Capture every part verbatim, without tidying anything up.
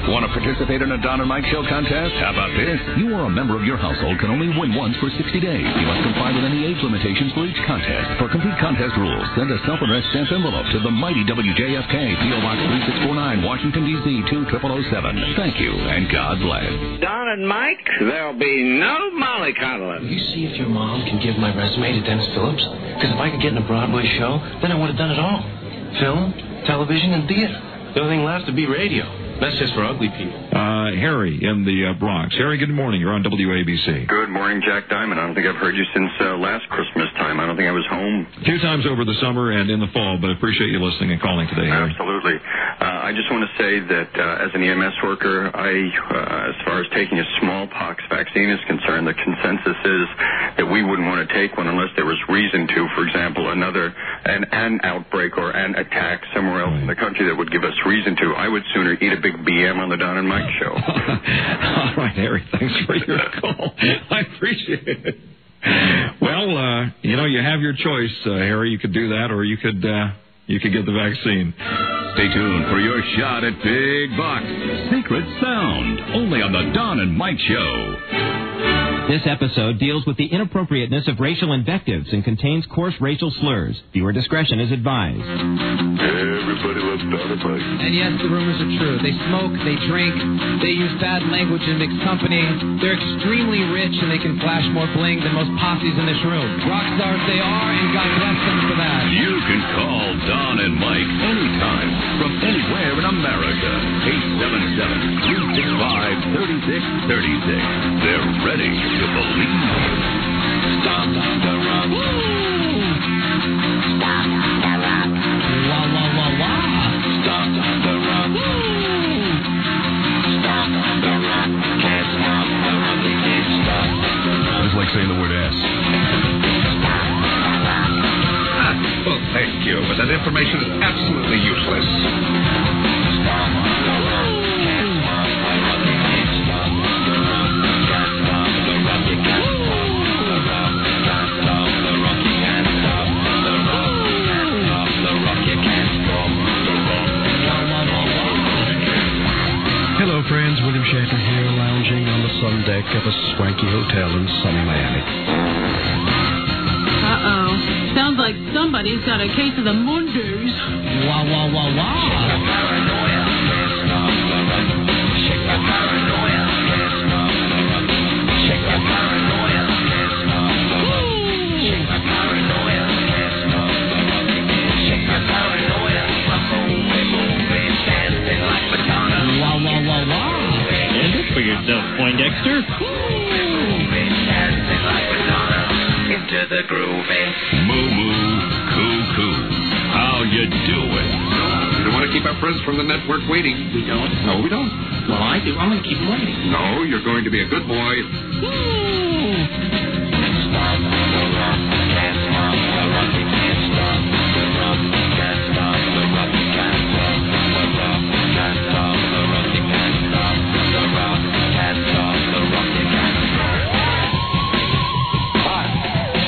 Want to participate in a Don and Mike Show contest? How about this? You or a member of your household can only win once for sixty days. You must comply with any age limitations for each contest. For complete contest rules, send a self-addressed stamped envelope to the mighty W J F K, P O Box three six four nine, Washington, D C two zero zero zero seven. Thank you, and God bless. Don and Mike, there'll be no mollycoddling. Will you see if your mom can give my resume to Dennis Phillips? Because if I could get in a Broadway show, then I would have done it all. Film, television, and theater. The only thing left would be radio. That's just for ugly people. Uh, Harry in the uh, Bronx. Harry, good morning. You're on W A B C. Good morning, Jack Diamond. I don't think I've heard you since uh, last Christmas time. I don't think I was home. A few times over the summer and in the fall, but I appreciate you listening and calling today, Harry. Absolutely. Uh, I just want to say that uh, as an E M S worker, I, uh, as far as taking a smallpox vaccine is concerned, the consensus is that we wouldn't want to take one unless there was reason to. For example, another an, an outbreak or an attack somewhere else in the country that would give us reason to. I would sooner eat a big B M on the Don and Mike Show. All right, Harry. Thanks for your call. I appreciate it. Well, uh, you know, you have your choice, uh, Harry. You could do that, or you could uh, you could get the vaccine. Stay tuned for your shot at big bucks. Secret Sound, only on the Don and Mike Show. This episode deals with the inappropriateness of racial invectives and contains coarse racial slurs. Viewer discretion is advised. Everybody loves Don and Mike. And yes, the rumors are true. They smoke, they drink, they use bad language in mixed company. They're extremely rich and they can flash more bling than most posses in this room. Rock stars they are, and God bless them for that. You can call Don and Mike anytime from anywhere in America. eight seven seven, three six five, three six three six. They're ready to believe. Stop the rock. Woo! Stop the rock. La la la la. Stop the rock. Woo! Stop the rock. Can't stop the rock. They can't stop the rock. It's like saying the word S. Ah, well, thank you, but that information is absolutely useless. Stop the rock. Can't stop the rock. They can't stop the rock. Can't stop the rock. You can't stop the rock. Can't stop the rock. You can't stop the rock. Can't stop the rock. You can't stop the rock. Hello, friends. William Schaefer here, lounging on the sun deck of a swanky hotel in sunny Miami. Uh-oh. Sounds like somebody's got a case of the Mondays. Wah, wah, wah, wah. Shake the paranoia. Can't stop the rock. Shake the paranoia. Can't stop the rock. Shake the paranoia. Can't stop the rock. Shake the paranoia. Can't stop the rock. Shake the paranoia. Moving, moving, dancing like Madonna. Wah, wah, wah, wah. Stand up for yourself, Poindexter. Moving, dancing like Madonna. Into the grooving. Moo moo, coo coo. How you doing? We don't want to keep our friends from the network waiting. We don't? No, we don't. Well, I do. I'm going to keep them waiting. No, you're going to be a good boy. Stop the rock. Can't stop the rock. You can't stop the rock. Can't stop the rock. You can't stop the rock. Can't stop the rock. You can't stop the rock. Can't stop the rock. You can't stop. Hi.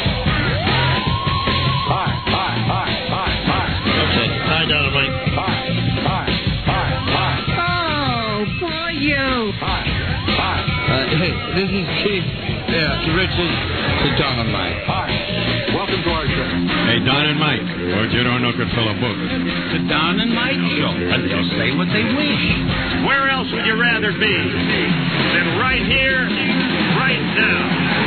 Hi, hi, hi, hi, hi. Okay. Hi, Don and Mike. Hi, hi, hi, hi. Oh, poor you. Hi, hi. Uh, hey, this is Chief uh, Richard to Don and Mike. Hi. Welcome to our show. Hey, Don and Mike. What you don't know could fill a book. The Don and Mike Show. And they'll say what they wish. Where else would you rather be than right here, right now?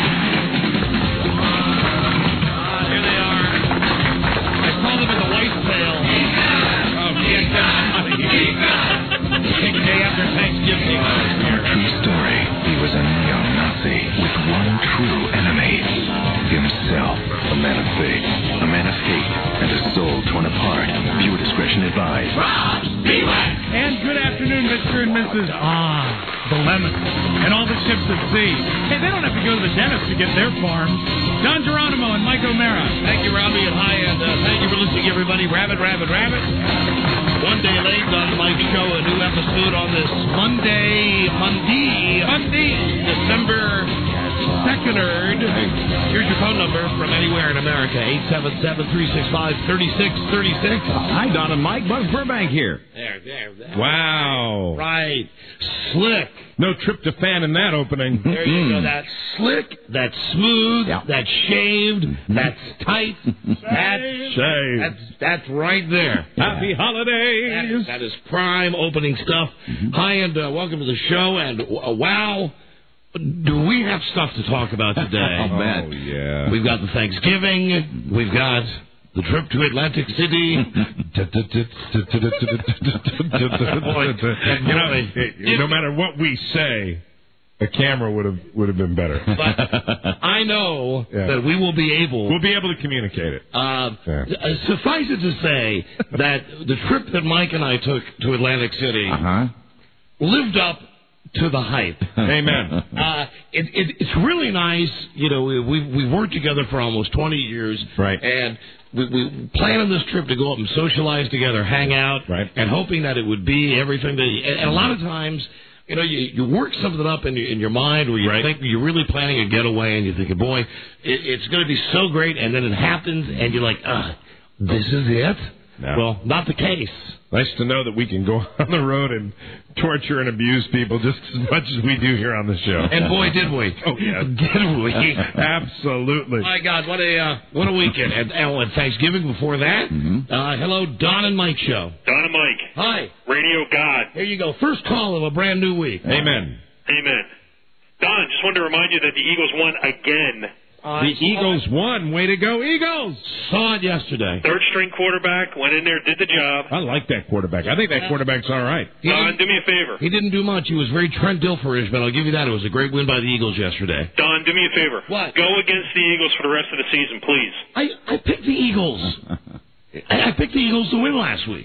Ah, here they are. I saw them in the white sale. Oh, get down. Take a day after Thanksgiving. True story. He was a neo-Nazi with one true enemy. Himself. A man of faith, a man of hate, and a soul torn apart. Viewer discretion advised. And good afternoon, Mister and Missus Ah, the Lemon, and all the ships at sea. Hey, they don't have to go to the dentist to get their farms. Don Geronimo and Mike O'Mara. Thank you, Robbie, and hi, and uh, thank you for listening, everybody. Rabbit, rabbit, rabbit. One day late on my show, a new episode on this Monday, Monday, Monday, December second. Here's your phone number from anywhere in America, eight seven seven, three six five, three six three six. Hi, Don and Mike. Buzz Burbank here. There, there, there, there. Wow. Right. Slick. No tryptophan in that opening. There you go. That's slick. That's smooth. Yeah. That's shaved. That's tight. That's Shaved. That's that's right there. Happy holidays. That is, that is prime opening stuff. Hi, and uh, welcome to the show. And uh, wow, do we have stuff to talk about today? I'll bet. Oh, yeah. We've got the Thanksgiving. We've got the trip to Atlantic City. you know, no matter what we say, a camera would have would have been better. But I know Yeah. that we will be able. We'll be able to communicate it. Uh, Yeah. uh, suffice it to say that the trip that Mike and I took to Atlantic City Uh-huh. lived up to the hype. Amen. Uh, it, it, it's really nice. You know, we, we we worked together for almost twenty years. Right. And we, we planned on this trip to go up and socialize together, hang out, right. and hoping that it would be everything that. You, and, and a lot of times, you know, you, you work something up in your, in your mind where you right. think you're really planning a getaway, and you're thinking, boy, it, it's going to be so great, and then it happens, and you're like, ah, this is it? No. Well, not the case. Nice to know that we can go on the road and torture and abuse people just as much as we do here on the show. And boy, did we! Oh yeah, did we? Absolutely. My God, what a uh, what a weekend! And, and Thanksgiving before that. Mm-hmm. Uh, hello, Don and Mike show. Don and Mike. Hi. Radio God. Here you go. First call of a brand new week. Amen. Amen. Don, just wanted to remind you that the Eagles won again. Uh, the Eagles won. Way to go, Eagles! Saw it yesterday. Third string quarterback went in there, did the job. I like that quarterback. I think that quarterback's all right. Don, do me a favor. He didn't do much. He was very Trent Dilferish, but I'll give you that. It was a great win by the Eagles yesterday. Don, do me a favor. What? Go against the Eagles for the rest of the season, please. I, I picked the Eagles. I, I picked the Eagles to win last week.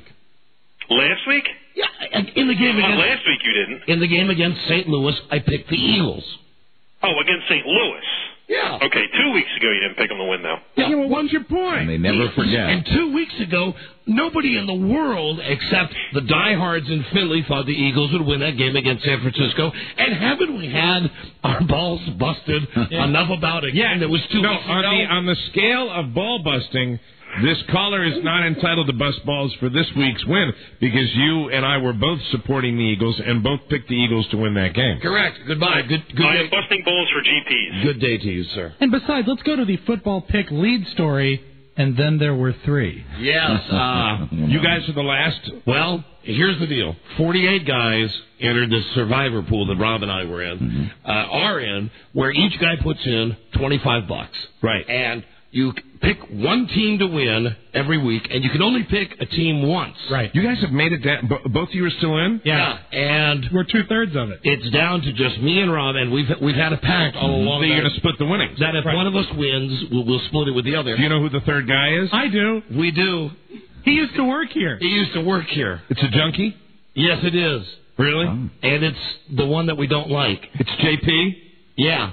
Last week? Yeah, in the game Uh, against... last week you didn't. In the game against Saint Louis, I picked the Eagles. Oh, against Saint Louis. Yeah. Okay, two weeks ago you didn't pick them to win, though. Yeah, well, what's your point? And they never forget. And two weeks ago, nobody in the world except the diehards in Philly thought the Eagles would win that game against San Francisco. And haven't we had our balls busted Yeah. enough about it? Yeah, it was two no, weeks on ago. the on the scale of ball busting, this caller is not entitled to bust balls for this week's win because you and I were both supporting the Eagles and both picked the Eagles to win that game. Correct. Goodbye. Good, good I day. am busting balls for G Ps. Good day to you, sir. And besides, let's go to the football pick lead story, and then there were three. Yes. Uh, You guys are the last. well, here's the deal. forty-eight guys entered the survivor pool that Rob and I were in, Mm-hmm. uh, are in, where each guy puts in twenty-five bucks. Right. And you pick one team to win every week, and you can only pick a team once. Right. You guys have made it down. Bo- both of you are still in? Yeah. And We're two-thirds of it. it's down to just me and Rob, and we've we've had a pact all along So you're that, going to split the winnings. that if Right. one of us wins, we'll, we'll split it with the other. Do you know who the third guy is? I do. We do. He used to work here. He used to work here. It's a junkie? Yes, it is. Really? Oh. And it's the one that we don't like. It's J P? Yeah.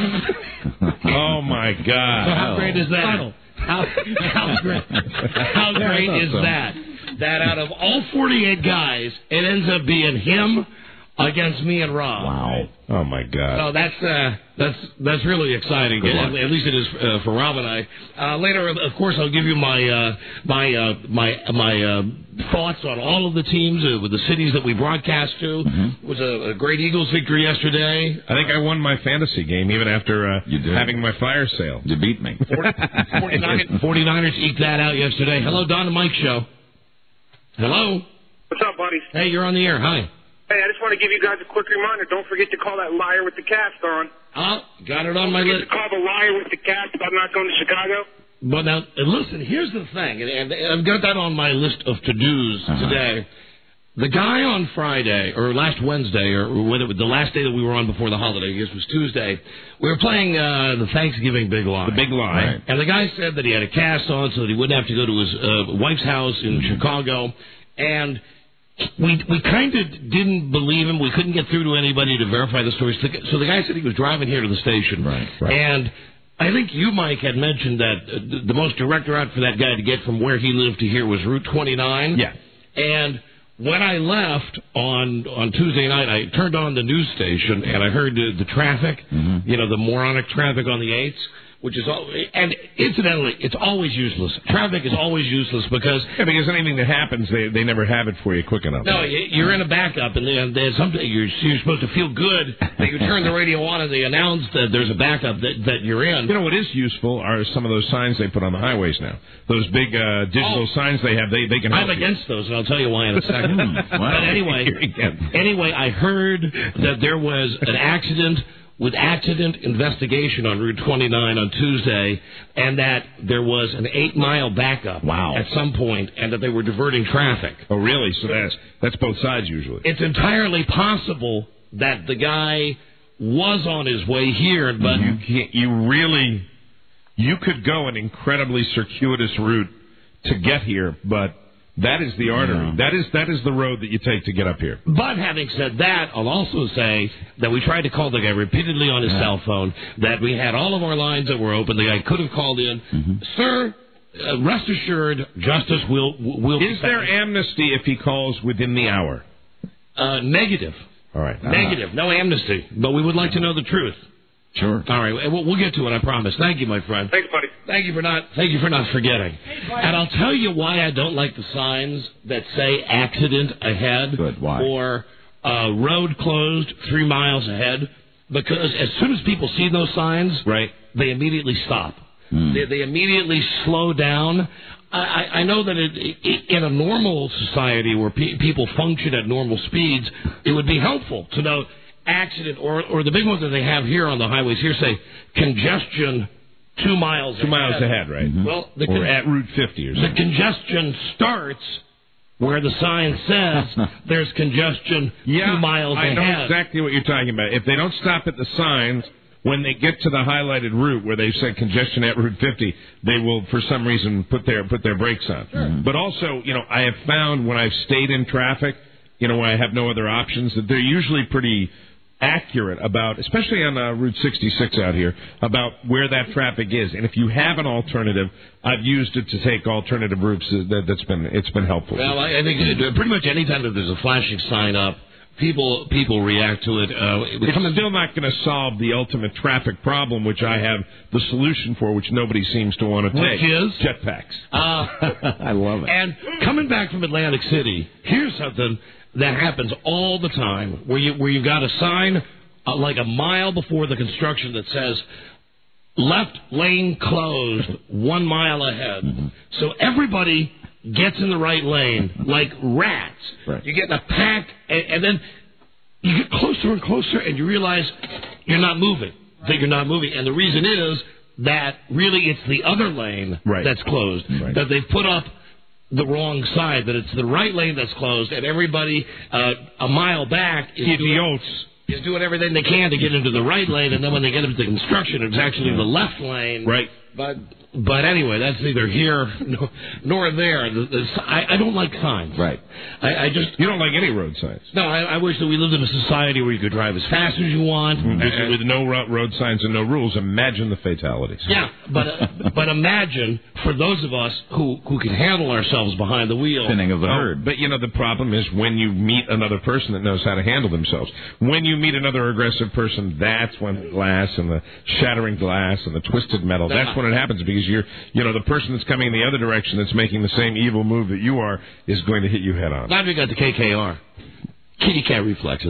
Oh, my God. How great is that? Subtle. How, how great, how great is so. that? That out of all forty-eight guys, it ends up being him against me and Rob. Wow. Oh, my God. So that's uh, that's that's really exciting. Good At, luck. at least it is uh, for Rob and I. Uh, later, of course, I'll give you my uh, my uh, my my uh, thoughts on all of the teams uh, with the cities that we broadcast to. Mm-hmm. It was a, a great Eagles victory yesterday. I think I won my fantasy game even after uh, You did. having my fire sale. You beat me. forty-nine, forty-niners eked that out yesterday. Hello, Don and Mike show. Hello. What's up, buddies? Hey, you're on the air. Hi. Hey, I just want to give you guys a quick reminder. Don't forget to call that liar with the cast on. Oh, got it on my Don't forget list. to call the liar with the cast about not going to Chicago. But now, and listen, here's the thing, and, and I've got that on my list of to-dos Uh-huh. today. The guy on Friday, or last Wednesday, or whether it was the last day that we were on before the holiday, I guess it was Tuesday, we were playing uh, the Thanksgiving Big Lie. The Big Lie. Right. And the guy said that he had a cast on so that he wouldn't have to go to his uh, wife's house in Chicago. And we we kind of didn't believe him. We couldn't get through to anybody to verify the story. So the, so the guy said he was driving here to the station. Right, right. And I think you, Mike, had mentioned that uh, the, the most direct route for that guy to get from where he lived to here was Route twenty-nine. Yeah. And when I left on on Tuesday night, I turned on the news station and I heard the, the traffic, Mm-hmm. you know, the moronic traffic on the eights. which is all, and incidentally, it's always useless. Traffic is always useless because yeah, because anything that happens, they they never have it for you quick enough. No, you're in a backup, and then there's something you're you're supposed to feel good that you turn the radio on and they announce that there's a backup that that you're in. You know what is useful are some of those signs they put on the highways now. Those big uh, digital oh, signs they have, they they can. Help I'm against you. those, and I'll tell you why in a second. Wow. But anyway, anyway, I heard that there was an accident with accident investigation on Route twenty-nine on Tuesday, and that there was an eight-mile backup wow. at some point, and that they were diverting traffic. Oh, really? So that's that's both sides usually. It's entirely possible that the guy was on his way here, but you can't, you really you could go an incredibly circuitous route to get here, but that is the artery. Yeah. That is that is the road that you take to get up here. But having said that, I'll also say that we tried to call the guy repeatedly on his yeah. cell phone, that we had all of our lines that were open. The guy could have called in. Mm-hmm. Sir, uh, rest assured, justice will will Is there amnesty if he calls within the hour? Uh, negative. All right. Negative. No amnesty. But we would like to know the truth. Sure. All right. We'll, we'll get to it, I promise. Thank you, my friend. Thanks, buddy. Thank you for not Thank you for not forgetting. Hey, and I'll tell you why I don't like the signs that say accident ahead. Good. Why? Or uh, road closed three miles ahead. Because as soon as people see those signs, right, they immediately stop. Mm. They, they immediately slow down. I, I know that it, it, in a normal society where pe- people function at normal speeds, it would be helpful to know accident, or or the big ones that they have here on the highways here say congestion two miles two ahead. miles ahead, right? Mm-hmm. Well, the or con- at Route fifty or something. The congestion starts where the sign says there's congestion yeah, two miles I ahead. I know exactly what you're talking about. If they don't stop at the signs, when they get to the highlighted route where they said congestion at Route fifty, they will, for some reason, put their put their brakes on. Sure. Mm-hmm. But also, you know, I have found when I've stayed in traffic, you know, when I have no other options, that they're usually pretty accurate about, especially on uh, Route sixty-six out here, about where that traffic is. And if you have an alternative, I've used it to take alternative routes. That, that's been it's been helpful. Well, I think pretty much any time that there's a flashing sign up, people people react to it. Uh, it's still not going to solve the ultimate traffic problem, which I have the solution for, which nobody seems to want to take. Which is jetpacks. Uh, I love it. And coming back from Atlantic City, here's something that happens all the time, where you where you've got a sign uh, like a mile before the construction that says left lane closed one mile ahead. Mm-hmm. So everybody gets in the right lane like rats. Right. You get in a pack, and, and then you get closer and closer, and you realize you're not moving. That you're not moving, and the reason is that really it's the other lane right. that's closed. Right. That they've put up the wrong side, that it's the right lane that's closed, and everybody uh, a mile back is doing, is doing everything they can to get into the right lane, and then when they get into the construction, it's actually the left lane. Right. But but anyway, that's neither here nor, nor there. The, the, I, I don't like signs. Right. I, I just you don't like any road signs. No, I, I wish that we lived in a society where you could drive as fast as you want, mm-hmm. and, with no road signs and no rules. Imagine the fatalities. Yeah, but uh, but imagine for those of us who who can handle ourselves behind the wheel. Thinning of the oh, herd. But you know the problem is when you meet another person that knows how to handle themselves. When you meet another aggressive person, that's when the glass and the shattering glass and the twisted metal. That's when it happens, because you're you know the person that's coming in the other direction that's making the same evil move that you are is going to hit you head on. Not if you got the K K R. Kitty cat reflexes.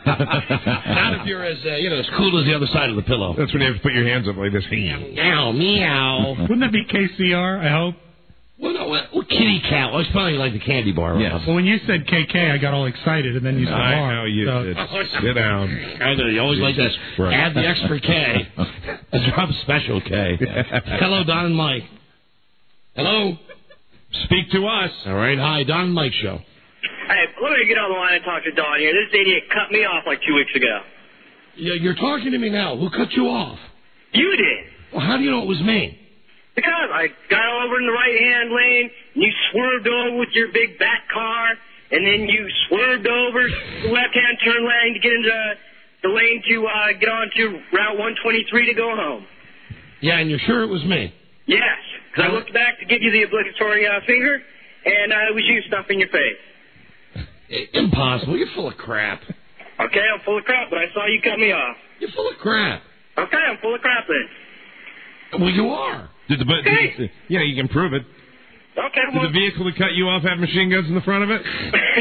Not if you're as uh, you know as cool as the other side of the pillow. That's when you have to put your hands up like this. Meow, meow. Wouldn't that be K C R, I hope? Well, no, well, kitty cat. Well, it's probably like the candy bar. Yes. Well, when you said K K, I got all excited, and then you said I bar. know you so. did. Sit down. I know, you always like that. Right. Add the extra K. Drop special K. Hello, Don and Mike. Hello. Speak to us. All right. Hi, Don and Mike show. Hey, let me get on the line and talk to Don here. This idiot cut me off like two weeks ago. Yeah, you're talking to me now. Who cut you off? You did. Well, how do you know it was me? Because I got over in the right-hand lane, and you swerved over with your big bat car, and then you swerved over the left-hand turn lane to get into the lane to uh, get onto Route one twenty-three to go home. Yeah, and you're sure it was me? Yes, because I looked back to give you the obligatory uh, finger, and uh, it was you stuffing your face. Impossible. You're full of crap. Okay, I'm full of crap, but I saw you cut me off. You're full of crap. Okay, I'm full of crap then. Well, you are. Did the, but, Okay. did, yeah, you can prove it. Okay, Did well, the vehicle that cut you off have machine guns in the front of it?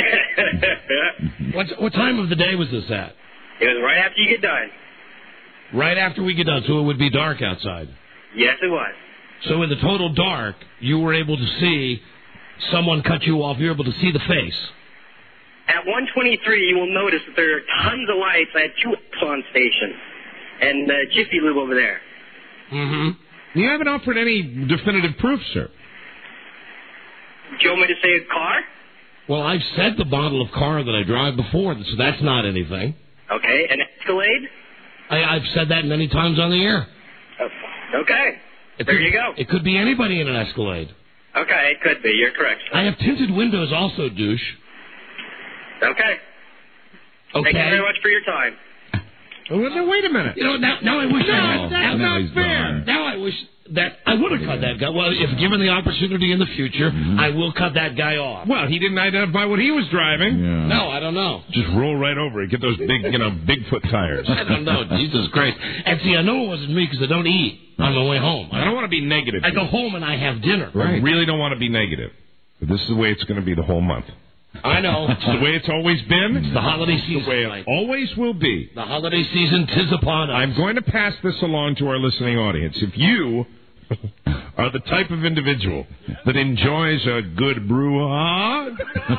What, what time of the day was this at? It was right after you get done. Right after we get done, so it would be dark outside. Yes, it was. So in the total dark, you were able to see someone cut you off. You were able to see the face. At one twenty-three, you will notice that there are tons of lights. I had two Exxon stations and uh, Jiffy Lube over there. Mm-hmm. You haven't offered any definitive proof, sir. Do you want me to say a car? Well, I've said the model of car that I drive before, so that's not anything. Okay, an Escalade? I, I've said that many times on the air. Oh, okay, It there could, you go. It could be anybody in an Escalade. Okay, it could be. You're correct. I have tinted windows also, douche. Okay. Okay. Thank you very much for your time. Oh, well, now, wait a minute. You know, now, now I wish No, I that's now, not now, fair. Now I wish that I would have cut that guy. Well, if given the opportunity in the future, I will cut that guy off. Well, he didn't identify what he was driving. No, I don't know. Just roll right over it. Get those big, you know, Bigfoot tires. I don't know. Jesus Christ. And see, I know it wasn't me because I don't eat on my way home. I don't want to be negative. I go home and I have dinner. I really don't want to be negative. But this is the way it's going to be the whole month. I know. It's the way it's always been. It's the holiday season. The way it always will be. The holiday season, tis upon us. I'm going to pass this along to our listening audience. If you are the type of individual that enjoys a good brouhaha,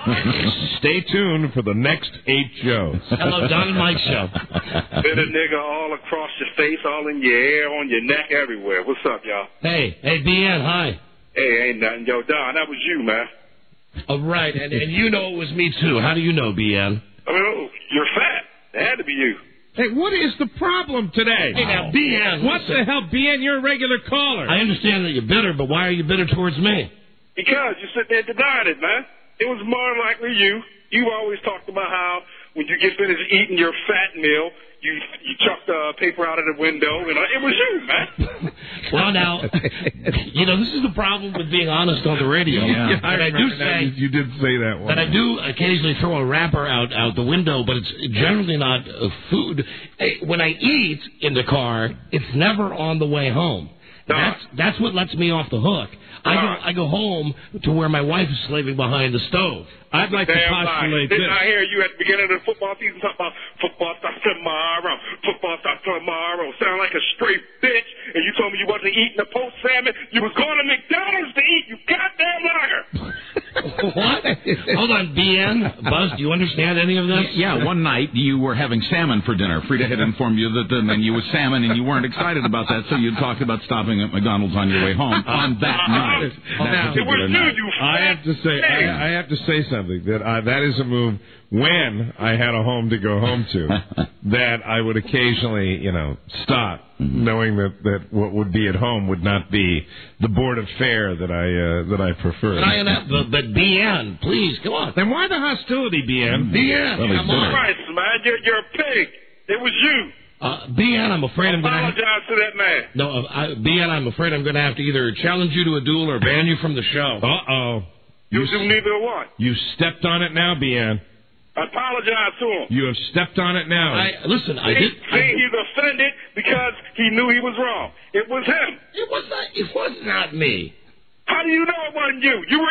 stay tuned for the next eight shows. Hello, Don and Mike Show. Bit a nigga all across your face, all in your hair, on your neck, everywhere. What's up, y'all? Hey, hey, B N, hi. Hey, ain't nothing. Yo, Don, that was you, man. Oh, right, and, and you know it was me, too. How do you know, B N? I mean, oh, you're fat. It had to be you. Hey, what is the problem today? Hey, now, B N. What the hell, B N? You're a regular caller. I understand that you're bitter, but why are you bitter towards me? Because you sit there denying it, man. It was more than likely you. You always talked about how when you get finished eating your fat meal, you you chuck the paper out of the window, and uh, it was you, man. Well, now, you know, this is the problem with being honest on the radio. Yeah, But I, I do that. say You, you did say that one. that I do occasionally throw a wrapper out, out the window, but it's generally not uh, food. Hey, when I eat in the car, it's never on the way home. That's that's what lets me off the hook. I go I go home to where my wife is slaving behind the stove. I'd like Damn to lie. postulate Didn't this. I hear you at the beginning of the football season talk about football starts tomorrow, football starts tomorrow? Sound like a straight bitch, and you told me you wasn't eating the post salmon. You was going to McDonald's to eat. You goddamn liar. What? Hold on, B N, Buzz, do you understand any of this? Yeah, one night you were having salmon for dinner. Frida had informed you that the menu was salmon, and you weren't excited about that, so you talked about stopping at McDonald's on your way home on that night. That Now, particular night. I have to say, I, I have to say something that I, that is a move when I had a home to go home to that I would occasionally, you know, stop, Mm-hmm. knowing that, that what would be at home would not be the board of fare that I uh, that I prefer. But, I, but, but B N, please, come on. Then why the hostility, B N? B N, Well, come exactly. on. Christ, man, you're, you're a pig. It was you. Uh, B N, I'm afraid I'm going to have Apologize to that man. No, uh, I, B N, I'm afraid I'm going to have to either challenge you to a duel or ban you from the show. Uh-oh. You do neither one. You stepped on it now, B N. Apologize to him. You have stepped on it now. I, listen, I See, did. see, I, he's offended because he knew he was wrong. It was him. it was not. It was not me. How do you know it wasn't you? You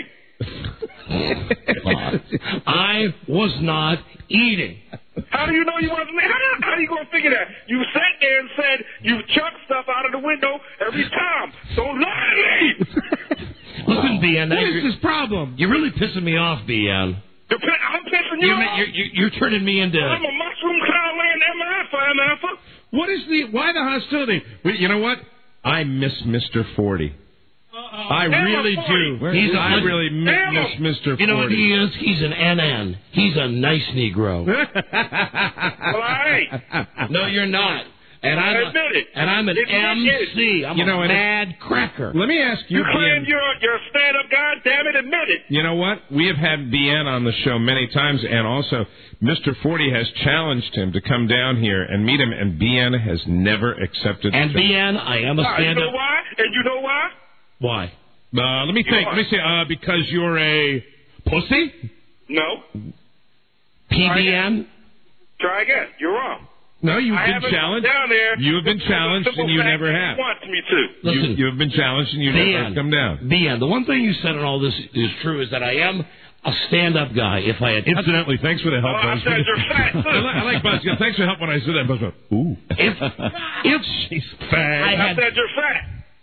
were eating. I was not eating. How do you know you wasn't? How, do- how are you going to figure that? You sat there and said you chuck stuff out of the window every time. Don't lie to me. Listen, B N, What you're, is this problem? you're really pissing me off, B N. You're, pi- I'm pissing you You're, off. you're, you're, you're turning me into. I'm a mushroom cloud laying M F for M F. What is the why the hostility? Well, you know what? I miss Mister Forty. I really do. He's a, I really miss Mister Forty. You know what he is? He's an N N. He's a nice Negro. Well, I ain't. No, you're not. And I'm I a, admit it. and I'm an Admit M C. I'm You know, a and it- mad cracker. Let me ask you, You claim B N. you're a, you're a stand-up guy. Damn it, admit it. You know what? We have had B N on the show many times, and also Mister Forty has challenged him to come down here and meet him, and B N has never accepted. And the B N, I am a Ah, you stand-up. know why? And you know why? Why? Uh, let me think. Let me see. Uh, because you're a pussy. No. P B N? Try again. You're wrong. No, you've I been haven't challenged. come down there. You have been challenged, Simple and you fact never that have. he wants me to. Listen. You, you have been challenged, and you never have come down. Ben, the one thing you said in all this is true, is that I am a stand-up guy. If I had... Incidentally, thanks for the help. Oh, I Buzz. said you're fat, too. I like, I like Buzz. Yeah, thanks for help when I said that. Buzz went, ooh. If, if she's fat. I I had, said you're fat.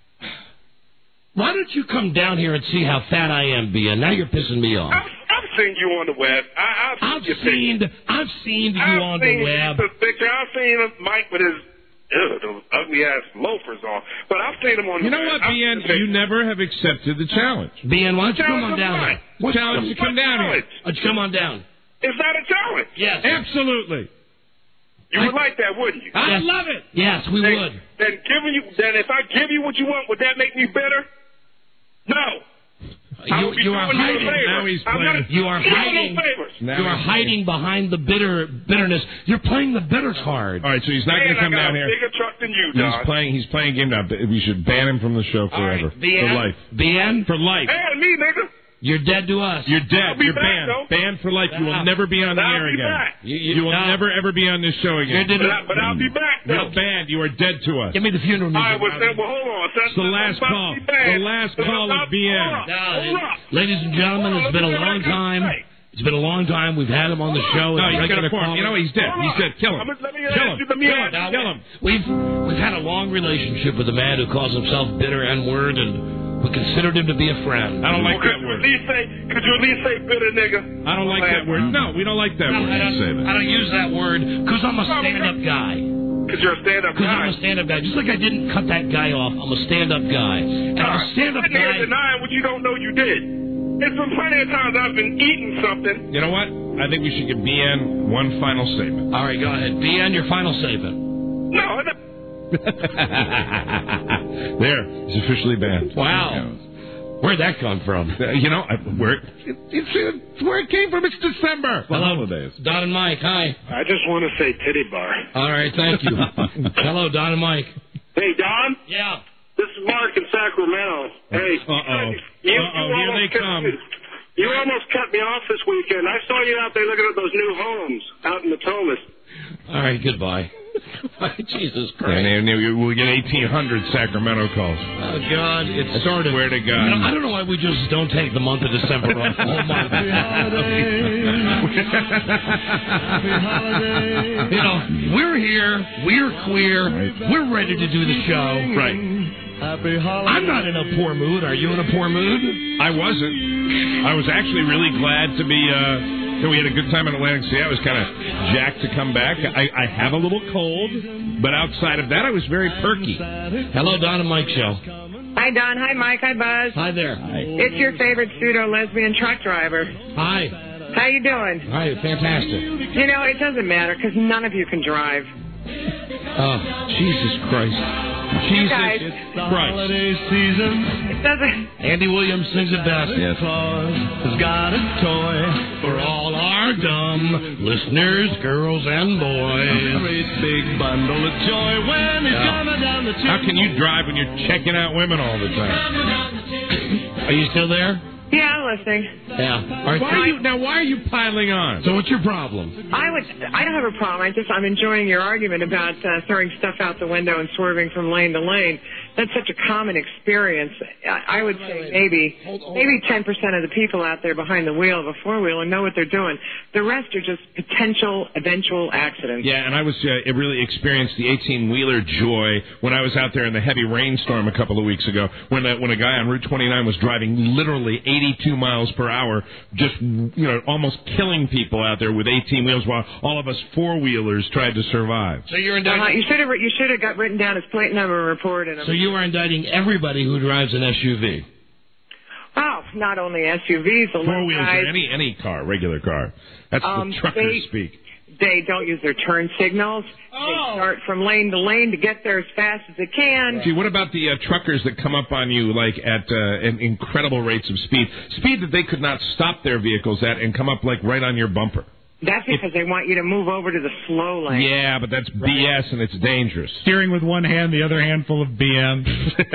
why don't you come down here and see how fat I am, Ben? Now you're pissing me off. I've, I've seen you on the web. I, I've, I've your seen, picture. I've seen you I've on seen the web. the picture. I've seen Mike with his ew, those ugly ass loafers on. But I've seen him on You the know web. what, I've Ben? seen the You picture. never have accepted the challenge. Ben, why don't you come on Challenge down of here? what? Challenge to come What down here. challenge? Why don't you come on down? Is that a challenge? Yes. Absolutely. You would like that, wouldn't you? I Yes. love it. Yes, we then, would. Then giving you, then if I give you what you want, would that make me better? No. I You, would be you are doing you a hiding. favor. Now he's I'm playing. not You are doing no hiding. favors. Now You are he's- hiding behind the bitter bitterness. You're playing the bitter card. All right, so he's not going Man, to come I got down a here. bigger truck than you, He's Don. playing. He's playing a game now. We should ban him from the show All right, forever, Ben, for life, Ben, for life. Hey, me, nigga. you're dead to us. You're dead. I'll be You're back, banned. though. Banned for life. You will Nah. never be on the I'll air be again. back. You, You will no. never ever be on this show You're again. dead But, to- I, but I'll be back, You're though. banned. You are dead to us. Give me the funeral All music. right, well, then, well, hold on. That's It's the last about call. to be bad. The last But call I'm of B N. Hold up. No, Hold up. ladies and gentlemen, Hold on, it's been a let me long get what I time. got to say. It's been a long time. We've had him on the show. No, as he's got regular a form. caller. You know, he's dead. Hold He on. said, kill him. I'm- Let me Kill ask him. you. Let me Kill ask him. you. Kill him. We've we've had a long relationship with a man who calls himself bitter N-word, and we considered him to be a friend. I don't like Well, that could you word. at least say, could you at least say bitter nigga? I don't like that word. No, we don't like that No, word. I You say don't, I that. don't use that word because I'm a stand-up guy. Because you're a stand-up Because guy. I'm a stand-up guy. Just like I didn't cut that guy off, I'm a stand-up guy. And I'm a stand-up Sitting here guy. denying what you don't know you did. There's been plenty of times I've been eating something. You know what? I think we should give B N one final statement. All right, go ahead. B N, your final statement. No, it- There, he's officially banned. Wow. Where'd that come from? Uh, You know, I- where it, it's, it's where it came from. It's December. The Hello, holidays. Don and Mike. Hi. I just want to say titty bar. All right, thank you. Hello, Don and Mike. Hey, Don. Yeah. This is Mark in Sacramento. Hey. Uh-oh. You, you Uh-oh, here almost they cut- come. You almost cut me off this weekend. I saw you out there looking at those new homes out in the Thomas. All right, goodbye. Jesus Christ. And then we'll get eighteen hundred Sacramento calls. Oh, God, it's Sort of. Swear to God. You know, I don't know why we just don't take the month of December off. Oh, my You know, we're here, we're queer, we're ready to do the show. Right. I'm not in a poor mood. Are you in a poor mood? I wasn't. I was actually really glad to be. Uh, that we had a good time in Atlantic City. I was kind of jacked to come back. I, I have a little cold, but outside of that, I was very perky. Hello, Don and Mike show. Hi, Don. Hi, Mike. Hi, Buzz. Hi there. It's your favorite pseudo-lesbian truck driver. Hi. How you doing? Hi, fantastic. You know, it doesn't matter because none of you can drive. Oh, Jesus Christ. You guys. Christ. It doesn't. Andy Williams sings it best. Yes. Has got a toy for all our dumb listeners, girls and boys. A great big bundle of joy when it's coming down the chimney. How can you drive when you're checking out women all the time? Are you still there? Yeah, I'm listening. Yeah. All right, Why so- are you, now, why are you piling on? So what's your problem? I would. I don't have a problem. I just I'm enjoying your argument about uh, throwing stuff out the window and swerving from lane to lane. That's such a common experience. I, I would say maybe maybe ten percent of the people out there behind the wheel of a four wheeler know what they're doing. The rest are just potential eventual accidents. Yeah, and I was uh, really experienced the eighteen-wheeler joy when I was out there in the heavy rainstorm a couple of weeks ago when uh, when a guy on Route twenty-nine was driving literally eighty-two miles per hour, just, you know, almost killing people out there with eighteen wheels while all of us four-wheelers tried to survive. So you're Uh-huh. indicting. You should have you should have got written down his plate number report and. So you are indicting everybody who drives an S U V. Oh, not only S U Vs, the Four little wheels guys. or any any car, regular car. That's Um, the truckers they- speak. They don't use their turn signals. Oh. They start from lane to lane to get there as fast as they can. See, what about the uh, truckers that come up on you like at uh, in incredible rates of speed, speed that they could not stop their vehicles at, and come up like right on your bumper? That's because they want you to move over to the slow lane. Yeah, but that's B S and it's dangerous. Steering with one hand, the other hand full of B M.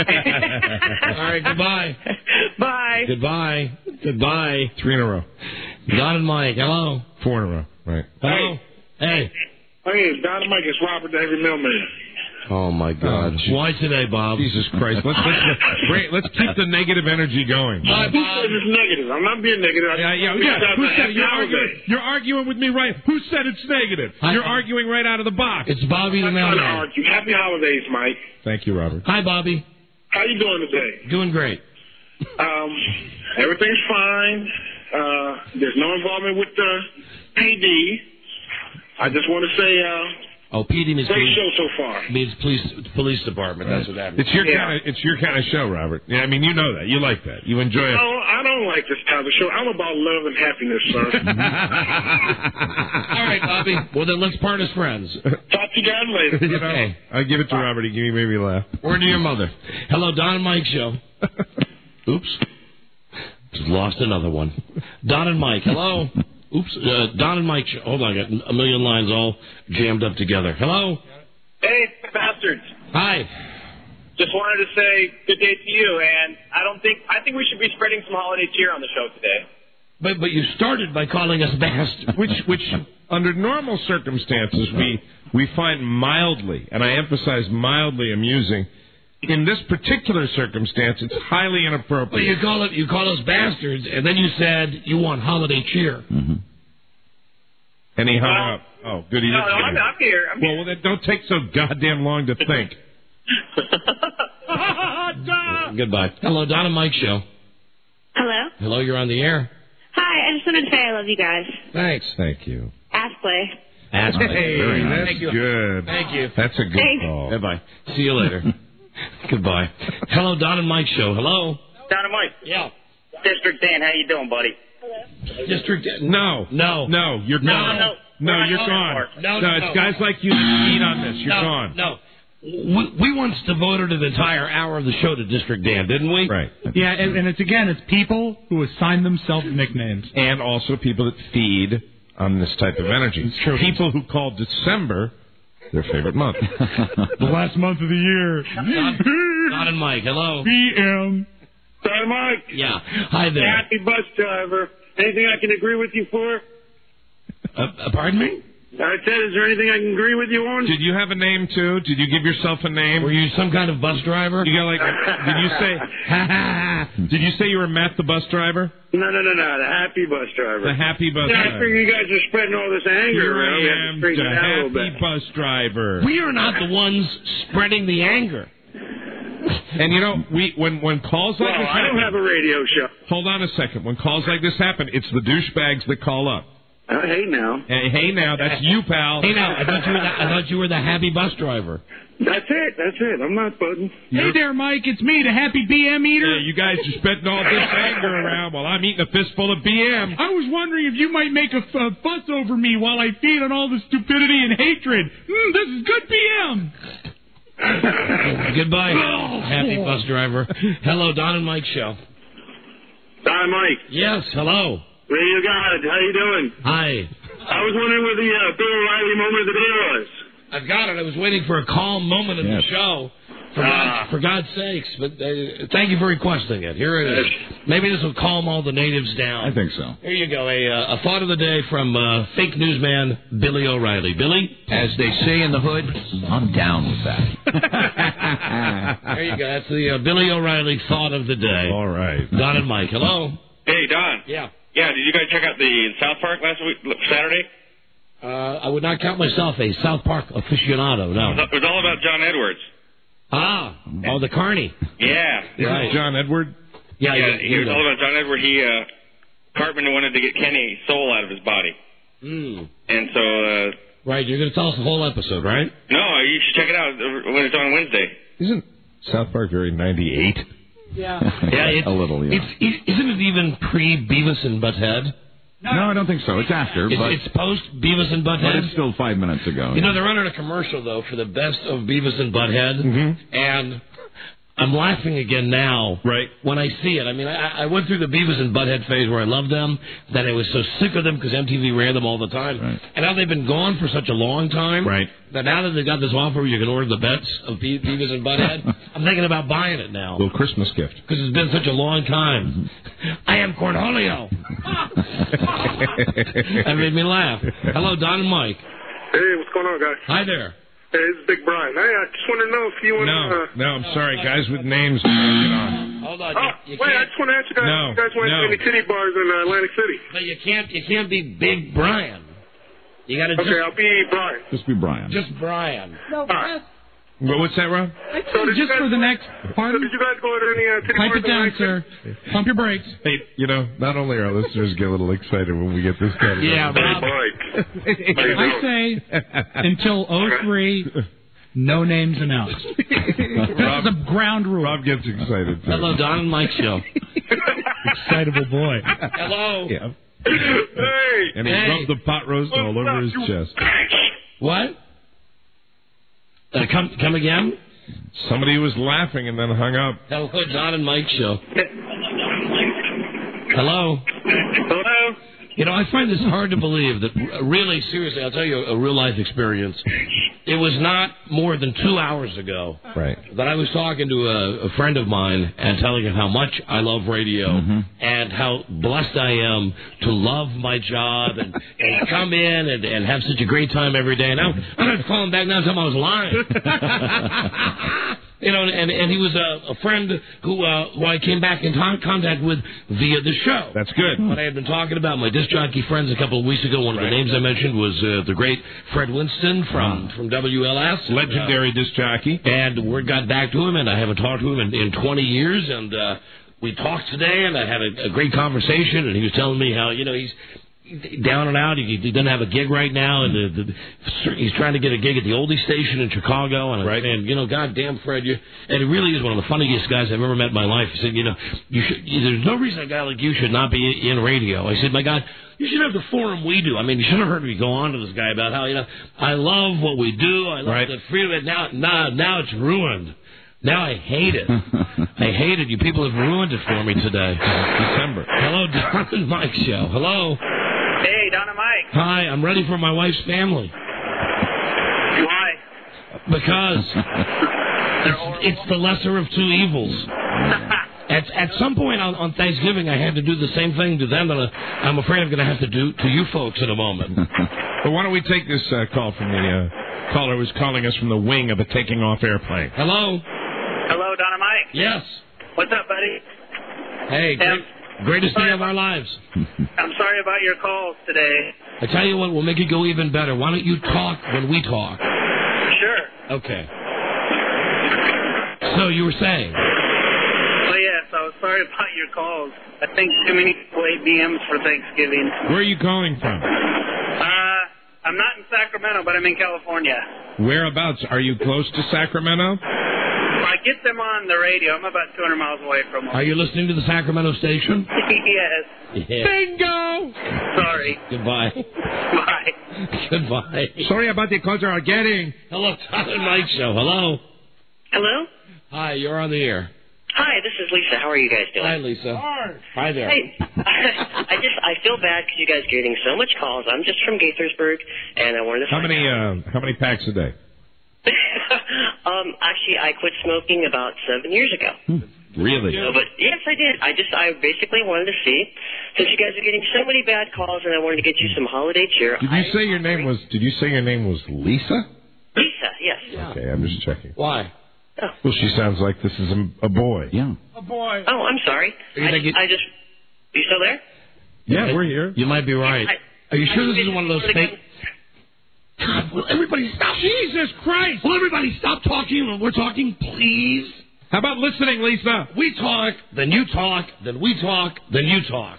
All right, goodbye. Bye. Goodbye. Goodbye. Three in a row. Don and Mike, hello. Four in a row. Right. Hello. Hey. Hey, Don and Mike, it's Robert, the heavy mailman. Oh my God! Oh, Why today, Bob? Jesus Christ! Let's let's, let's, let's keep the negative energy going. Who said it's negative? I'm not being negative. Yeah, yeah, yeah. Who said it? You're arguing, you're arguing with me, right? Who said it's negative? Hi, you're arguing right out of the box. It's Bobby the I'm not mailman. argue. Happy holidays, Mike. Thank you, Robert. Hi, Bobby. How you doing today? Doing great. Um, everything's fine. Uh, there's no involvement with the P D. I just want to say, uh, Oh, P D means great police, show so far. means police police department. That's what that means. It's your Yeah. kind of it's your kind of show, Robert. Yeah, I mean you know that. You like that. You enjoy it. No, I don't like this type of show. I'm about love and happiness, sir. All right, Bobby. Well, then let's part as friends. Talk to you guys later. You know, Okay. I give it to Robert. He made me laugh. Word to your mother. Hello, Don and Mike show. Oops. Just lost another one. Don and Mike. Hello. Oops. Uh, Don and Mike show. Hold on. I got a million lines all jammed up together. Hello. Hey, bastards. Hi. Just wanted to say good day to you, and I don't think I think we should be spreading some holiday cheer on the show today. But but you started by calling us bastards. Which which under normal circumstances we we find mildly, and I emphasize mildly amusing. In this particular circumstance, it's highly Well, inappropriate. you call it you call us bastards, and then you said you want holiday cheer. Mm-hmm. And he hung Well, up. Oh, good. He No, didn't no, get I'm, it. I'm here. I'm Well, well, then don't take so goddamn long to think. Goodbye. Hello, Don and Mike show. Hello. Hello, you're on the air. Hi, I just wanted to say I love you guys. Thanks. Thank you. Aspley. Ask me. Hey, Very nice. that's Thank you. good. Thank you. That's a good Thanks. call. Goodbye. See you later. Goodbye. Hello, Don and Mike show. Hello. Don and Mike. Yeah. District Dan, how you doing, buddy? District. No. No. No, you're No, gone. no. No, We're you're not gone. going No, no, no, it's no. guys like you that feed on this. You're no, gone. No. We, we once devoted an entire hour of the show to District Dan, didn't we? Right. Yeah, and, and it's again, it's people who assign themselves nicknames. And also people that feed on this type of energy. People who call December their favorite month. The last month of the year. Don, Don and Mike, hello. P M. Don Mike. Yeah. Hi there. Happy bus driver. Anything I can agree with you for? Uh, uh, pardon me? I said, is there anything I can agree with you on? Did you have a name too? Did you give yourself a name? Were you some kind of bus driver? You got like? Did you say? Did you say you were Matt the bus driver? No, no, no, no. The happy bus driver. The happy bus Yeah, I driver. figure you guys are spreading all this anger Here around. We have I to am, straighten the it out a little happy bit. bus driver. We are not the ones spreading the anger. And you know, we when when calls like Well, this I happen, don't have a radio show. hold on a second. When calls like this happen, it's the douchebags that call up. Uh, hey, now. Hey, hey now, that's you, pal. Hey, now, I thought you were the, I thought you were the happy bus driver. That's it. That's it. I'm not buzzing. Hey there, Mike. It's me, the happy B M eater. Yeah, you guys are spitting all this anger around while I'm eating a fistful of B M. I was wondering if you might make a, f- a fuss over me while I feed on all the stupidity and hatred. Mm, this is good B M. Goodbye, happy bus driver. Hello, Don and Mike show. Hi, Mike. Yes, hello. Radio God, how you doing? Hi. I was wondering where the uh, Bill O'Reilly moment of the day was. I've got it. I was waiting for a calm moment in Yes. the show. For, Ah. God, for God's sakes. But uh, thank you for requesting it. Here it is. Maybe this will calm all the natives down. I think so. Here you go. A, uh, a thought of the day from uh, fake newsman Billy O'Reilly. Billy? As they say in the hood, I'm down with that. There you go. That's the uh, Billy O'Reilly thought of the day. All right. Don and Mike. Hello? Hey, Don. Yeah. Yeah, did you guys check out the South Park last week, Saturday? Uh, I would not count myself a South Park aficionado, no. It was all about John Edwards. Ah, oh, the Carney. Yeah. Isn't Right. John Edward? Yeah, yeah, you- he you was know. all about John Edward. He, uh, Cartman wanted to get Kenny's soul out of his body. Mm. And so, uh, Right, you're going to tell us the whole episode, right? no, you should check it out when it's on Wednesday. Isn't South Park very ninety-eight? Yeah. Yeah, it's, A little, yeah. It's, it, isn't it even pre-Beavis and Butthead? No, I don't think so. It's after, It's, but, it's post-Beavis and but Butthead? it's still five minutes ago. You know, yeah. they're running a commercial, though, for the best of Beavis and Butthead. Mm-hmm. And I'm laughing again now. Right. When I see it. I mean, I, I went through the Beavis and Butthead phase where I loved them. Then I was so sick of them because M T V ran them all the time. Right. And now they've been gone for such a long time. Right. That now that they've got this offer where you can order the bets of Be- Beavis and Butthead, I'm thinking about buying it now. Little Christmas gift. Because it's been such a long time. I am Cornholio. That made me laugh. Hello, Don and Mike. Hey, what's going on, guys? Hi there. Hey, this is Big Brian. Hey, I just want to know if you want No, to... Uh... no, I'm sorry. Guys with names don't get on. Hold on. Oh, You, you wait, I can't, just want to ask you guys, No, you guys went no. to any titty bars in uh, Atlantic City? but you can't. You can't be Big Brian. You got to Okay, just I'll be Brian. Just be Brian. just Brian. No, right. Well, what's that, Rob? I So did you just guys for the go- next So pardon. did you guys go to any uh, titty Pipe bars it in down, Atlantic sir. City? Pump your brakes. Hey, you know, not only our listeners get a little excited when we get this kind of Yeah, Hey, Rob. Mike. I say until oh three, no names announced. This Rob, is a ground rule. Rob gets excited, too. Hello, Don and Mike show. Excitable boy. Hello. Yeah. Hey! And he Hey. rubbed the pot roast all over his chest. What? Uh, come, come again? Somebody was laughing and then hung up. Hello, Don and Mike show. Hello. Hello? You know, I find this hard to believe that, r- really, seriously, I'll tell you a real life experience. It was not more than two hours ago Right. that I was talking to a, a friend of mine and telling him how much I love radio Mm-hmm. and how blessed I am to love my job and, and come in and, and have such a great time every day. And I, I had to call him back now and tell him I was lying. You know, and and he was a, a friend who uh, who I came back in con- contact with via the show. That's good. What I had been talking about, my disc jockey friends a couple of weeks ago, one of the names I mentioned was uh, the great Fred Winston from, from W L S. Legendary disc jockey. And word got back to him, and I haven't talked to him in, in twenty years, and uh, we talked today, and I had a, a great conversation, and he was telling me how, you know, he's down and out. He, he doesn't have a gig right now, and the, the, he's trying to get a gig at the oldie station in Chicago. And I'm Right. saying, you know, goddamn, Fred, you and he really is one of the funniest guys I've ever met in my life. He said, you know, you should. There's no reason a guy like you should not be in radio. I said, my God, you should have the forum we do. I mean, you should have heard me go on to this guy about how, you know, I love what we do. I love Right. the freedom. And now, now, now it's ruined. Now I hate it. I hate it. You people have ruined it for me today. December. Hello, Don and Mike show. Hello. Hey, Don and Mike. Hi, I'm ready for my wife's family. Why? Because it's, it's the lesser of two evils. At, at some point on, on Thanksgiving, I had to do the same thing to them that I, I'm afraid I'm going to have to do to you folks in a moment. But why don't we take this uh, call from the uh, caller who's calling us from the wing of a taking off airplane? Hello? Hello, Don and Mike. Yes. What's up, buddy? Hey, great, greatest day of our lives. I'm sorry about your calls today. I tell you what, we'll make it go even better. Why don't you talk when we talk? Sure. Okay. So you were saying? Oh, yes, I was sorry about your calls. I think too many people ate B Ms for Thanksgiving. Where are you calling from? Uh, I'm not in Sacramento, but I'm in California. Whereabouts? Are you close to Sacramento? I get them on the radio. I'm about two hundred miles away from them. Are you listening to the Sacramento station? Yes. Yeah. Bingo! Sorry. Goodbye. Bye. Goodbye. Sorry about the calls are getting. Hello, Tom and Mike show. Hello. Hello? Hi, you're on the air. Hi, this is Lisa. How are you guys doing? Hi, Lisa. Hi there. Hey, I just I feel bad because you guys are getting so much calls. I'm just from Gaithersburg, and I wanted to. How find many? out. Uh, how many packs a day? um, actually, I quit smoking about seven years ago. Really? No, but yes, I did. I just I basically wanted to see, since you guys are getting so many bad calls, and I wanted to get you some holiday cheer. Did you say your name was? Did you say your name was Lisa? Lisa, yes. Okay, I'm just checking. Why? Well, she sounds like this is a, a boy. Yeah. A boy. Oh, I'm sorry. You I, think it- I just. Are you still there? Yeah, we're here. You might be right. I- Are you sure I this is one of those fake? God, will everybody stop? Jesus Christ! Will everybody stop talking when we're talking, please? How about listening, Lisa? We talk, then you talk, then we talk, then you talk.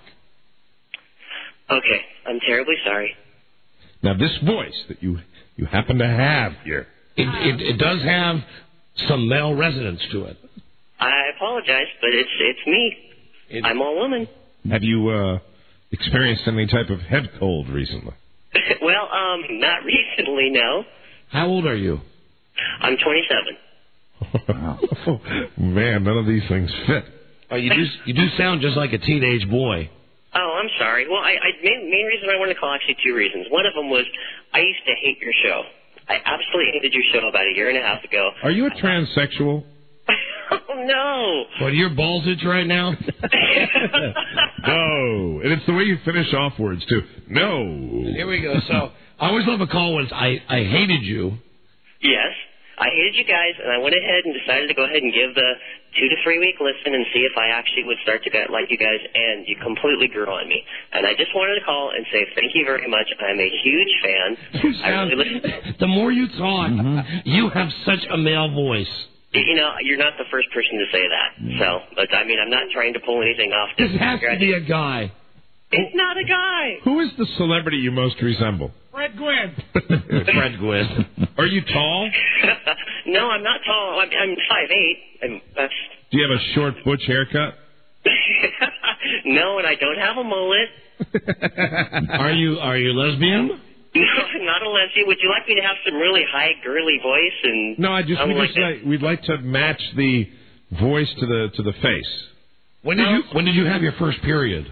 Okay, I'm terribly sorry. Now, this voice that you you happen to have here. It, it, it does have some male resonance to it. I apologize, but it's it's me. It- I'm all woman. Have you uh, experienced any type of head cold recently? Well, um, not recently, no. How old are you? I'm twenty-seven. Man, none of these things fit. Oh, you do you do sound just like a teenage boy. Oh, I'm sorry. Well, I, I main, main reason I wanted to call, actually two reasons. One of them was I used to hate your show. I absolutely hated your show about a year and a half ago. Are you a transsexual? Oh, no. What, are your balls itch right now? No. And it's the way you finish off words, too. No. Here we go. So I always love a call when it's, I, I hated you. Yes, I hated you guys, and I went ahead and decided to go ahead and give the two to three week listen and see if I actually would start to get like you guys, and you completely grew on me. And I just wanted to call and say thank you very much. I'm a huge fan. You I sound, really listen. the more you talk, you have such a male voice. You know, you're not the first person to say that. So, but I mean, I'm not trying to pull anything off. This has to be a guy. It's not a guy. Who is the celebrity you most resemble? Fred Gwynn. Fred Gwynn. Are you tall? No, I'm not tall. I'm, I'm five eight. I'm, that's... Do you have a short butch haircut? No, and I don't have a mullet. Are you are you lesbian? No, I'm not a lesbian. Would you like me to have some really high, girly voice? And No, I just, we like just like, we'd like to match the voice to the to the face. When did you when did you have your first period?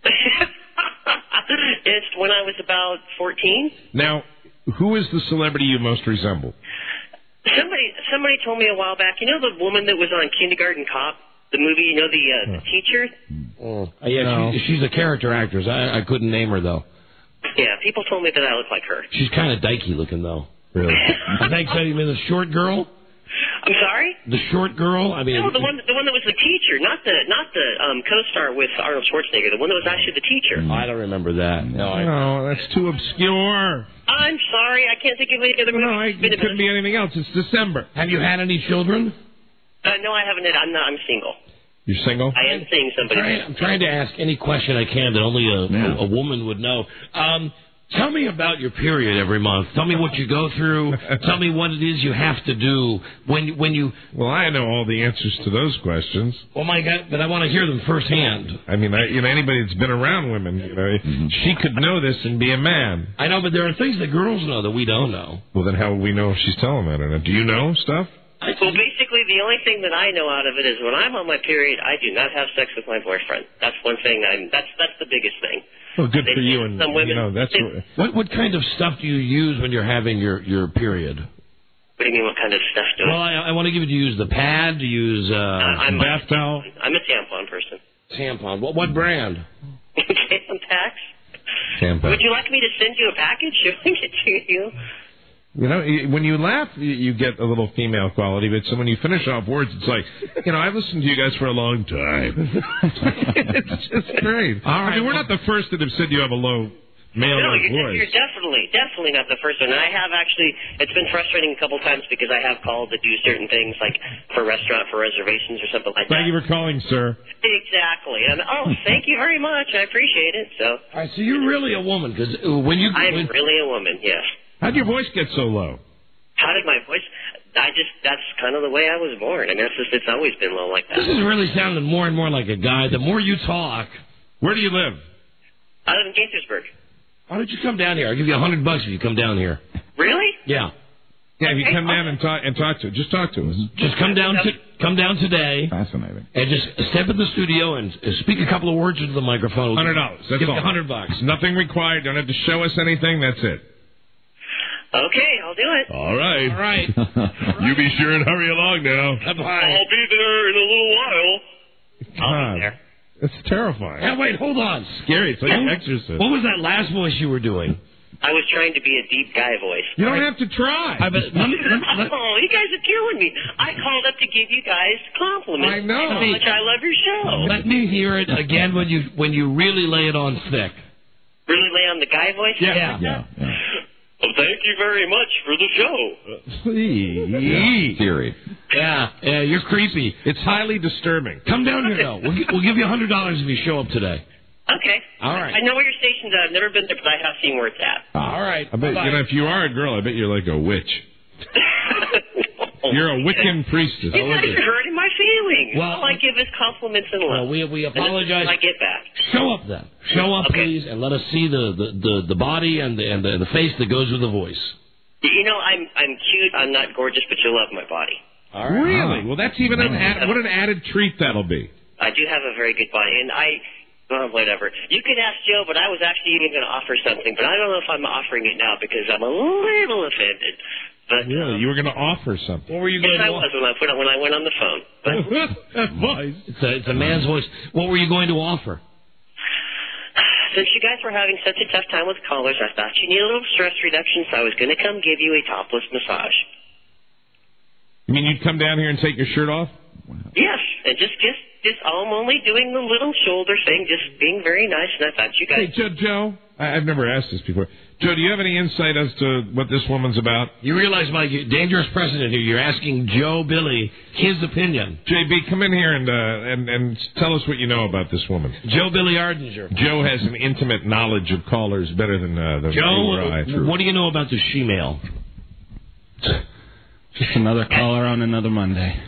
It's when I was about fourteen. Now, who is the celebrity you most resemble? Somebody somebody told me a while back, you know the woman that was on Kindergarten Cop, the movie, you know, the, uh, the teacher? Oh, yeah, No. she, she's a character actress. I, I couldn't name her, though. Yeah, people told me that I look like her. She's kind of dykey looking, though. Really? I think so. You mean the short girl? I'm sorry? The short girl? I mean, No, the one the one that was the teacher, not the not the um, co-star with Arnold Schwarzenegger, the one that was actually the teacher. I don't remember that. No, I, No, that's too obscure. I'm sorry, I can't think of any other No, I, movie. it couldn't be anything else. It's December. have you had any children? Uh, no, I haven't. I'm not. I'm single. You're single? I am seeing somebody. Trying, I'm trying to ask any question I can that only a, Yeah. a, a woman would know. Um, tell me about your period every month. Tell me what you go through. Tell me what it is you have to do when when you. Well, I know all the answers to those questions. Oh my God! But I want to hear them firsthand. I mean, I, you know, anybody that's been around women, you know, she could know this and be a man. I know, but there are things that girls know that we don't know. Well, then how will we know if she's telling that or not? Do you know stuff? Well, basically, the only thing that I know out of it is when I'm on my period, I do not have sex with my boyfriend. That's one thing. I'm. That's that's the biggest thing. Well, good They for you. say And some women- you know, that's they- what, What what kind of stuff do you use when you're having your, your period? What do you mean? What kind of stuff do I? Well, I, I want to give you to use the pad, to use uh, I'm bath towel, I'm a tampon person. tampon. What what brand? Tampax? Tampax. Would you like me to send you a package showing it to you? You know, y- when you laugh, you, you get a little female quality, but so when you finish off words, it's like, you know, I've listened to you guys for a long time. It's just great. All right, I mean, we're well- not the first that have said you have a low male No, you're, voice. you're definitely, definitely not the first one. And I have actually, it's been frustrating a couple times because I have called to do certain things, like for restaurant, for reservations or something like Thank that. you for calling, sir. Exactly. And, oh, thank you very much. I appreciate it. So, All right, so you're really a woman because when you I'm when, really a woman, yes. How'd your voice get so low? How did my voice? I just, that's kind of the way I was born. I mean, it's just, it's always been low like that. this is really sounding more and more like a guy. The more you talk, Where do you live? I live in Gaithersburg. why don't you come down here? I'll give you a hundred bucks if you come down here. Really? Yeah, Yeah, if you come down and talk and talk to, just talk to us. just come down to come down today Fascinating. and just step in the studio and uh, speak a couple of words into the microphone. We'll Hundred dollars. That's give you all. a hundred bucks. Nothing required. Don't have to show us anything. That's it. Okay, I'll do it. All right. All right. You be sure and hurry along now. Bye. I'll be there in a little while. I'll be God, there. it's terrifying. Now wait, hold on. Scary. It's like an exorcist. What was that last voice you were doing? I was trying to be a deep guy voice. You don't have to try. I bet, let me, let, let, Oh, you guys are killing me. I called up to give you guys compliments. I know. How much I love your show. let me hear it again when you when you really lay it on thick. Really lay on the guy voice? Yeah. Yeah. yeah. Well, thank you very much for the show. Please. Theory. Yeah, yeah, you're creepy. It's highly disturbing. Come down here though. We'll, gi- we'll give you a hundred dollars if you show up today. Okay. All right. I know where your station's at. I've never been there, but I have seen where it's at. All right. I bet Bye-bye. you know if you are a girl, I bet you're like a witch. You're a Wiccan priestess. You guys are hurting my feelings. Well, All I give is compliments and love. Well, we we And this is apologize. what I get back. Show up then. Show up, Okay. please, and let us see the, the, the, the body and the, and the and the face that goes with the voice. You know, I'm I'm cute. I'm not gorgeous, but you love my body. All right. Really? Well, that's even an add, what an added treat that'll be. I do have a very good body, and I, well, whatever. You could ask Joe, but I was actually even going to offer something, but I don't know if I'm offering it now because I'm a little offended. But Really? You were going to offer something. What were you yes, going I to was when I put it, when I went on the phone. But That voice. It's a, it's a man's voice. What were you going to offer? since you guys were having such a tough time with callers, I thought you needed a little stress reduction, so I was going to come give you a topless massage. You mean you'd come down here and take your shirt off? Yes, and just, just, just, I'm only doing the little shoulder thing, just being very nice, and I thought you guys... Hey, Joe, Joe, I- I've never asked this before. Joe, do you have any insight as to what this woman's about? You realize, Mike, dangerous precedent here. You're asking Joe Billy his opinion. J B, come in here and, uh, and, and tell us what you know about this woman. Joe Billy Ardinger. Joe has an intimate knowledge of callers better than, uh, than Joe, you or I. what do you know about the she-male? Just another caller on another Monday.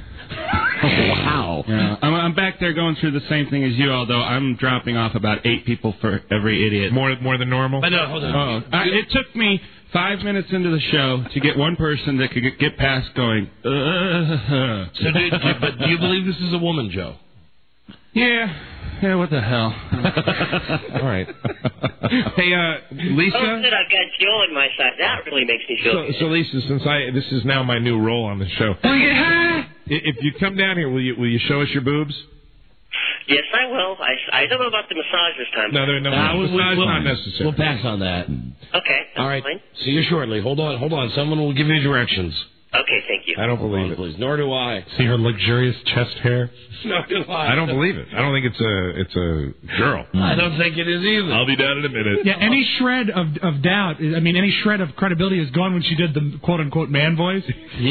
Wow. Yeah, I'm, I'm back there going through the same thing as you, although I'm dropping off about eight people for every idiot. More more than normal? But no, hold on. Oh, I, it took me five minutes into the show to get one person that could get, get past going, uh, So, do, do, but do you believe this is a woman, Joe? Yeah. Yeah, what the hell? All right. Hey, uh, Lisa? Oh, good, I've got Joe on my side. That really makes me feel So, good. so Lisa, since I this is now my new role on the show, i- if you come down here, will you will you show us your boobs? Yes, I will. I, I don't know about the massage this time. No, there no Nah, we- massage we'll- not necessary. We'll pass on that. Okay, that's All right. fine. See you shortly. Hold on, hold on. Someone will give you directions. Okay, thank you. I don't believe it. Please. Nor do I. See her luxurious chest hair? Nor do I. I don't believe it. I don't think it's a it's a girl. I don't think it is either. I'll be down in a minute. Yeah, any shred of of doubt, I mean, any shred of credibility is gone when she did the quote-unquote man voice.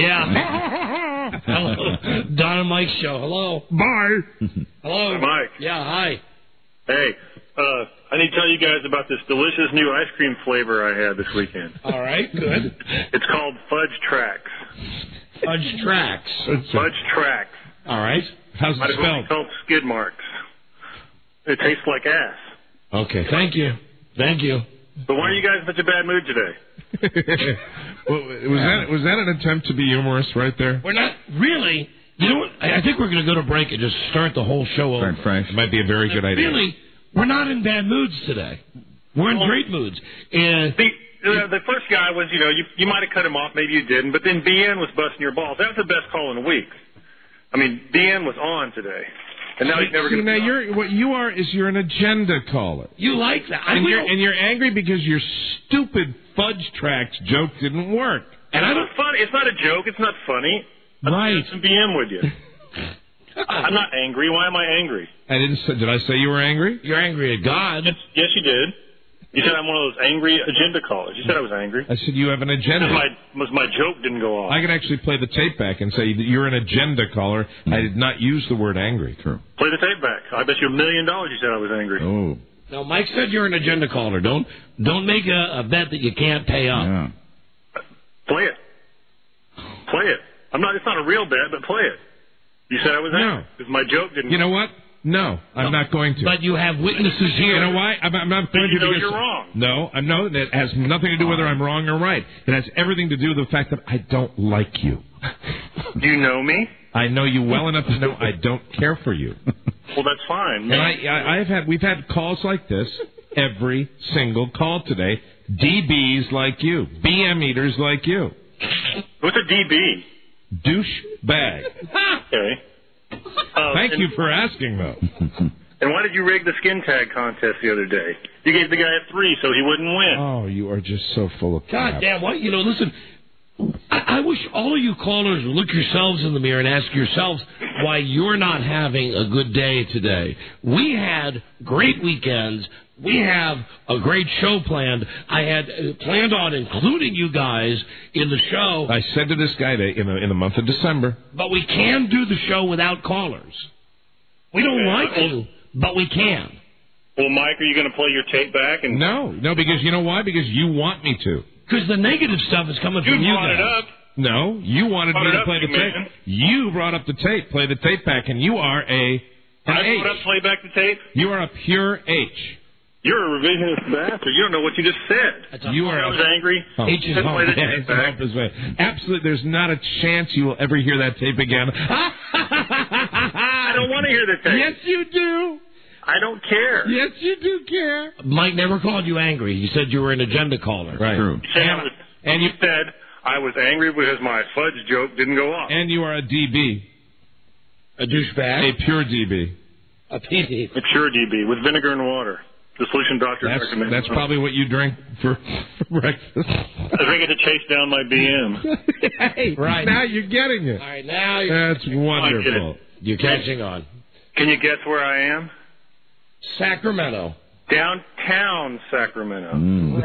Yeah. Hello. Don and Mike's show. Hello. Bye. Hello. Hi, Mike. Yeah, hi. Hey, uh, I need to tell you guys about this delicious new ice cream flavor I had this weekend. All right, good. It's called Fudge Tracks. Fudge Tracks. Fudge Tracks. All right. How's Might it as well be spelled? called skid marks. It tastes like ass. Okay, thank you. Thank you. But why are you guys in such a bad mood today? Well, was that was that an attempt to be humorous right there? We're not really. You know what? I I think we're going to go to break and just start the whole show over. Start fresh. It might be a very good idea. Really, we're not in bad moods today. We're in great moods. And The, uh, the first guy was, you know, you, you might have cut him off, maybe you didn't, but then B N was busting your balls. That was the best call in a week. I mean, B N was on today. And now he's never See, going to now be on. you're what you are is you're an agenda caller. you like that. I And will- you're and you're angry because your stupid fudge tracks joke didn't work. And I don't funny. It's not a joke. It's not funny. Right. I'm B M with you. I'm not angry. Why am I angry? I didn't say. Did I say you were angry? You're angry at God. Yes, yes, you did. You said I'm one of those angry agenda callers. You said I was angry. I said you have an agenda. My was my joke didn't go off. I can actually play the tape back and say that you're an agenda caller. I did not use the word angry. True. Play the tape back. I bet you a million dollars you said I was angry. Oh. No, Mike said you're an agenda caller. Don't don't make a, a bet that you can't pay up. Yeah. Play it. Play it. I'm not. It's not a real bet, but play it. You said I was angry because my joke didn't. You know what? No, I'm not going to. But you have witnesses here. You know why? I'm, I'm not Then going you to. know because- you're wrong. No, I know that it has nothing to do whether I'm wrong or right. It has everything to do with the fact that I don't like you. Do you know me? I know you well enough to know I don't care for you. Well, that's fine. And I, I, I've had, we've had calls like this every single call today. D Bs like you, B M eaters like you. What's a D B? Douche bag. Okay. Uh, Thank and, you for asking, though. And why did you rig the skin tag contest the other day? You gave the guy a three so he wouldn't win. Oh, you are just so full of crap. God damn, what? You know, listen, I, I wish all of you callers would look yourselves in the mirror and ask yourselves why you're not having a good day today. We had great weekends. We have a great show planned. I had uh, planned on including you guys in the show. I said to this guy that in the, in the month of December. But we can do the show without callers. We don't like to, but we can. Well, Mike, are you going to play your tape back? And No, no, because you know why? Because you want me to. Because the negative stuff is coming you from you brought guys. it up. No, you wanted Brought me it to up, play the you tape. man. You brought up the tape. Play the tape back, and you are a an I H. brought up play back the tape. You are a pure H. You're a revisionist bastard. You don't know what you just said. You are I a- was angry. Oh. H is play the Yeah, tape it's back. off his way. Absolutely, there's not a chance you will ever hear that tape again. I don't want to hear the tape. Yes, you do. I don't care. Yes, you do care. Mike never called you angry. He said you were an agenda caller. Right. True. You said I was, and you said I was angry because my fudge joke didn't go off. And you are a D B. A douchebag. A pure D B. A P D. A pure D B with vinegar and water. The Solution Doctor That's, recommends. that's probably what you drink for, for breakfast. I drink it to chase down my B M. Hey, Right. now you're getting it. All right, now you're, That's wonderful. you're catching on. Can you guess where I am? Sacramento. Downtown Sacramento. Mm.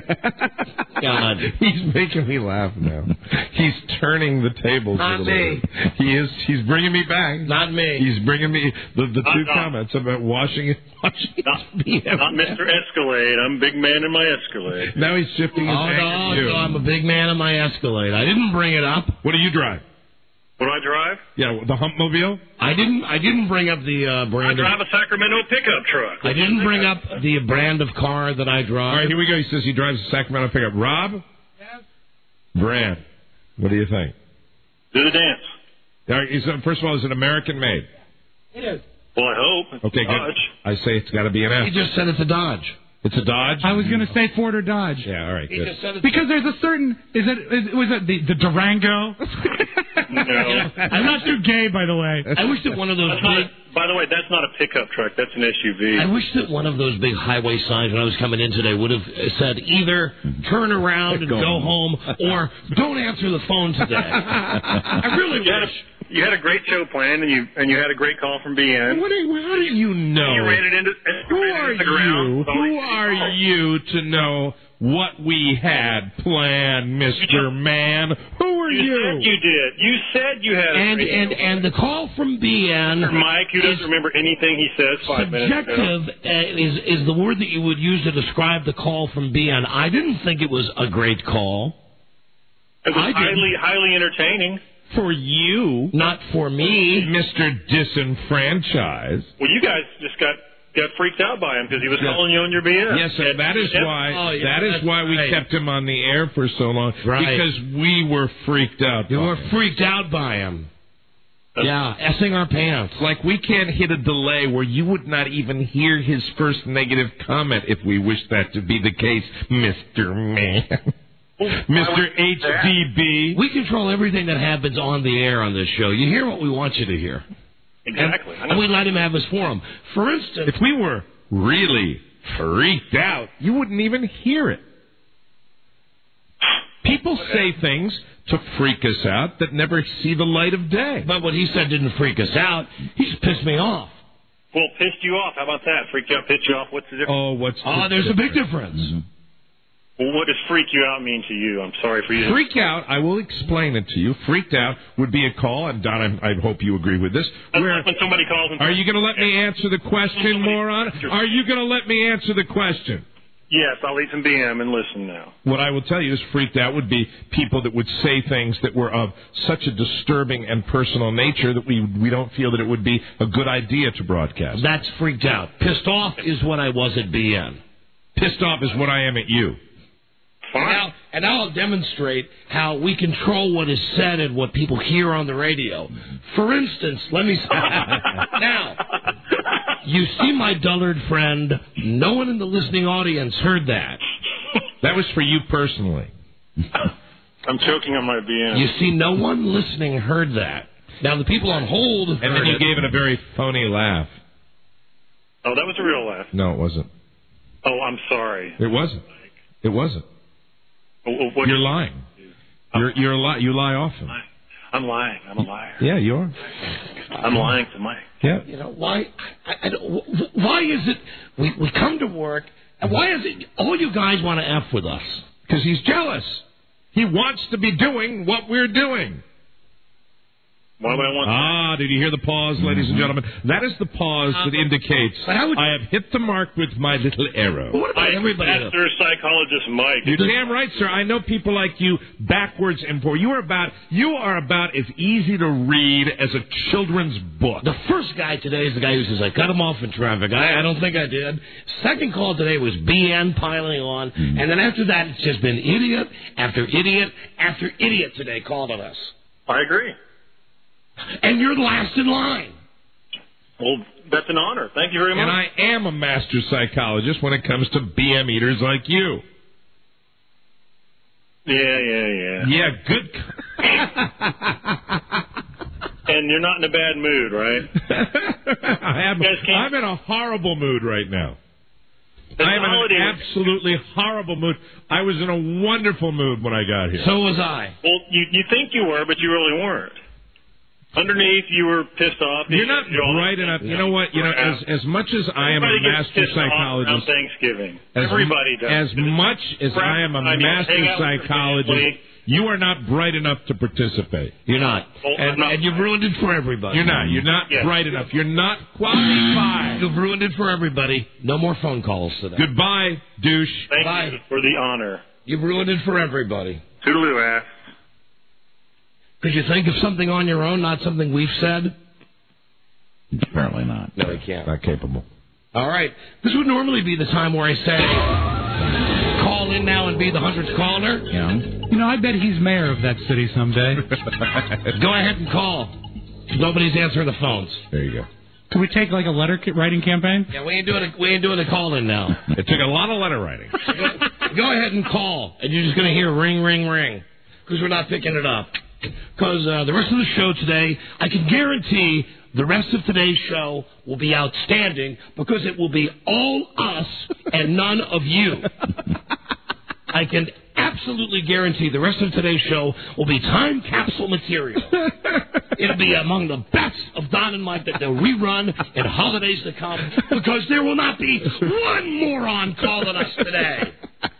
Right. God. He's making me laugh now. He's turning the tables. Not a little me. bit. He is. He's bringing me back. Not me. He's bringing me the, the Not- two not- comments about washing it. Washing Not, it. not Mister Escalade. I'm a big man in my Escalade. Now he's shifting his Oh, anger no, to you. no, I'm a big man in my Escalade. I didn't bring it up. What do you drive? What do I drive? Yeah, the Humpmobile. I didn't. I didn't bring up the uh, I brand. drive Of, a Sacramento pickup truck. I didn't bring up the brand of car that I drive. All right, here we go. He says he drives a Sacramento pickup. Rob? Yes. Brand. What do you think? Do the dance. All right, is it, first of all, is it American made? It is. Well, I hope. Okay, good. Dodge. I say it's got to be an F. He just said it's a Dodge. It's a Dodge? I was going to say Ford or Dodge. Yeah, all right, He good. just said it's Because there's a certain, is it, is, was it the, the Durango? No. I'm not too gay, by the way. I wish that one of those That's not big. a, by the way, that's not a pickup truck. That's an S U V. I wish that one of those big highway signs when I was coming in today would have said either turn around and Go go home or don't answer the phone today. I really You had, wish. a, you had a great show planned, and you and you had a great call from B N. What do you, how do you know? You ran it into. Who you ran it are into the ground. you? So Who you- are you to know what we had planned, Mister Man? Who are You you? said you did. You said you had a And great and show. and the call from B N. Mike, who doesn't remember anything he says five minutes ago. Subjective uh, is is the word that you would use to describe the call from B N. I didn't think it was a great call. It was I didn't. highly, highly entertaining. For you, Not for me. Mister Disenfranchised. Well, you guys just got got freaked out by him because he was calling you on your B S. Yes, sir. That is Yep. why. Oh, yeah, that is that's why we right. kept him on the air for so long. Right. Because we were freaked out. You by were him. freaked out by him. Yeah, essing our pants. Like we can't hit a delay where you would not even hear his first negative comment if we wish that to be the case, Mister Man. Mister H D B. We control everything that happens on the air on this show. You hear what we want you to hear. Exactly. I And, know. and we let him have his forum. For instance, If we were really freaked out, you wouldn't even hear it. People say things to freak us out that never see the light of day. but what he said didn't freak us out. He just pissed me off. Well, pissed you off. How about that? Freaked you out, pissed you off. What's the difference? Oh, what's Oh, the there's a big difference? difference. Well, what does freak you out mean to you? I'm sorry for you. Freak out, I will explain it to you. Freaked out would be a call, and Don, I, I hope you agree with this. That's Where, like when somebody calls and are you going to let me answer the question, moron? Are you going to let me answer the question? Yes, I'll eat some B M and listen now. What I will tell you is freaked out would be people that would say things that were of such a disturbing and personal nature that we we don't feel that it would be a good idea to broadcast. That's freaked out. Pissed off is what I was at B N. Pissed off is what I am at you. And now, and now I'll demonstrate how we control what is said and what people hear on the radio. For instance, let me say, now, you see my dullard friend, no one in the listening audience heard that. That was for you personally. I'm choking on my B M. You see, no one listening heard that. Now, the people on hold And then heard you it. gave it a very phony laugh. Oh, that was a real laugh. No, it wasn't. Oh, I'm sorry. It wasn't. It wasn't. Oh, oh, what- You're lying. You're you're a li- you lie often. I'm lying. I'm a liar. Yeah, you are. I'm lying to Mike. Yeah. You know, why, I, I don't, wh- why is it we, we come to work, and why is it all you guys want to F with us? Because he's jealous. He wants to be doing what we're doing. Why would I want Ah, did you hear the pause, ladies and gentlemen? That is the pause that indicates But how would- I have hit the mark with my little arrow. What about Mike, everybody else? Master Psychologist Mike. You're damn right, sir. I know people like you backwards and forward. You are about you are about as easy to read as a children's book. The first guy today is the guy who says, I cut him off in traffic. I, I don't think I did. Second call today was B N piling on. And then after that, it's just been idiot after idiot after idiot today called on us. I agree. And you're last in line. Well, that's an honor. Thank you very much. And I am a master psychologist when it comes to B M eaters like you. Yeah, yeah, yeah. Yeah, good. And you're not in a bad mood, right? I am, You guys can't- I'm in a horrible mood right now. I am in an absolutely horrible mood. I was in a wonderful mood when I got here. So was I. Well, you you think you were, but you really weren't. Underneath, you were pissed off. You're not bright enough. You know what? You know, as as much as I am a Everybody gets master pissed off around psychologist, Thanksgiving. as, Everybody does. as much as Crap, I am a I mean, master hang out with your psychologist, family. you are not bright enough to participate. You're not. Well, I'm And, not- and you've ruined it for everybody. You're not. You're not Yes. bright enough. You're not qualified. You've ruined it for everybody. No more phone calls today. Goodbye, douche. Thank Bye. you for the honor. You've ruined it for everybody. Toodaloo, ass. Could you think of something on your own, not something we've said? Apparently not. No, you can't. Not capable. All right. This would normally be the time where I say, call in now and be the hundredth caller. Yeah. You know, I bet he's mayor of that city someday. Go ahead and call. Nobody's answering the phones. There you go. Could we take like a letter writing campaign? Yeah, we ain't doing a, we ain't doing a call in now. It took a lot of letter writing. Go ahead and call, and you're just going to hear ring, ring, ring, because we're not picking it up. Because uh, the rest of the show today, I can guarantee the rest of today's show will be outstanding because it will be all us and none of you. I can absolutely guarantee the rest of today's show will be time capsule material. It'll be among the best of Don and Mike that they'll rerun in holidays to come because there will not be one moron calling us today.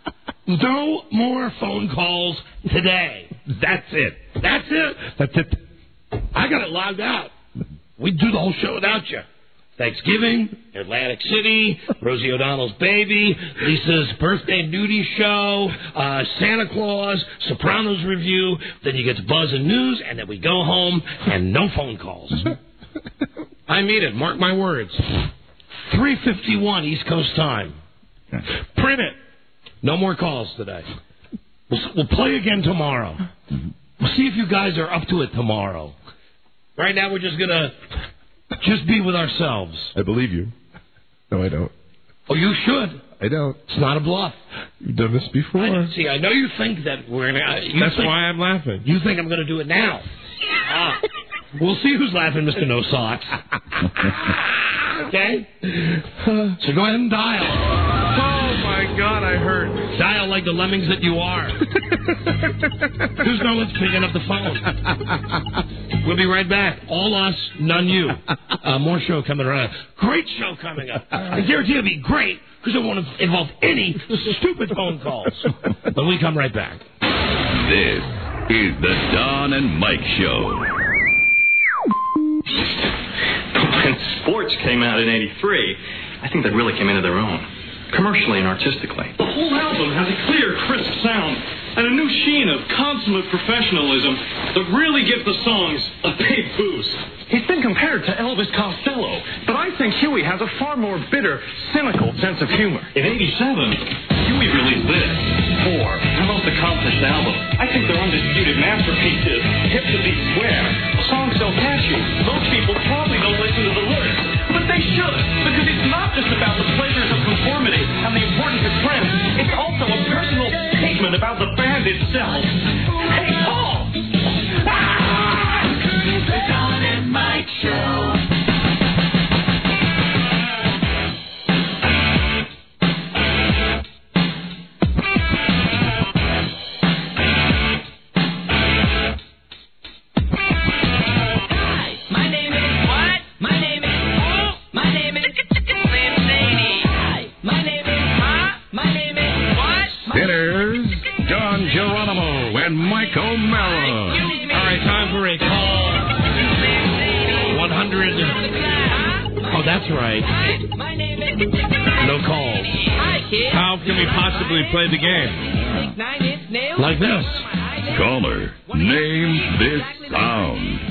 No more phone calls today. That's it. That's it. That's it. I got it logged out. We'd do the whole show without you. Thanksgiving, Atlantic City, Rosie O'Donnell's baby, Lisa's birthday nudie show, uh, Santa Claus, Sopranos review. Then you get to Buzz and News, and then we go home and no phone calls. I mean it. Mark my words. three fifty-one East Coast time. Print it. No more calls today. We'll, we'll play again tomorrow. We'll see if you guys are up to it tomorrow. Right now, we're just going to just be with ourselves. I believe you. No, I don't. Oh, you should. I don't. It's not a bluff. You've done this before. I, see, I know you think that we're going to... That's think, why I'm laughing. You think I'm going to do it now. Ah. We'll see who's laughing, Mister No Socks. Okay? So go ahead and dial. Oh, my God, I heard. Dial like the lemmings that you are. Who's no one's picking up the phone? We'll be right back. All us, none you. Uh, more show coming around. Great show coming up. I guarantee it'll be great because it won't involve any stupid phone calls. But we come right back. This is the Don and Mike Show. When sports came out in eighty-three, I think they really came into their own, commercially and artistically. The whole album has a clear, crisp sound and a new sheen of consummate professionalism that really gives the songs a big boost. He's been compared to Elvis Costello, but I think Huey has a far more bitter, cynical sense of humor. In eighty-seven, Huey released this, four, their most accomplished album. I think their undisputed masterpiece is Hip to Be Square. The song's so catchy, most people probably don't listen to the lyrics. But they should, because it's not just about the pleasures of conformity and the importance of trends. It's also a personal statement about the band itself. Hey, Paul! Ah! The Don and Mike Show. Dinners, Don Geronimo and Mike O'Mara. All right, time for a call. one hundred. Oh, that's right. No calls. How can we possibly play the game? Like this. Caller, name this sound.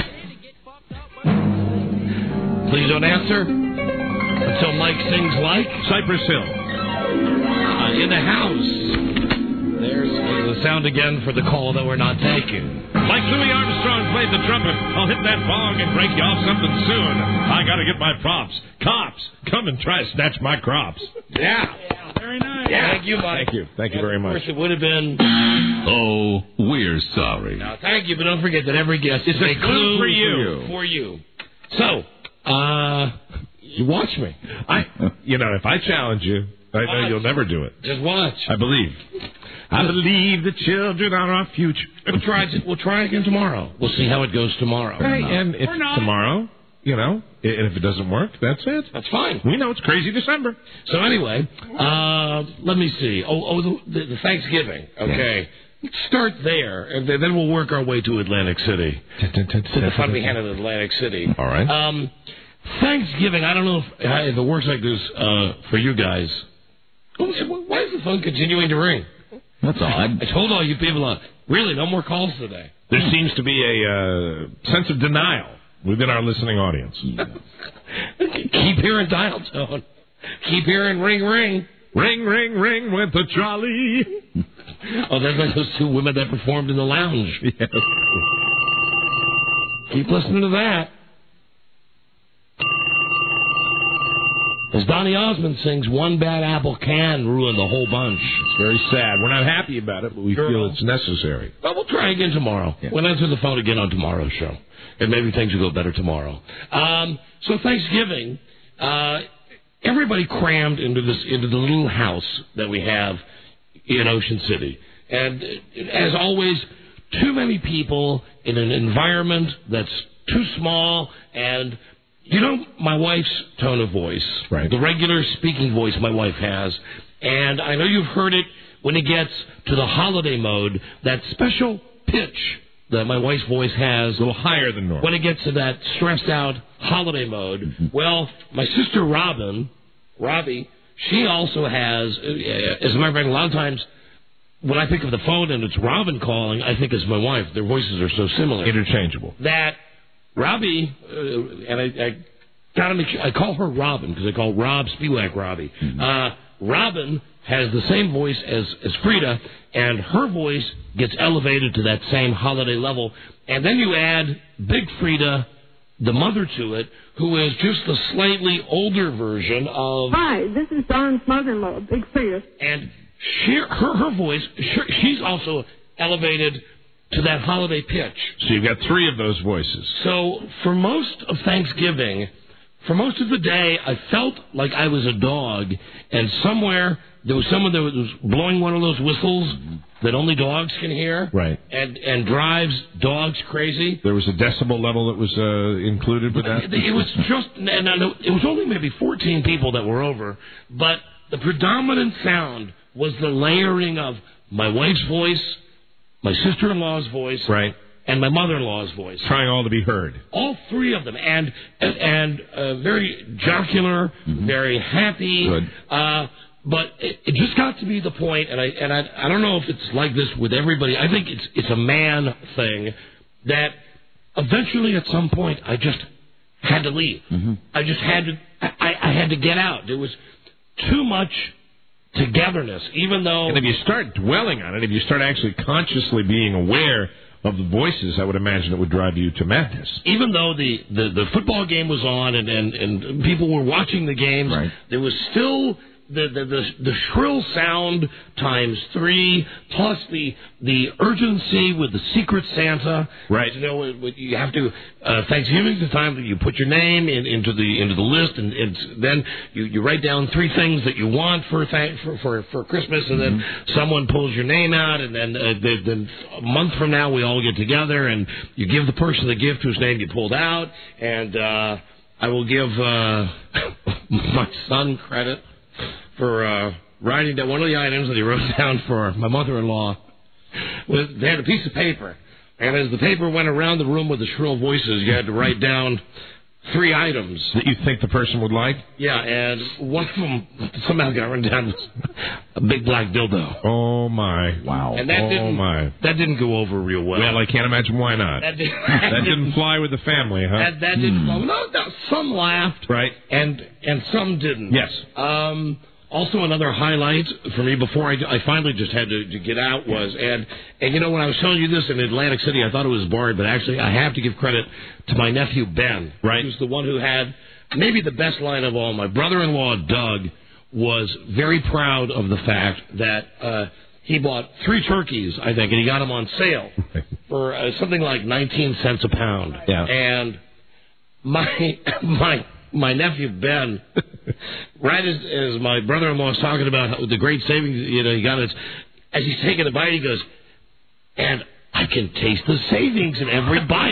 Please don't answer until Mike sings like Cypress Hill. Uh, in the house. There's the sound again for the call that we're not taking. Like Louis Armstrong played the trumpet, I'll hit that bong and break you off something soon. I gotta get my props. Cops, come and try to snatch my crops. Yeah. yeah very nice. Yeah. Thank you, Mike. Thank you. Thank you very much. Of course, it would have been. Oh, we're sorry. No, thank you, but don't forget that every guest is a clue for you. For you. So, uh, you watch me. I, you know, if I challenge you, I know you'll never do it. Just watch. I believe. I believe the children are our future. We'll try. We'll try again tomorrow. We'll see how it goes tomorrow. Right, and if tomorrow, you know, and if it doesn't work, that's it. That's fine. We know it's crazy December. So anyway, uh, let me see. Oh, oh, the, the, the Thanksgiving. Okay. Yeah. Let's start there, and then we'll work our way to Atlantic City. To the fun we had in Atlantic City. All right. Um, Thanksgiving, I don't know if, if it works like this uh, for you guys. Why is the phone continuing to ring? That's odd. I told all you people, uh, really, no more calls today. There seems to be a uh, sense of denial within our listening audience. Keep hearing dial tone. Keep hearing ring, ring. Ring, ring, ring with the trolley. Oh, that's like those two women that performed in the lounge. Yes. Keep listening to that. As Donny Osmond sings, one bad apple can ruin the whole bunch. It's very sad. We're not happy about it, but we Girl. feel it's necessary. Well, we'll try again tomorrow. Yeah. We'll answer the phone again on tomorrow's show. And maybe things will go better tomorrow. Um, so Thanksgiving, uh, everybody crammed into this into the little house that we have in Ocean City. And as always, too many people in an environment that's too small. And you know my wife's tone of voice, right? The regular speaking voice my wife has. And I know you've heard it when it gets to the holiday mode, that special pitch that my wife's voice has. A little higher than normal. When it gets to that stressed out holiday mode. Mm-hmm. Well, my sister Robin, Robbie, she also has, as a matter of fact, a lot of times when I pick up the phone and it's Robin calling, I think it's my wife. Their voices are so similar. Interchangeable. That Robbie, uh, and I, I gotta make sure, I call her Robin because I call Rob Spiewak Robbie. Mm-hmm. Uh, Robin has the same voice as, as Frida, and her voice gets elevated to that same holiday level. And then you add Big Frida, the mother to it, who is just a slightly older version of... Hi, this is Don's mother-in-law, Big Frida. And she, her, her voice, she, she's also elevated to that holiday pitch. So you've got three of those voices. So for most of Thanksgiving, for most of the day, I felt like I was a dog, and somewhere there was someone that was blowing one of those whistles that only dogs can hear, right? And and drives dogs crazy. There was a decibel level that was uh, included with that. It was just, and I know it was only maybe fourteen people that were over, but the predominant sound was the layering of my wife's voice, my sister-in-law's voice, right, and my mother-in-law's voice, trying all to be heard. All three of them, and and, and uh, very jocular, mm-hmm. very happy. Good. Uh, But it, it just got to be the point, and I and I I don't know if it's like this with everybody. I think it's it's a man thing that eventually at some point I just had to leave. Mm-hmm. I just had to I, I had to get out. There was too much togetherness, even though. And if you start dwelling on it, if you start actually consciously being aware of the voices, I would imagine it would drive you to madness. Even though the, the, the football game was on and, and, and people were watching the games, right. there was still the, the, the, the shrill sound times three, plus the the urgency with the Secret Santa. Right. You know, you have to, uh, Thanksgiving's the time that you put your name in, into the into the list, and, and then you, you write down three things that you want for th- for, for, for Christmas, and then mm-hmm. someone pulls your name out, and then, uh, the, then a month from now we all get together, and you give the person the gift whose name you pulled out, and uh, I will give uh, my son credit for uh, writing down one of the items that he wrote down for my mother-in-law. Was, they had a piece of paper, and as the paper went around the room with the shrill voices, you had to write down three items that you think the person would like. Yeah, and one of them somehow got written down was a big black dildo. Oh my! Wow! And that oh didn't, my! That didn't go over real well. Well, I can't imagine why not. That, did, that, that didn't, didn't fly with the family, huh? That, that didn't. Fly. No, no, some laughed, right, and and some didn't. Yes. Um. Also, another highlight for me before I, I finally just had to, to get out was, and, and you know, when I was telling you this in Atlantic City, I thought it was Bard, but actually I have to give credit to my nephew Ben, right, who's the one who had maybe the best line of all. My brother-in-law, Doug, was very proud of the fact that uh, he bought three turkeys, I think, and he got them on sale for uh, something like nineteen cents a pound. Yeah. And my my my nephew Ben, right as, as my brother-in-law was talking about how, the great savings, you know, he got it. As he's taking a bite, he goes, and I can taste the savings in every bite.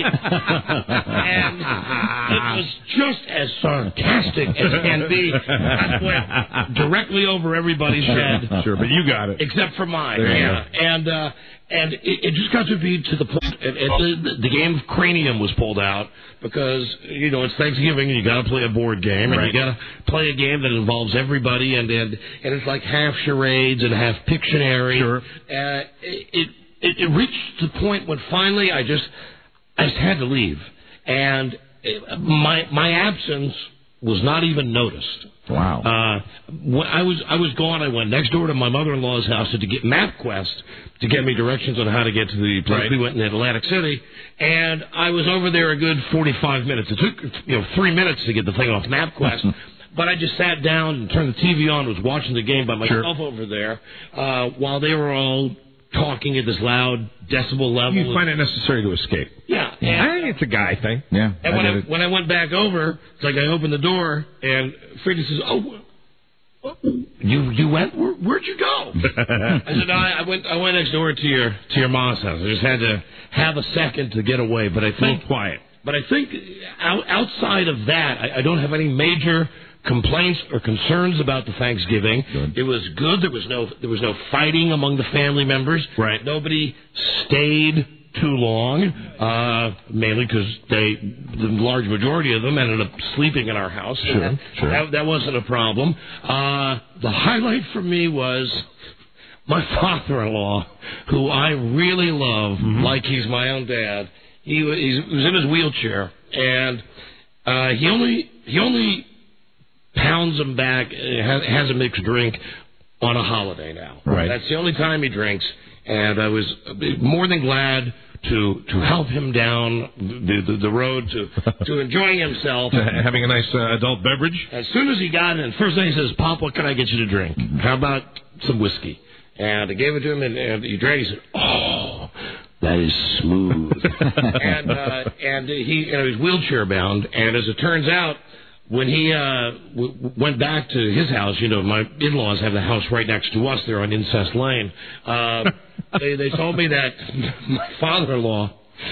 And it was just as sarcastic as can be. That went directly over everybody's head. Sure, but you got it. Except for mine. There you Yeah. go. And, uh, and it, it just got to be to the point. And, and the, the game of Cranium was pulled out because, you know, it's Thanksgiving and you got to play a board game. And Right. you got to play a game that involves everybody. And, and, and it's like half charades and half Pictionary. Sure. Uh, it, it It, it reached the point when finally I just, I just had to leave, and it, my my absence was not even noticed. Wow. Uh, when I was I was gone. I went next door to my mother-in-law's house to get MapQuest to get me directions on how to get to the place Right. we went in Atlantic City, and I was over there a good forty-five minutes. It took you know three minutes to get the thing off MapQuest. But I just sat down and turned the T V on, was watching the game by myself over there, uh, while they were all talking at this loud decibel level. You find it necessary to escape. Yeah. I And, think it's a guy thing. Yeah. and I when, get I, it. when I went back over, it's like I opened the door, and Frida says, oh, you you went? Where, where'd you go? I said, no, I, I went I went next door to your to your mom's house. I just had to have a second to get away. But I think quiet. But I think out, outside of that, I, I don't have any major complaints or concerns about the Thanksgiving. Good. It was good. There was no there was no fighting among the family members. Right. Nobody stayed too long, uh, mainly because they the large majority of them ended up sleeping in our house. Sure, that, sure. That, that wasn't a problem. Uh, the highlight for me was my father-in-law, who I really love, Mm-hmm. like he's my own dad. He, wa- he's, he was in his wheelchair, and uh, he only he only pounds them back, uh, has, has a mixed drink on a holiday now. Right. That's the only time he drinks, and I was more than glad to to help him down the the, the road to to enjoying himself. Having a nice uh, adult beverage. As soon as he got in, first thing he says, "Pop, what can I get you to drink? How about some whiskey?" And I gave it to him, and, and he drank. He said, "Oh, that is smooth." and uh, and he, you know, he's wheelchair bound. And as it turns out, when he uh, w- went back to his house, you know, my in-laws have the house right next to us there on Incest Lane. Uh, they, they told me that my father-in-law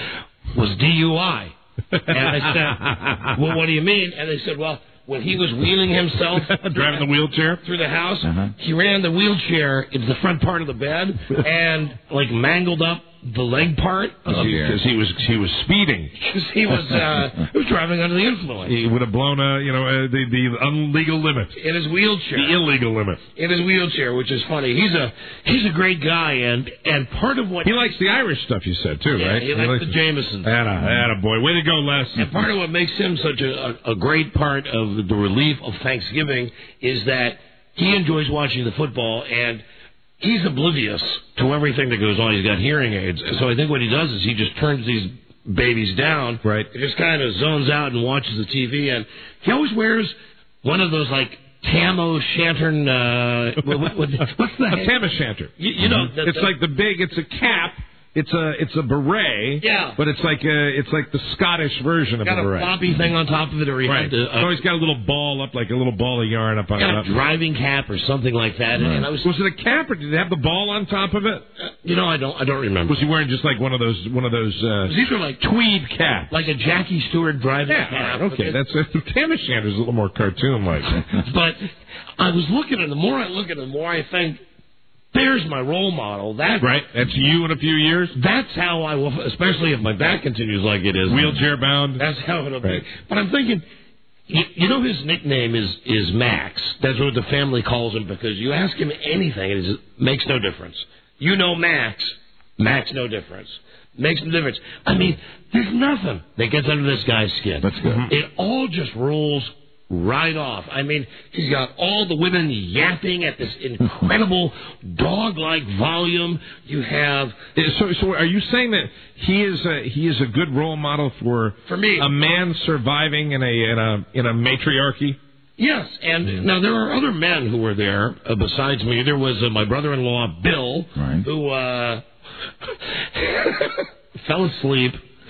was D U I. And I said, "Well, what do you mean?" And they said, "Well, when he was wheeling himself Driving the wheelchair through the house, Uh-huh. he ran the wheelchair into the front part of the bed and like mangled up the leg part Oh, dear. because he was he was speeding. because he was uh, he was driving under the influence He would have blown uh, you know uh, the the illegal limit, in his wheelchair. the illegal limit. in his wheelchair, which is funny. He's a he's a great guy, and and part of what He likes the Irish stuff, you said too, yeah, right? he likes the Jamesons. Atta, atta boy, way to go, Les. And part of what makes him such a, a, a great part of the relief of Thanksgiving is that he enjoys watching the football, and he's oblivious to everything that goes on. He's got hearing aids. So I think what he does is he just turns these babies down. Right. He just kind of zones out and watches the T V, and he always wears one of those, like, tam o' shanter, uh, what, what, what, what's the A tam o' shanter. You, you know, the, It's the- like the big. It's a cap. It's a it's a beret. Yeah. But it's like a, it's like the Scottish version of got a a beret. floppy thing on top of it, or he Right. had the, It's always got a little ball up, like a little ball of yarn up on got top. a driving cap or something like that. And, and I was, Was it a cap, or did it have the ball on top of it? you know, I don't, I don't remember. Was he wearing just like one of those one of those uh, These are like tweed caps? like a Jackie Stewart driving Yeah. cap. all right, okay. That's a tam o' shanter's a little more cartoon-like. But I was looking at it, the more I look at it, the more I think, there's my role model. That Right. That's you in a few years. That's how I will, especially if my back continues like it is. Wheelchair bound. That's how it'll Right. be. But I'm thinking, you, you know, his nickname is is Max. That's what the family calls him because you ask him anything, it is, makes no difference. You know Max, Max no difference. Makes no difference. I mean, there's nothing that gets under this guy's skin. That's good. It all just rolls right off. I mean, he's got all the women yapping at this incredible dog-like volume. You have So, so are you saying that he is a, he is a good role model for For me. a man surviving in a in a in a matriarchy? Yes, and now there are other men who were there uh, besides me. There was uh, my brother-in-law Bill, Right. who uh, fell asleep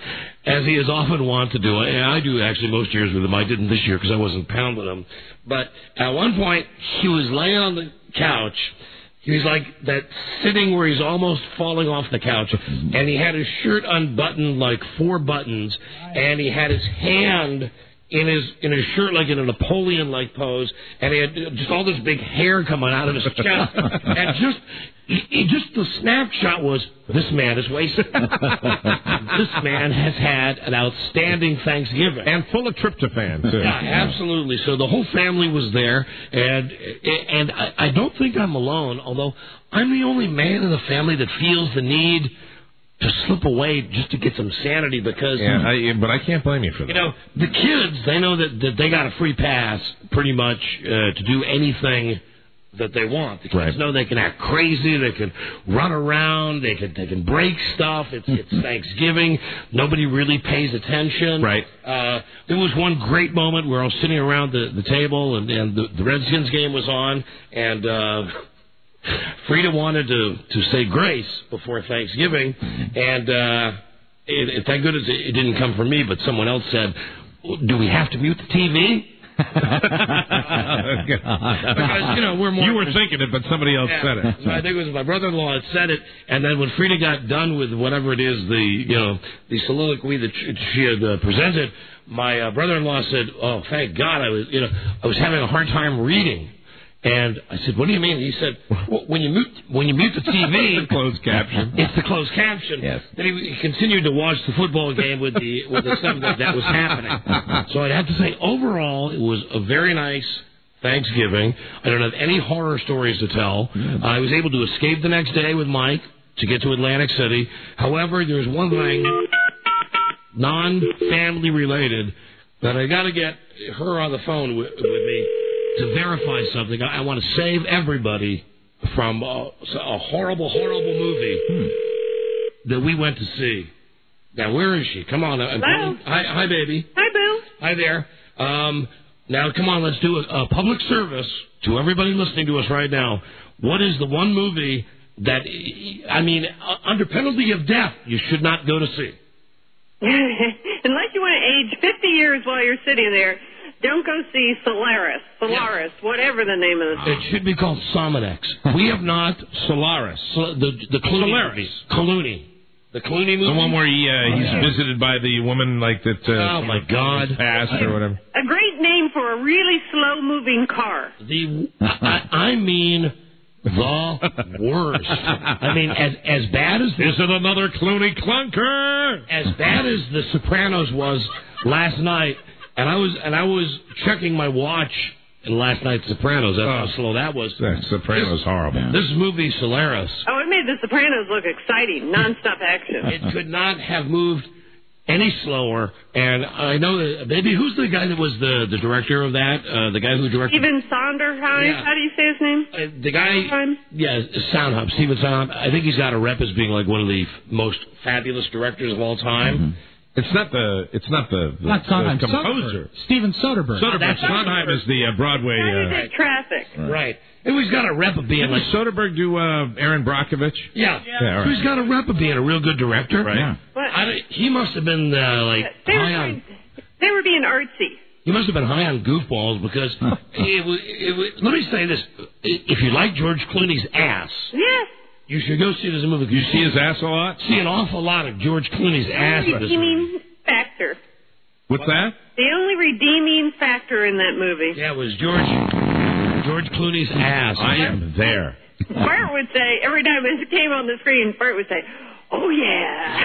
as he is often wont to do. And I do actually most years with him. I didn't this year because I wasn't pounding him. But at one point, he was laying on the couch. He was like that sitting where he's almost falling off the couch, and he had his shirt unbuttoned like four buttons, and he had his hand in his in his shirt like in a Napoleon-like pose, and he had just all this big hair coming out of his chest, and just he, he just the snapshot was, this man is wasted. This man has had an outstanding Thanksgiving. And full of tryptophan, too. Yeah, absolutely. So the whole family was there, and and I, I don't think I'm alone, although I'm the only man in the family that feels the need to slip away just to get some sanity because... Yeah, I, but I can't blame you for that. You know, the kids, they know that, that they got a free pass pretty much uh, to do anything that they want. The kids right. know they can act crazy, they can run around, they can they can break stuff. It's it's Thanksgiving. Nobody really pays attention. Right. Uh, there was one great moment where I was sitting around the, the table and, and the, the Redskins game was on, and uh, Frida wanted to, to say grace before Thanksgiving, and uh, it, it, thank goodness it, it didn't come from me, but someone else said, do we have to mute the T V? Because, you know, we're more... You were thinking it, but somebody else yeah. said it. So I think it was my brother-in-law that said it, and then when Frida got done with whatever it is, the, you know, the soliloquy that she had uh, presented, my uh, brother-in-law said, oh, thank God, I was, you know, I was having a hard time reading. And I said, what do you mean? He said, well, when you mute when you mute the T V, the closed caption. It's the closed caption. Yes. Then he, he continued to watch the football game with the with the stuff that, that was happening. So I'd have to say, overall, it was a very nice Thanksgiving. I don't have any horror stories to tell. Mm. I was able to escape the next day with Mike to get to Atlantic City. However, there's one thing, non-family related, that I got to get her on the phone with, with me to verify something. I, I want to save everybody from a, a horrible, horrible movie hmm. that we went to see. Now, where is she? Come on. I'm Hello. Hi, hi, baby. Hi, Bill. Hi there. Um, now, come on. Let's do a, a public service to everybody listening to us right now. What is the one movie that, I mean, uh, under penalty of death, you should not go to see? Unless you want to age fifty years while you're sitting there, don't go see Solaris, Solaris, yeah. whatever the name of the... It should be called Sominex. We have not... Solaris. So, the the Clooney Solaris. Clooney. The Clooney movie? The one where he uh, he's yeah. visited by the woman like that... Uh, oh, my God. Passed or whatever. A great name for a really slow-moving car. The I, I mean... The worst. I mean, as as bad as... Is it another Clooney clunker? As bad as The Sopranos was last night... And I was and I was checking my watch in last night's Sopranos. That's oh, how slow that was. That Sopranos this, horrible. This movie, Solaris. Oh, it made The Sopranos look exciting. Non-stop action. It could not have moved any slower. And I know that, baby, who's the guy that was the, the director of that? Uh, the guy who directed... Stephen Sondheim? Yeah. How do you say his name? Uh, the guy... Sondheim? Yeah, Sondheim. Stephen Sondheim. I think he's got a rep as being like one of the most fabulous directors of all time. Mm-hmm. It's not the. It's not the, the, not Sondheim, the composer. Soderbergh. Steven Soderbergh. Soderbergh. That's Sondheim is the uh, Broadway. Uh, right. Traffic. Right. right. And he's got a rep of being Didn't like Soderbergh do uh, Aaron Brockovich? Yeah. Yeah. yeah so he's got a rep of being a real good director. Right. Yeah. I, he must have been uh, like they high were, on. They were being artsy. He must have been high on goofballs because it was, it was, let me say this: if you like George Clooney's ass, yes. you should go see this movie. You see his ass a lot? See an awful lot of George Clooney's ass. The redeeming factor. What's that? The only redeeming factor in that movie. Yeah, it was George George Clooney's ass. I am there. Bart would say, every time it came on the screen, Bart would say, oh, yeah.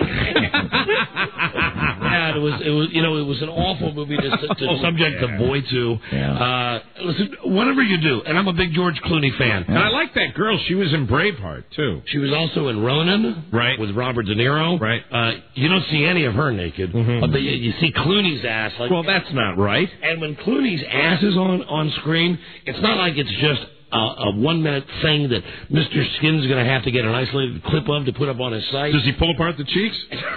Yeah, it was, it was, you know, it was an awful movie to, to oh, subject yeah. the boy to. Yeah. Uh, listen, whatever you do, and I'm a big George Clooney fan. And I like that girl. She was in Braveheart, too. She was also in Ronin, right, with Robert De Niro. Right. Uh, you don't see any of her naked, mm-hmm. but you, you see Clooney's ass. Like, well, that's not right. And when Clooney's ass is on, on screen, it's not like it's just a, a one-minute thing that Mister Skin's going to have to get an isolated clip of to put up on his site. Does he pull apart the cheeks?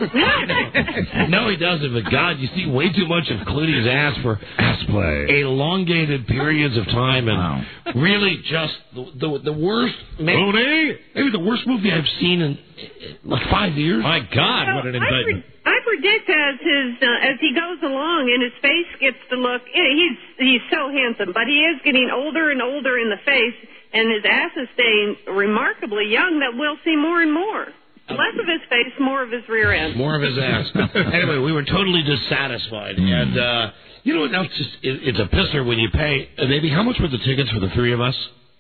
No, he doesn't. But, God, you see way too much of Clooney's ass for ass play. elongated periods of time. And wow. really just the, the, the worst... Clooney? Maybe the worst movie I've seen in like five years. My God, So what an I, indictment. pre- I predict as his uh, as he goes along and his face gets to look, you know, he's he's so handsome, but he is getting older and older in the face, and his ass is staying remarkably young. That we'll see more and more. Less of his face, more of his rear end. More of his ass. Anyway, we were totally dissatisfied, and uh, you know what? Now it's just it, it's a pisser when you pay. Uh, maybe how much were the tickets for the three of us?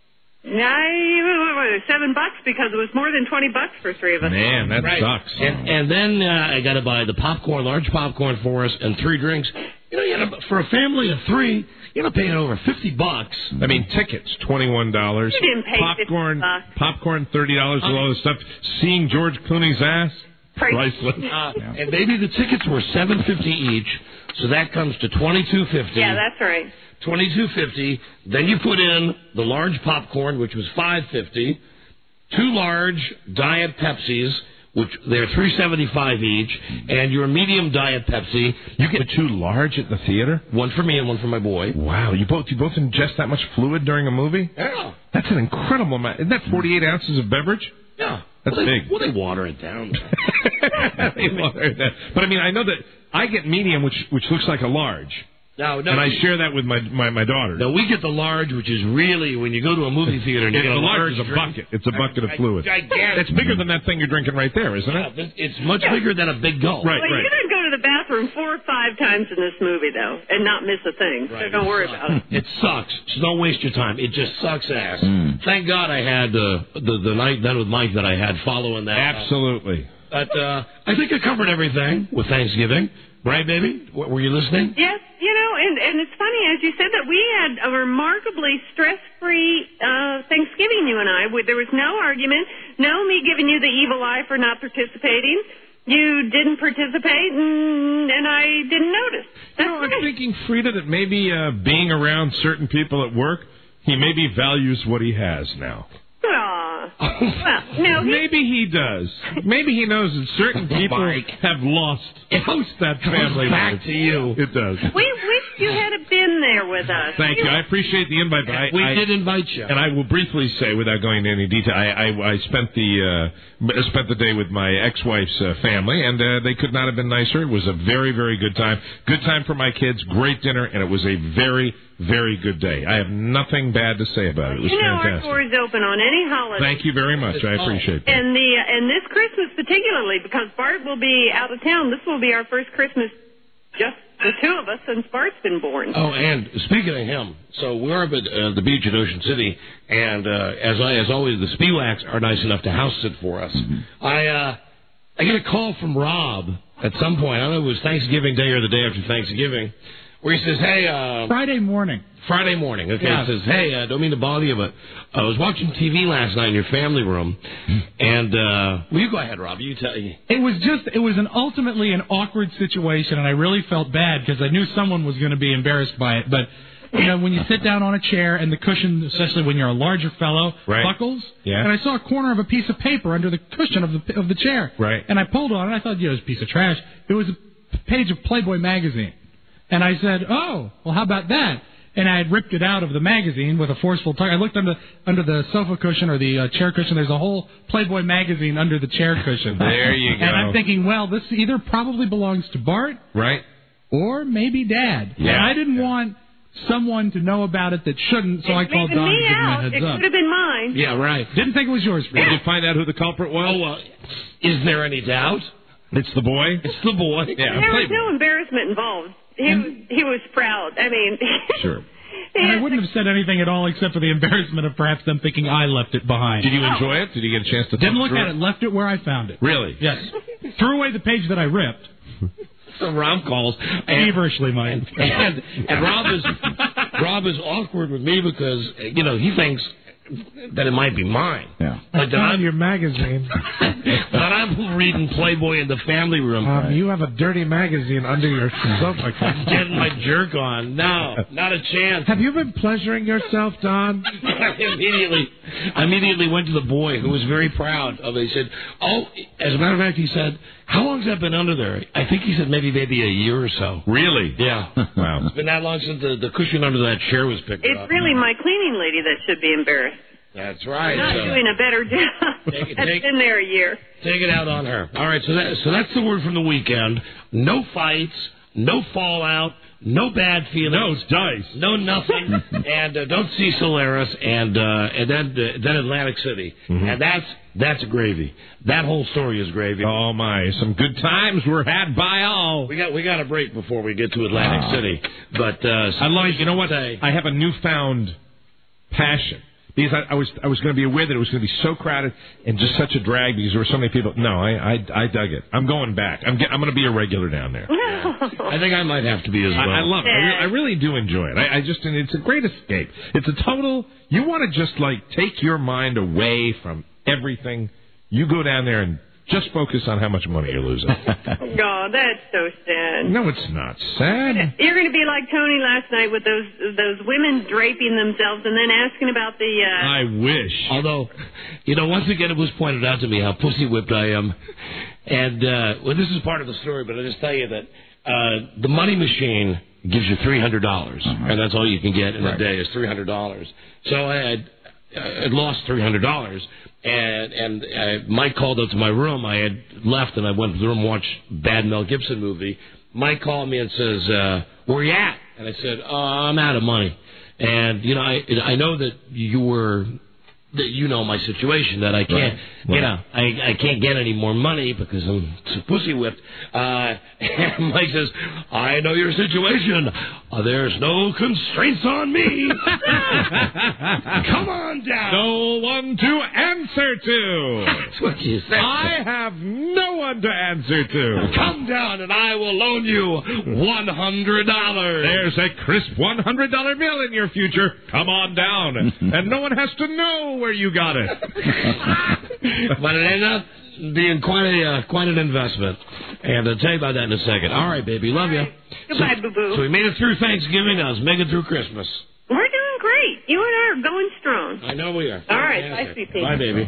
I, seven bucks because it was more than twenty bucks for three of us. Man, that Right. sucks. And, and then uh, I got to buy the popcorn, large popcorn for us, and three drinks. You know, you gotta, for a family of three, you're not paying over fifty bucks. I mean, tickets twenty-one dollars. You didn't pay popcorn, fifty bucks. popcorn thirty dollars with all this stuff. Seeing George Clooney's ass, priceless. Uh, and maybe the tickets were seven fifty each, so that comes to twenty-two fifty. Yeah, that's right. twenty-two fifty. Then you put in the large popcorn, which was five fifty. Two large Diet Pepsis, which they're three seventy-five each, and your medium Diet Pepsi. You get two large at the theater? One for me and one for my boy. Wow, you both you both ingest that much fluid during a movie? Yeah. That's an incredible amount. Isn't that forty-eight ounces of beverage? Yeah. That's well, they, big. Well, they water it down. They water it down. But I mean, I know that I get medium, which which looks like a large. No, no. And I share that with my my, my daughter. No, we get the large, which is really, when you go to a movie theater and you It's get a a large large is a drink, bucket. It's a bucket of I- fluid. gigantic. It's bigger than that thing you're drinking right there, isn't Yeah, it? but it's much Yeah. bigger than a big gulp. Right, Well, right. you didn't go to the bathroom four or five times in this movie, though, and not miss a thing. Right. So don't worry about it. It sucks. So don't waste your time. It just sucks ass. Thank God I had uh, the the night then with Mike that I had following that. Absolutely. But uh, I think I covered everything with Thanksgiving. Right, baby? W- Were you listening? Yes, you know, and, and it's funny, as you said, that we had a remarkably stress-free uh, Thanksgiving, you and I. We, there was no argument, no me giving you the evil eye for not participating. You didn't participate, and, and I didn't notice. You know, I'm thinking, Frida, that maybe uh, being around certain people at work, he maybe values what he has now. Aw. Well, no, he, Maybe he does. Maybe he knows that certain people Mike. have lost post that family back life. to you. It does. we wish you had been there with us. Thank you. I appreciate the invite, but I, We I, did invite you. and I will briefly say, without going into any detail, I, I, I spent the uh, spent the day with my ex-wife's uh, family, and uh, they could not have been nicer. It was a very, very good time. Good time for my kids. Great dinner, and it was a very, very good day. I have nothing bad to say about it. It was You know, our fantastic. door's open on any holiday. Thank you very much. I appreciate that. And the and this Christmas particularly, because Bart will be out of town. This will be our first Christmas, just the two of us, since Bart's been born. Oh, and speaking of him, so we're up at uh, the beach at Ocean City, and uh, as I, as always, the Spiewaks are nice enough to house sit for us. I uh, I get a call from Rob at some point. I don't know if it was Thanksgiving Day or the day after Thanksgiving, where he says, "Hey, uh, Friday morning. Friday morning." Okay, Yeah. he says, "Hey, I don't mean to bother you, but I was watching T V last night in your family room, and uh, well, you go ahead, Rob. You tell you." It was just, it was an ultimately an awkward situation, and I really felt bad because I knew someone was going to be embarrassed by it. But, you know, when you sit down on a chair and the cushion, especially when you're a larger fellow, Right. buckles, Yeah. and I saw a corner of a piece of paper under the cushion of the of the chair. Right. And I pulled on it. I thought, you know, it was a piece of trash. It was a page of Playboy magazine. And I said, oh, well, how about that? And I had ripped it out of the magazine with a forceful tug. I looked under under the sofa cushion or the uh, chair cushion. There's a whole Playboy magazine under the chair cushion. There you go. And I'm thinking, well, this either probably belongs to Bart Right? or maybe Dad. Yeah. And I didn't want someone to know about it that shouldn't, so I called Leaving Don to me give him a out, heads it up. could have been mine. Yeah, right. Didn't think it was yours, Did Fred. you find out who the culprit was? Oh, uh, is there any doubt? It's the boy? It's the boy. Yeah, There was Playboy. no embarrassment involved. He was, he was proud. I mean, Sure. And I wouldn't have said anything at all except for the embarrassment of perhaps them thinking I left it behind. Did you enjoy it? Did you get a chance to Didn't thumb look through at it, left it where I found it. Really? Yes. Threw away the page that I ripped. So Rob calls. And, Feverishly, Mike. and, and Rob is Rob is awkward with me because, you know, he thinks that it might be mine. Yeah. But then I'm, your magazine. but I'm reading Playboy in the family room. Um, you have a dirty magazine under your sofa. Getting my jerk on. No, not a chance. Have you been pleasuring yourself, Don? I immediately, I immediately went to the boy who was very proud of it. He said, "Oh, as a matter of fact," he said, "how long's that been under there?" I think he said maybe maybe a year or so. Really? Yeah. Wow. It's been that long since the, the cushion under that chair was picked it's up. really my cleaning lady that should be embarrassed. That's right. Not so doing a better job. Take it- That's take- been there a year. Take it out on her. All right, so that, so that's the word from the weekend. No fights, no fallout, no bad feelings. No dice. No nothing. and uh, don't see Solaris and uh, and then uh, then Atlantic City. Mm-hmm. And that's that's gravy. That whole story is gravy. Oh my, some good times were had by all. We got we got a break before we get to Atlantic Ah. City. But uh, I love. You know what? say- I have a newfound passion. Because I, I was I was going to be aware that it was going to be so crowded and just such a drag because there were so many people. No, I I, I dug it. I'm going back. I'm get, I'm going to be a regular down there. I think I might have to be as well. I, I love it. I, re- I really do enjoy it. I, I just and it's a great escape. It's a total. You want to just like take your mind away from everything. You go down there and just focus on how much money you're losing. God, that's so sad. No, it's not sad. You're going to be like Tony last night with those those women draping themselves and then asking about the. Uh... I wish. Although, you know, once again, it was pointed out to me how pussy whipped I am. And, uh, well, this is part of the story, but I'll just tell you that uh, the money machine gives you three hundred dollars, Uh-huh. and that's all you can get in Right. a day is three hundred dollars. So I had, I had lost three hundred dollars. And and uh, Mike called up to my room. I had left, and I went to the room and watched bad Mel Gibson movie. Mike called me and says, uh, "Where you at?" And I said, "Oh, I'm out of money." And you know, I I know that you were that you know my situation that I can't, Right. you Right. know, I I can't get any more money because I'm so pussy whipped. Uh, and Mike says, "I know your situation. Uh, there's no constraints on me. Come on down. No one to answer to. That's what you said. I have no one to answer to. Come down and I will loan you one hundred dollars. There's a crisp one hundred dollar bill in your future. Come on down. And no one has to know where you got it. But it ended up being quite a uh, quite an investment. And I'll tell you about that in a second. All right, baby. Love you. Goodbye, boo-boo. So we made it through Thanksgiving. I was making it through Christmas. We're doing great. You and I are going strong. I know we are. All right. Bye, Fantastic. sweet pea. Bye, baby.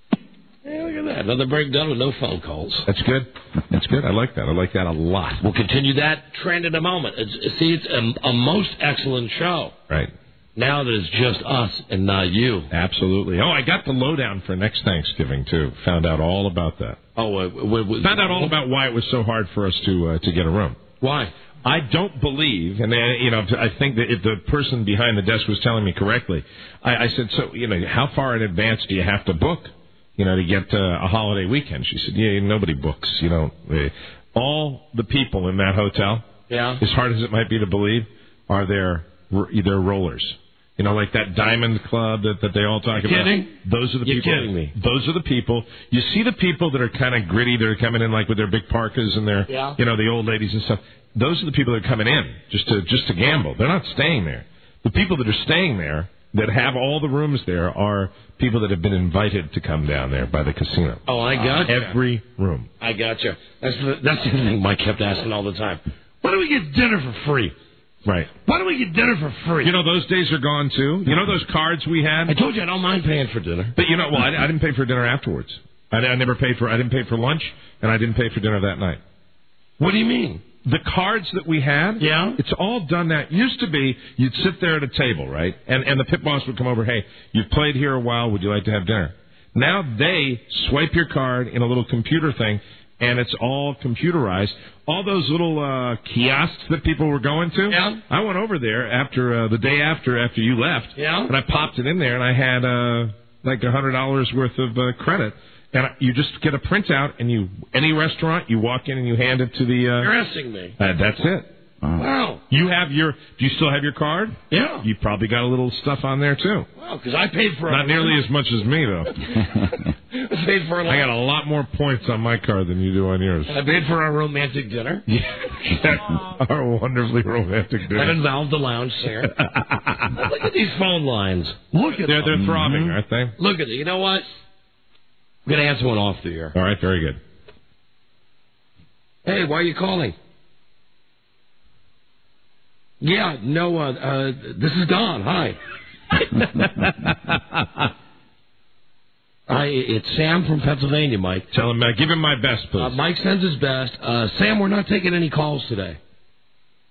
Hey, look at that. Another break done with no phone calls. That's good. That's good. I like that. I like that a lot. We'll continue that trend in a moment. It's, see, it's a, a most excellent show. Right. Now that it's just us and not you. Absolutely. Oh, I got the lowdown for next Thanksgiving, too. Found out all about that. Oh, uh, w- w- Found out all about why it was so hard for us to uh, to get a room. Why? I don't believe, and uh, you know, I think that if the person behind the desk was telling me correctly, I, I said, so, you know, how far in advance do you have to book, you know, to get uh, a holiday weekend? She said, yeah, nobody books, you know. Uh, all the people in that hotel, yeah, as hard as it might be to believe, are their, they're rollers. You know, like that Diamond Club that, that they all talk You're about. kidding? Those are the You're people. kidding me. Those are the people. You see the people that are kind of gritty. They're coming in like with their big parkas and their, Yeah. you know, the old ladies and stuff. Those are the people that are coming in just to just to gamble. They're not staying there. The people that are staying there, that have all the rooms there, are people that have been invited to come down there by the casino. Oh, I got you. Every room. I got you. That's the, that's the thing Mike kept asking all the time. Why do we get dinner for free? Right. Why do we get dinner for free? You know, those days are gone, too. You know those cards we had? I told you I don't mind paying for dinner. But, you know, well, I, I didn't pay for dinner afterwards. I, I never paid for, I didn't pay for lunch, and I didn't pay for dinner that night. What do you mean? The cards that we had, yeah, it's all done now. It used to be you'd sit there at a table, right? And and the pit boss would come over, hey, you've played here a while, would you like to have dinner? Now they swipe your card in a little computer thing, and it's all computerized. All those little uh, kiosks that people were going to, yeah. I went over there after uh, the day after after you left, yeah. and I popped it in there, and I had uh, like a hundred dollars worth of uh, credit. And you just get a printout, and you any restaurant, you walk in and you hand it to the. Uh, You're asking me. Uh, that's it. Wow. You have your. Do you still have your card? Yeah. You probably got a little stuff on there too. Well, because I paid for. Not a nearly as much as me though. I paid for. A I got a lot more points on my card than you do on yours. I paid for a romantic dinner. Yeah. Our wonderfully romantic dinner. That involved the lounge singer. Look at these phone lines. Look at They're them. they're throbbing, aren't they? Look at it. You know what? I'm going to answer one off the air. All right, very good. Hey, why are you calling? Yeah, no, uh, uh, this is Don. Hi. Hi, it's Sam from Pennsylvania, Mike. Tell him, uh, give him my best, please. Uh, Mike sends his best. Uh, Sam, we're not taking any calls today.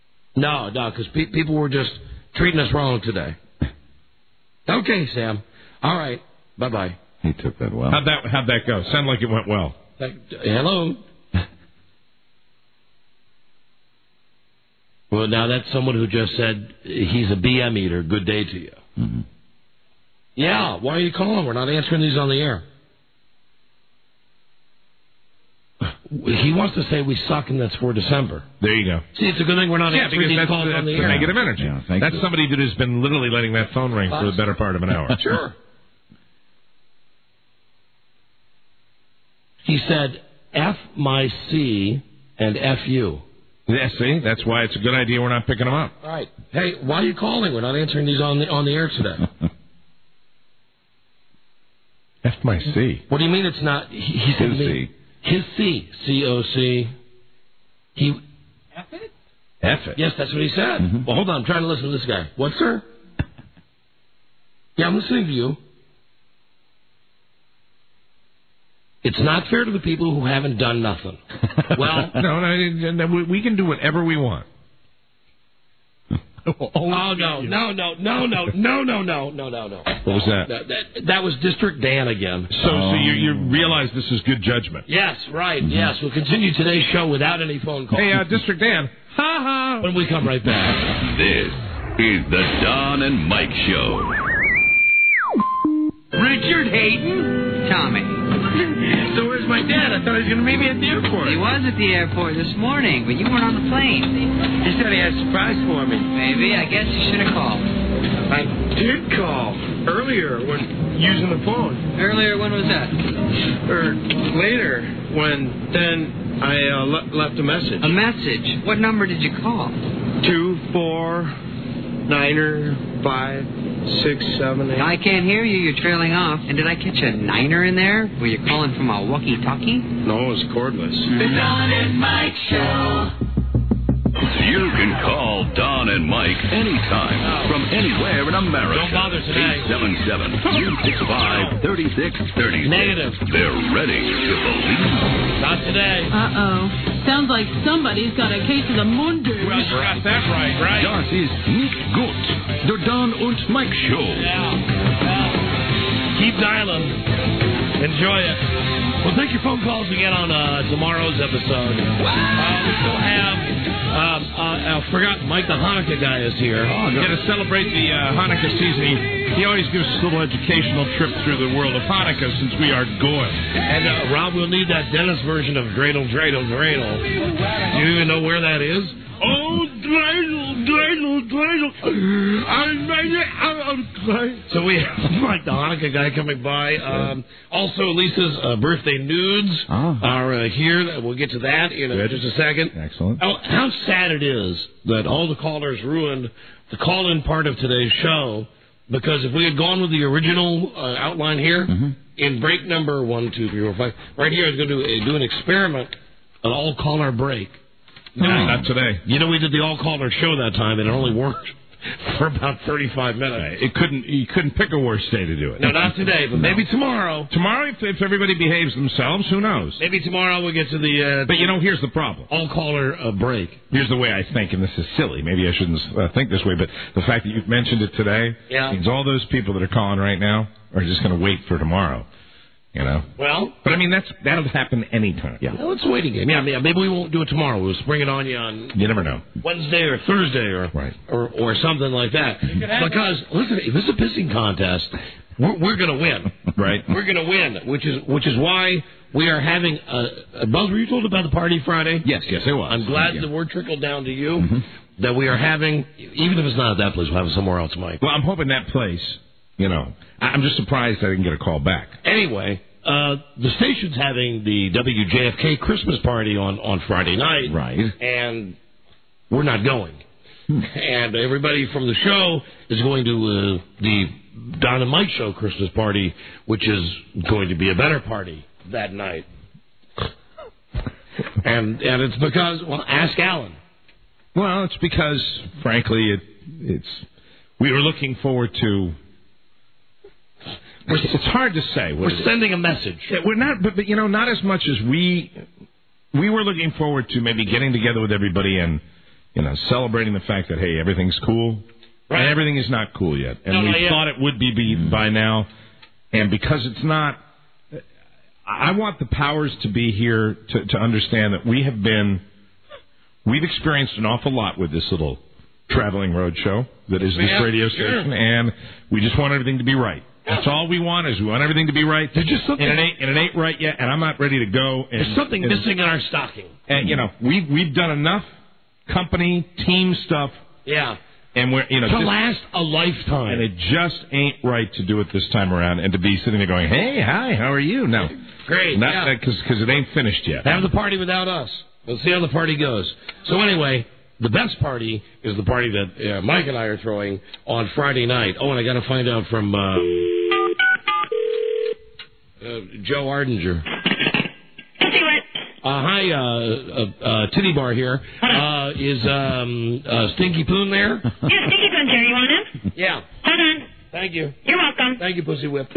No, no, because pe- people were just treating us wrong today. Okay, Sam. All right. Bye-bye. He took that well. How'd that, how'd that go? Sounded like it went well. Hello? Well, now that's someone who just said he's a B M eater. Good day to you. Mm-hmm. Yeah, why are you calling? We're not answering these on the air. He wants to say we suck and that's for December. There you go. See, it's a good thing we're not yeah, answering these that's, calls that's on the the air. negative energy. Yeah, thank that's you. somebody that has been literally letting that phone ring for the better part of an hour. Sure. He said, F my C and F you. Yeah, see? That's why it's a good idea we're not picking them up. All right. Hey, why are you calling? We're not answering these on the, on the air today. F my C. What do you mean it's not? He, he said His to me, C. His C. C O C. He... F it? F it. Yes, that's what he said. Mm-hmm. Well, hold on. I'm trying to listen to this guy. What, sir? Yeah, I'm listening to you. It's not fair to the people who haven't done nothing. Well, no, no, no, we- we can do whatever we want. oh no, no, no, no, no, no, no, no, no, no, no, no. What was that? That, that, that was District Dan again. So, so you, you realize this is good judgment. Yes, right. Yes, we'll continue today's show without any phone calls. Hey, uh, District Dan. Ha ha. When we come right back. This is the Don and Mike Show. Richard Hayden? Tommy. So where's my dad? I thought he was going to meet me at the airport. He was at the airport this morning, but you weren't on the plane. He said he had a surprise for me. Maybe. I guess you should have called. I did call earlier when using the phone. Earlier, when was that? Or later, when then I uh, le- left a message. A message? What number did you call? Two, four, niner, five, six, seven, eight. I can't hear you. You're trailing off. And did I catch a niner in there? Were you calling from a walkie-talkie? No, it was cordless. The Don and Mike Show. You can call Don and Mike anytime from anywhere in America. Don't bother today. eight seven seven, two six five, three six three six. Negative. They're ready to believe. Not today. Uh-oh. Sounds like somebody's got a case of the Munder. Well, got that right, right? Das ist nicht gut. Der Don und Mike Show. Yeah. yeah. Keep dialing. Enjoy it. We'll take your phone calls again on uh, tomorrow's episode. Uh, we still have, um, uh, I forgot, Mike the Hanukkah guy is here. Oh, no. Going to celebrate the uh, Hanukkah season. He, he always gives us a little educational trip through the world of Hanukkah since we are good. And uh, Rob will need that Dennis version of Dreidel, Dreidel, Dreidel. Do you even know where that is? Oh, Dreidel, Dreidel, Dreidel. I made it out of clay. So we have Mike the Hanukkah guy coming by. Um, also, Lisa's uh, birthday nudes Oh. are uh, here. We'll get to that in uh, just a second. Excellent. Oh, how sad it is that all the callers ruined the call-in part of today's show, because if we had gone with the original uh, outline here, Mm-hmm. in break number one, two, three, four, five, right here I was going to do, uh, do an experiment, an all-caller break. No, not today. You know, we did the all-caller show that time, and it only worked for about thirty-five minutes. It couldn't. You couldn't pick a worse day to do it. No, not today, but maybe tomorrow. Tomorrow, if, if everybody behaves themselves, who knows? Maybe tomorrow we'll get to the... Uh, But, you know, here's the problem. all-caller uh, break. Here's the way I think, and this is silly. Maybe I shouldn't uh, think this way, but the fact that you've mentioned it today Yeah. means all those people that are calling right now are just going to wait for tomorrow. You know? Well... But, I mean, that's that'll happen anytime. Yeah. Well, it's a waiting game. Yeah, maybe we won't do it tomorrow. We'll spring it on you on You never know. Wednesday or Thursday or Right. or, or something like that. Because, listen, if it's a pissing contest, we're, we're going to win. Right. We're going to win, which is which is why we are having a... a Buzz, were you told about the party Friday? Yes, yes, it was. I'm glad Yeah. the word trickled down to you, Mm-hmm. that we are having, even if it's not at that place, we'll have it somewhere else, Mike. Well, I'm hoping that place, you know, I- I'm just surprised I didn't get a call back. Anyway... Uh, the station's having the W J F K Christmas party on, on Friday night. Right. And we're not going. And everybody from the show is going to uh, the Don and Mike Show Christmas party, which is going to be a better party that night. and and it's because, well, ask Alan. Well, it's because, frankly, it it's we were looking forward to... It's, it's hard to say. We're sending a message. Yeah, we're not, but, but you know, not as much as we we were looking forward to maybe getting together with everybody and you know celebrating the fact that hey, everything's cool, right? And everything is not cool yet, and No, we not yet. thought it would be, be by now. And because it's not, I want the powers to be here to, to understand that we have been, we've experienced an awful lot with this little traveling road show that is this Yeah, radio sure. station, and we just want everything to be right. That's all we want is we want everything to be right. There's just something, and it ain't, and it ain't right yet, and I'm not ready to go. And, there's something and, missing in our stocking. And, you know, we've, we've done enough company, team stuff. Yeah. And we're, you know, to just, last a lifetime. And it just ain't right to do it this time around and to be sitting there going, hey, hi, how are you? No. Great. Not yeah. because it ain't finished yet. Have the party without us. We'll see how the party goes. So anyway, the best party is the party that uh, Mike and I are throwing on Friday night. Oh, and I got to find out from uh, uh, Joe Ardinger. Uh, hi, uh, uh, uh, Titty Bar here. Uh, is um, uh, Stinky Poon there? Yeah, Stinky Poon's here. You want him? Yeah. Hold on. Thank you. You're welcome. Thank you, Pussy Whip.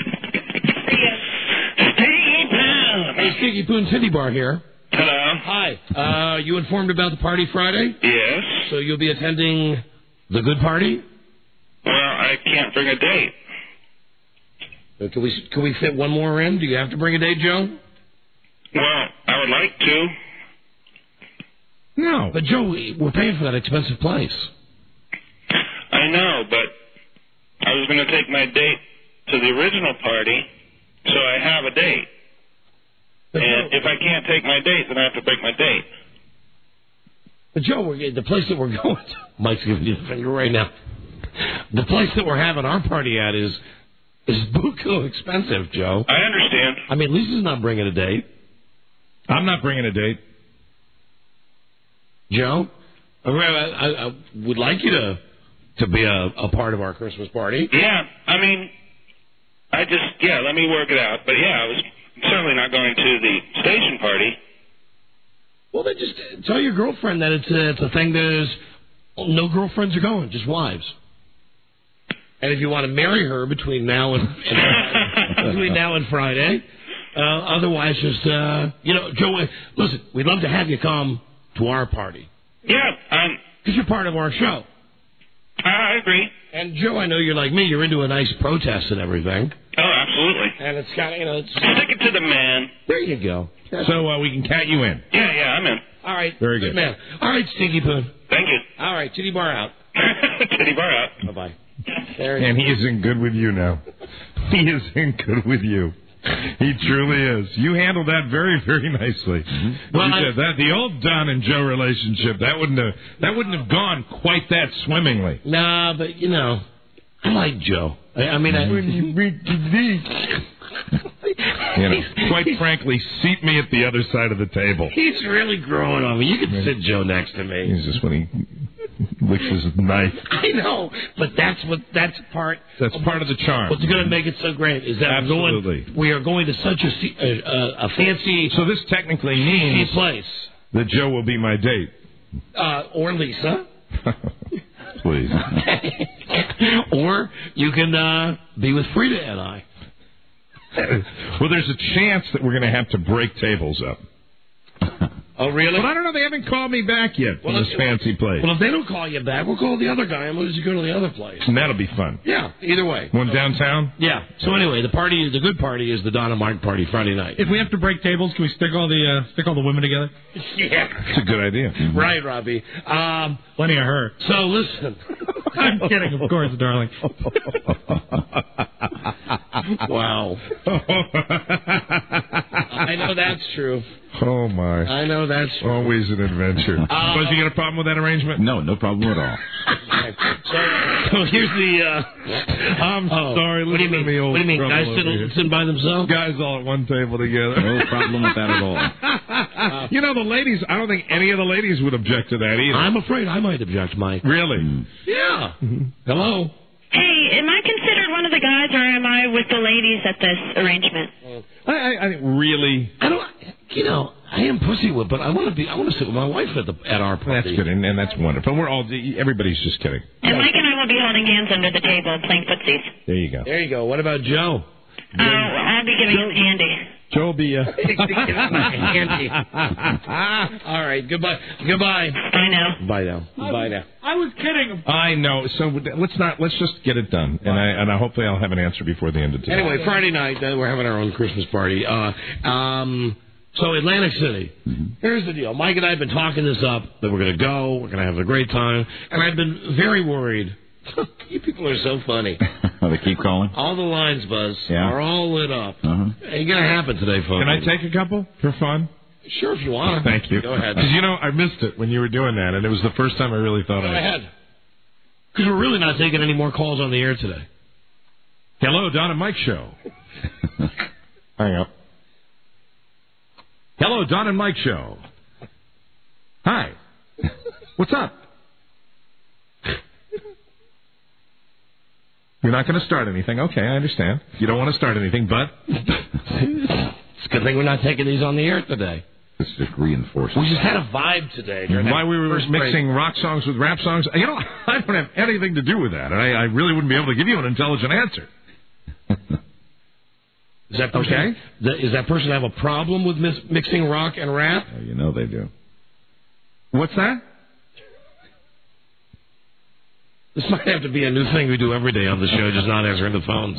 Hey, Stinky Poon, Titty Bar here. Hello. Hi. Uh, you informed about the party Friday? Yes. So you'll be attending the good party? Well, I can't bring a date. Uh, Can we can we fit one more in? Do you have to bring a date, Joe? Well, I would like to. No. But, Joe, we- we're paying for that expensive place. I know, but I was going to take my date to the original party, so I have a date. And if I can't take my date, then I have to break my date. But, Joe, we're, the place that we're going to... Mike's giving you the finger right now. The place that we're having our party at is is buku expensive, Joe. I understand. I mean, Lisa's not bringing a date. I'm not bringing a date. Joe, I, I, I would like you to to be a, a part of our Christmas party. Yeah, I mean, I just, yeah, let me work it out. But, yeah, I was certainly not going to the station party. Well, then just tell your girlfriend that it's a, it's a thing that is, no girlfriends are going, just wives. And if you want to marry her between now and, and between now and Friday, uh, otherwise just, uh, you know, Joe, listen, we'd love to have you come to our party. Yeah, um... because you're part of our show. I agree. And, Joe, I know you're like me. You're into a nice protest and everything. Oh, absolutely. And it's kind of, you know, it's... Stick it to the man. There you go. So uh, we can count you in. Yeah, yeah, I'm in. All right. Very good. man. All right, Stinky Poon. Thank you. All right, Titty Bar out. Titty Bar out. Bye-bye. There And he is in good with you now. He is in good with you. He truly is. You handled that very, very nicely. Mm-hmm. Well, you I- did. That the old Don and Joe relationship that wouldn't have that wouldn't have gone quite that swimmingly. Nah, but you know, I like Joe. I, I mean, I, when you reach you know, quite frankly, seat me at the other side of the table. he's really growing on me. You can sit Joe next to me. He's just when he licks his knife. I know, but that's what that's part. That's part of the charm. What's going to make it so great is that we're Absolutely. going, we are going to such a se- a, a, a fancy, So this technically means place, that Joe will be my date. uh, or Lisa, Please. or you can uh, be with Frida and I. Well, there's a chance that we're going to have to break tables up. Oh, really? But I don't know. They haven't called me back yet from Well, this if- fancy place. Well, if they don't call you back, we'll call the other guy and we'll just go to the other place. And that'll be fun. Yeah, either way. One downtown? Yeah. So anyway, the party, the good party, is the Don and Mike party Friday night. If we have to break tables, can we stick all the uh, stick all the women together? Yeah. It's a good idea. Right, Robbie. Um, Plenty of her. so listen. I'm kidding, of course, darling. Wow. I know that's true. Oh, my. I know that's true. Always an adventure. Uh, Buzz, you got a problem with that arrangement? No, no problem at all. So, so here's the. Uh, I'm oh, sorry. What do you mean? Me old What do you mean? trouble Guys over sitting, here. sitting by themselves? Guys all at one table together. No problem with that at all. Uh, You know, the ladies, I don't think any of the ladies would object to that either. I'm afraid I might object, Mike. Really? Yeah. Hello. Hey, am I considered one of the guys, or am I with the ladies at this arrangement? I, I, I think really. I don't. You know, I am pussy whip, but I want to be. I want to sit with my wife at the at our party. That's good, and, and that's wonderful. We're all. Everybody's just kidding. And Mike and I will be holding hands under the table playing footsies. There you go. There you go. What about Joe? Oh, I'll be giving him candy. Joe will be. Uh... All right, goodbye. Goodbye. Bye now. Bye now. Bye now. I was kidding. I know. So let's not. Let's just get it done, and I and I hopefully I'll have an answer before the end of today. Anyway, Friday night uh, we're having our own Christmas party. Uh, um, so Atlantic City. Mm-hmm. Here's the deal. Mike and I have been talking this up that we're going to go. We're going to have a great time, and I've been very worried. You people are so funny. Oh, they keep calling? All the lines, Buzz, Yeah. are all lit up. Uh-huh. Ain't going to happen today, folks. Can I take a couple for fun? Sure, if you want. Thank you. Go ahead. Because, you know, I missed it when you were doing that, and it was the first time I really thought Go I... ahead. Because we're really not taking any more calls on the air today. Hello, Don and Mike Show. Hang up. Hello, Don and Mike Show. Hi. What's up? You're not going to start anything. Okay, I understand. You don't want to start anything, but... It's a good thing we're not taking these on the air today. This just reinforces. We just had a vibe today. during Why that we were first mixing break. rock songs with rap songs, you know, I don't have anything to do with that, and I, I really wouldn't be able to give you an intelligent answer. Does that person, Okay. th- Does that person have a problem with mis- mixing rock and rap? Oh, you know they do. What's that? This might have to be a new thing we do every day on the show, just not answering the phones.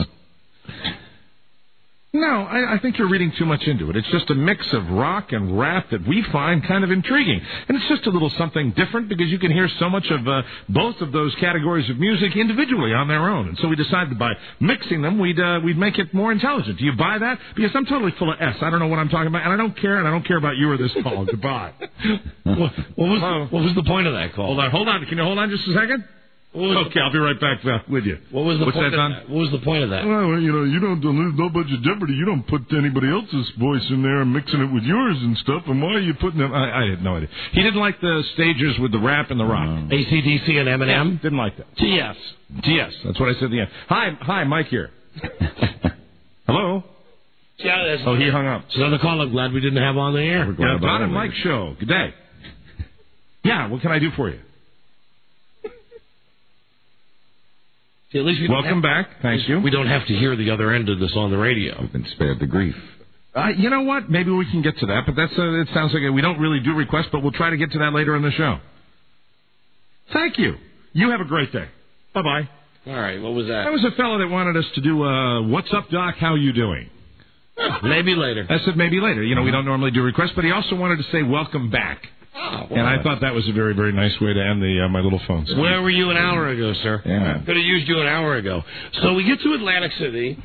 No, I, I think you're reading too much into it. It's just a mix of rock and rap that we find kind of intriguing. And it's just a little something different because you can hear so much of uh, both of those categories of music individually on their own. And so we decided by mixing them, we'd, uh, we'd make it more intelligent. Do you buy that? Because I'm totally full of S. I don't know what I'm talking about, and I don't care, and I don't care about you or this call. Goodbye. what, what, was, what was the point of that call? Hold on, hold on. Can you hold on just a second? Okay, I'll be right back uh, with you. What was the What's point that, of Don? that? What was the point of that? Well, you know, you don't, there's no budget jeopardy. You don't put anybody else's voice in there and mixing it with yours and stuff. And why are you putting them? I, I had no idea. He didn't like the stages with the rap and the rock. A C D C and Eminem? Yeah, didn't like that. T S. T S. That's what I said at the end. Hi, hi, Mike here. Hello? Yeah, that's Oh, he hung up. It's another call I'm glad we didn't have on the air. Yeah, Don and Mike Show. Good day. Yeah, what can I do for you? See, at least we don't Welcome have, back. Thank you. We don't have to hear the other end of this on the radio. We've been spared the grief. Uh, you know what? Maybe we can get to that, but that's uh, it sounds like a, we don't really do requests, but we'll try to get to that later in the show. Thank you. You have a great day. Bye-bye. All right, what was that? That was a fellow that wanted us to do uh, What's Up, Doc? How you doing? Maybe later. I said maybe later. You know, we don't normally do requests, but he also wanted to say welcome back. Oh, and I thought that was a very, very nice way to end the uh, my little phone. Screen. Where were you an hour ago, sir? Yeah. Could have used you an hour ago. So we get to Atlantic City,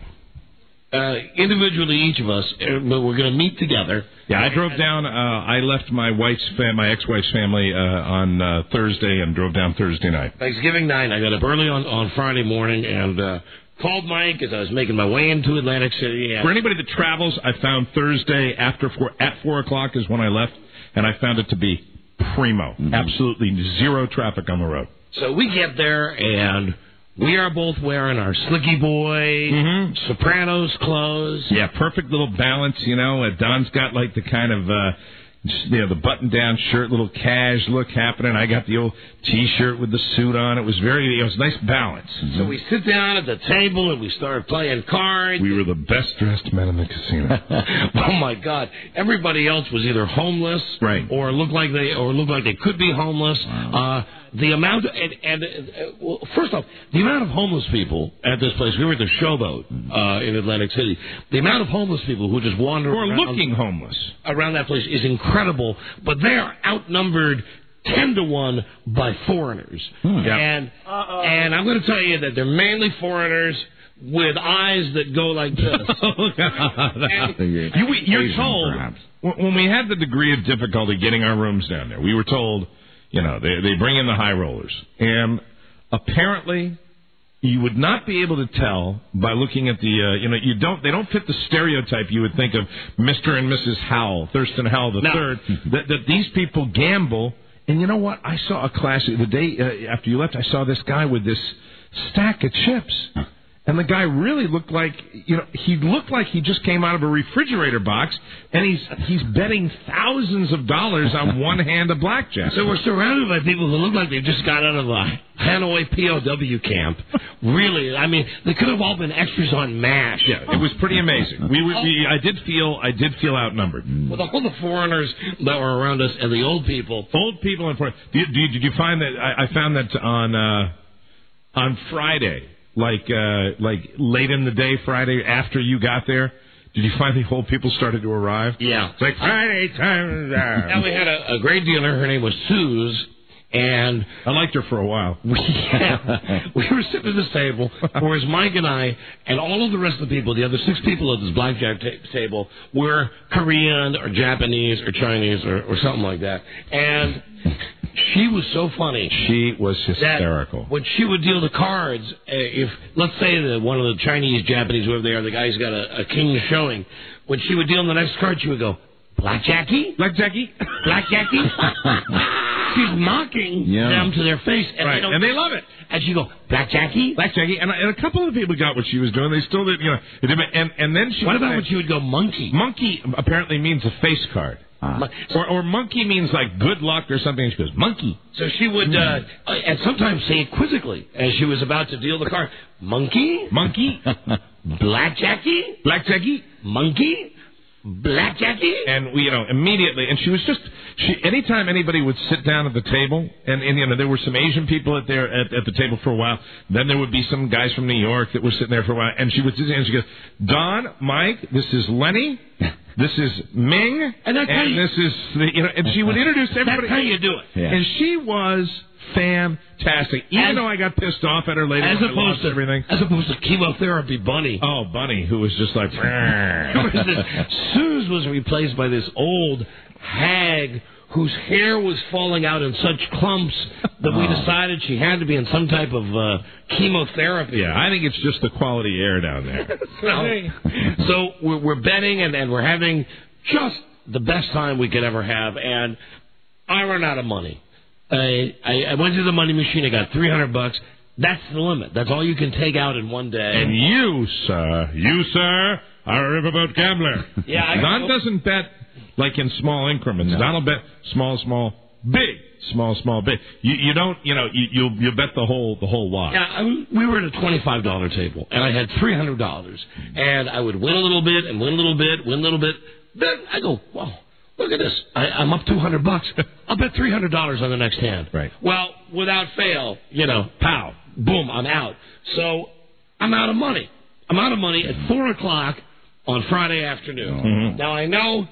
uh, individually, each of us, uh, but we're going to meet together. Yeah, I drove down. Uh, I left my wife's fam- my ex-wife's family uh, on uh, Thursday and drove down Thursday night. Thanksgiving night, I got up early on, on Friday morning and uh, called Mike as I was making my way into Atlantic City. And For anybody that travels, I found Thursday after four, at four o'clock is when I left, and I found it to be primo. Mm-hmm. Absolutely zero traffic on the road. So we get there, and we are both wearing our Slicky Boy mm-hmm. Sopranos clothes. Yeah, perfect little balance, you know. Uh, Don's got like the kind of, uh, you know, the button-down shirt, little cash look happening. I got the old T-shirt with the suit on. It was very, it was nice balance. Mm-hmm. So we sit down at the table, and we start playing cards. We were the best-dressed men in the casino. Oh, my God. Everybody else was either homeless right. or looked like they or looked like they could be homeless. Wow. Uh, the amount, of, and, and uh, well, first off, the amount of homeless people at this place, we were at the Showboat uh, in Atlantic City, the amount of homeless people who just wander or around, looking homeless around that place is incredible, but they are outnumbered ten to one by foreigners. Hmm. Yeah. And, and I'm going to tell you that they're mainly foreigners with eyes that go like this. Oh, God. You, you're Asian, told, perhaps. when we had the degree of difficulty getting our rooms down there, we were told, you know, they, they bring in the high rollers. And apparently, you would not be able to tell by looking at the, uh, you know, you don't, they don't fit the stereotype you would think of Mister and Missus Howell, Thurston Howell the no. third, that, that these people gamble. And you know what? I saw a classic, the day uh, after you left, I saw this guy with this stack of chips. And and the guy really looked like, you know, he looked like he just came out of a refrigerator box, and he's he's betting thousands of dollars on one hand of blackjack. So we're surrounded by people who look like they just got out of a Hanoi P O W camp. Really, I mean, they could have all been extras on MASH. Yeah, it was pretty amazing. We, we, we I did feel I did feel outnumbered. With all the foreigners that were around us and the old people. Old people and foreigners. Did, did, did you find that? I, I found that on uh, on Friday, like uh, like late in the day, Friday after you got there. Did you find the old people started to arrive? Yeah. It's like Friday time. Yeah, we had a, a great dealer. Her name was Suze. And I liked her for a while. We, yeah, we were sitting at this table, whereas Mike and I and all of the rest of the people, the other six people at this blackjack ta- table, were Korean or Japanese or Chinese or, or something like that. And she was so funny. She was hysterical. When she would deal the cards, uh, if let's say that one of the Chinese, Japanese, whoever they are, the guy's got a, a king showing, when she would deal the next card, she would go, Blackjacky? Blackjacky? Blackjacky? She's mocking yeah. them to their face. And, right. they don't, and they love it. And she go, Blackjacky? Blackjacky. And, and a couple of people got what she was doing. They still did, you know. It didn't, and, and then she What would about say, when she would go monkey? Monkey apparently means a face card. Ah. Or, or monkey means like good luck or something. And she goes, monkey. So she would, uh, and sometimes say it quizzically as she was about to deal the card. Monkey? Monkey? Blackjacky? Blackjacky? Monkey? Blackjacky? And we, you know, immediately, and she was just, she, anytime anybody would sit down at the table, and, and you know, there were some Asian people at there at, at the table for a while, then there would be some guys from New York that were sitting there for a while, and she would sit down and she goes, Don, Mike, this is Lenny, this is Ming, and, and this is, the, you know, and she would introduce everybody. That's how you do it. Yeah. And she was fantastic. Even as, though I got pissed off at her later, as when I opposed lost to everything. As opposed to chemotherapy Bunny. Oh, Bunny, who was just like. Suze was replaced by this old hag whose hair was falling out in such clumps that we decided she had to be in some type of uh, chemotherapy. Yeah, I think it's just the quality air down there. so so we're, we're betting and, and we're having just the best time we could ever have, and I run out of money. I, I, I went to the money machine. I got three hundred bucks. That's the limit. That's all you can take out in one day. And you, sir, you, sir, are a riverboat gambler. Yeah, I Don go- doesn't bet like in small increments. No. Don will bet small, small, big, small, small, big. You, you don't, you know, you you'll, you'll bet the whole the whole lot. Yeah, I, we were at a twenty-five dollars table, and I had three hundred dollars, and I would win a little bit and win a little bit, win a little bit. Then I go, wow. Look at this. I, I'm up two hundred bucks. I'll bet three hundred dollars on the next hand. Right. Well, without fail, you know, pow, boom, I'm out. So I'm out of money. I'm out of money at four o'clock on Friday afternoon. Mm-hmm. Now, I know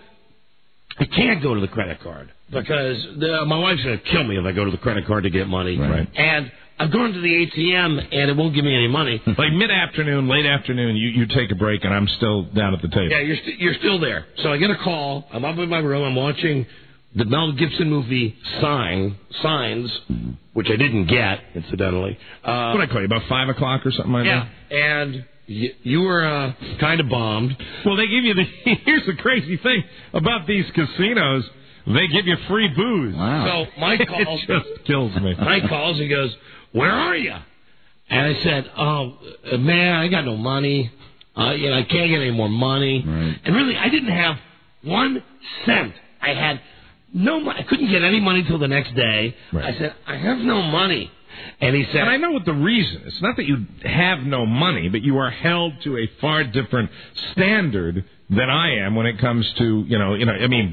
I can't go to the credit card because the, my wife's going to kill me if I go to the credit card to get money. Right. And I've gone to the A T M, and it won't give me any money. Like mid-afternoon, late afternoon, you, you take a break, and I'm still down at the table. Yeah, you're, st- you're still there. So I get a call. I'm up in my room. I'm watching the Mel Gibson movie Sign, Signs, which I didn't get, incidentally. Uh, what did I call you, about five o'clock or something like yeah, that? Yeah, and y- you were uh, kind of bombed. Well, they give you the... Here's the crazy thing about these casinos. They give you free booze. Wow. So Mike calls. It just kills me. Mike calls. He goes, where are you? And I said, oh, man, I got no money. Uh, you know, I can't get any more money. Right. And really, I didn't have one cent. I had no money. I couldn't get any money till the next day. Right. I said, I have no money. And he said... And I know what the reason is. It's not that you have no money, but you are held to a far different standard than I am when it comes to, you know, you know, I mean...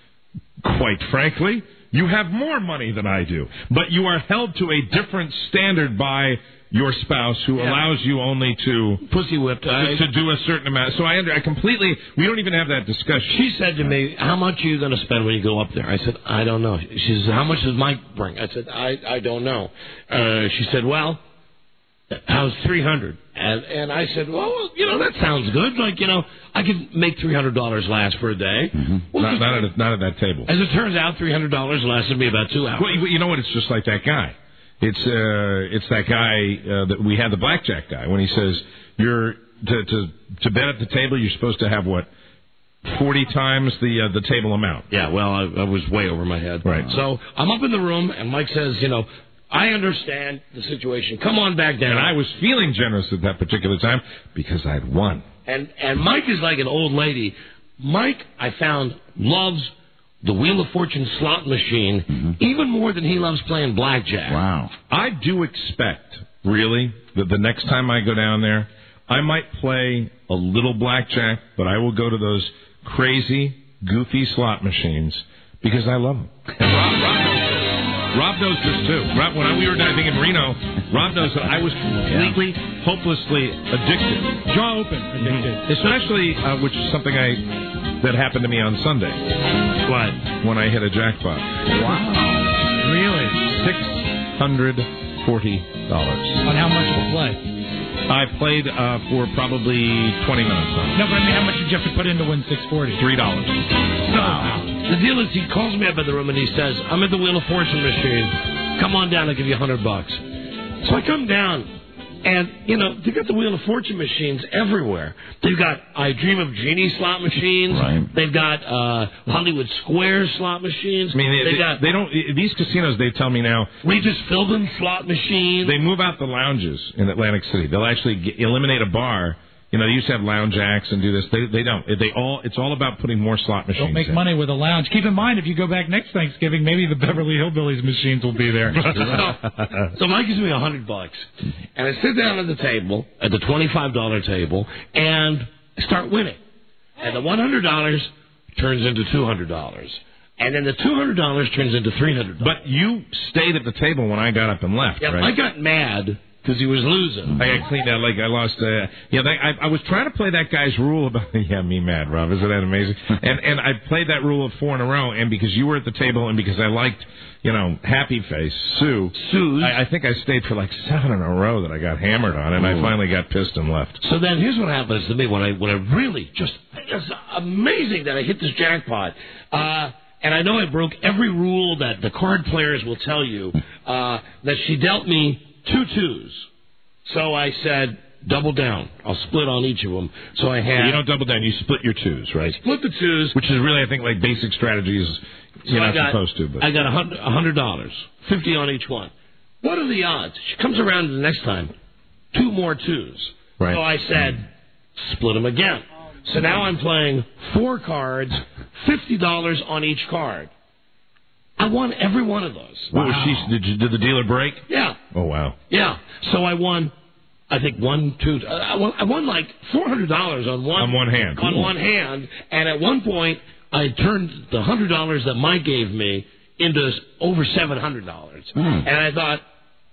Quite frankly, you have more money than I do, but you are held to a different standard by your spouse, who yeah. allows you only to pussy whipped to, to do a certain amount. So I, under, I completely. We don't even have that discussion. She said to me, "How much are you going to spend when you go up there?" I said, "I don't know." She said, "How much does Mike bring?" I said, "I I don't know." Uh, she said, "Well, how's three hundred?" And and I said, well, you know, that sounds good. Like, you know, I could make three hundred dollars last for a day. Mm-hmm. Well, not, not, at, not at that table. As it turns out, three hundred dollars lasted me about two hours. Well, you know what? It's just like that guy. It's uh, it's that guy uh, that we had, the blackjack guy, when he says you're to to to bet at the table, you're supposed to have what, forty times the uh, the table amount. Yeah. Well, I, I was way over my head. Right. So I'm up in the room, and Mike says, you know, I understand the situation. Come on back down. And I was feeling generous at that particular time because I had won. And and Mike is like an old lady. Mike, I found, loves the Wheel of Fortune slot machine mm-hmm. even more than he loves playing blackjack. Wow. I do expect, really, that the next time I go down there, I might play a little blackjack, but I will go to those crazy, goofy slot machines because I love them. And Rob, Rob knows this. Rob knows this, too. Rob, when we were diving in Reno, Rob knows that I was completely, yeah. hopelessly addicted. Jaw open addicted. Especially, uh, which is something I that happened to me on Sunday. What? When I hit a jackpot. Wow. Really? six hundred forty dollars. On how much to play? I played uh, for probably twenty minutes. On. No, but I mean, how much did you have to put in to win six hundred forty dollars? three dollars. Wow. The deal is, he calls me up in the room and he says, I'm at the Wheel of Fortune machine. Come on down, I'll give you a hundred bucks. So I come down, and, you know, they've got the Wheel of Fortune machines everywhere. They've got I Dream of Jeannie slot machines. Right. They've got uh, Hollywood Square slot machines. I mean, they, they've they, got they don't. These casinos, they tell me now, Regis Philbin slot machines. They move out the lounges in Atlantic City. They'll actually get, eliminate a bar. You know, they used to have lounge acts and do this. They they don't. They all. It's all about putting more slot machines. Don't make in. money with a lounge. Keep in mind, if you go back next Thanksgiving, maybe the Beverly Hillbillies machines will be there. so, so Mike gives me a hundred bucks, and I sit down at the table, at the twenty-five dollar table, and start winning. And the one hundred dollars turns into two hundred dollars, and then the two hundred dollars turns into three hundred dollars. But you stayed at the table when I got up and left, yeah, right? I got mad. Because he was losing. I got cleaned out like I lost. Uh, yeah, they, I, I was trying to play that guy's rule about. Yeah, me mad, Rob. Isn't that amazing? and and I played that rule of four in a row, and because you were at the table, and because I liked, you know, Happy Face Sue. Sue's. I, I think I stayed for like seven in a row that I got hammered on, and Ooh. I finally got pissed and left. So then here's what happens to me when I when I really just it's amazing that I hit this jackpot. Uh, And I know I broke every rule that the card players will tell you, uh, that she dealt me two twos. So I said, double down. I'll split on each of them. So I had... You don't double down. You split your twos, right? Split the twos. Which is really, I think, like basic strategy is you're so not got, supposed to. But I got one hundred dollars, fifty on each one. What are the odds? She comes around the next time, two more twos. Right. So I said, split them again. So now I'm playing four cards, fifty dollars on each card. I won every one of those. What wow. was she? Did, you, did the dealer break? Yeah. Oh, wow. Yeah. So I won, I think, one, two, uh, I, won, I won like four hundred dollars on one. On one hand. On cool. one hand. And at one point, I turned the one hundred dollars that Mike gave me into over seven hundred dollars. Mm. And I thought,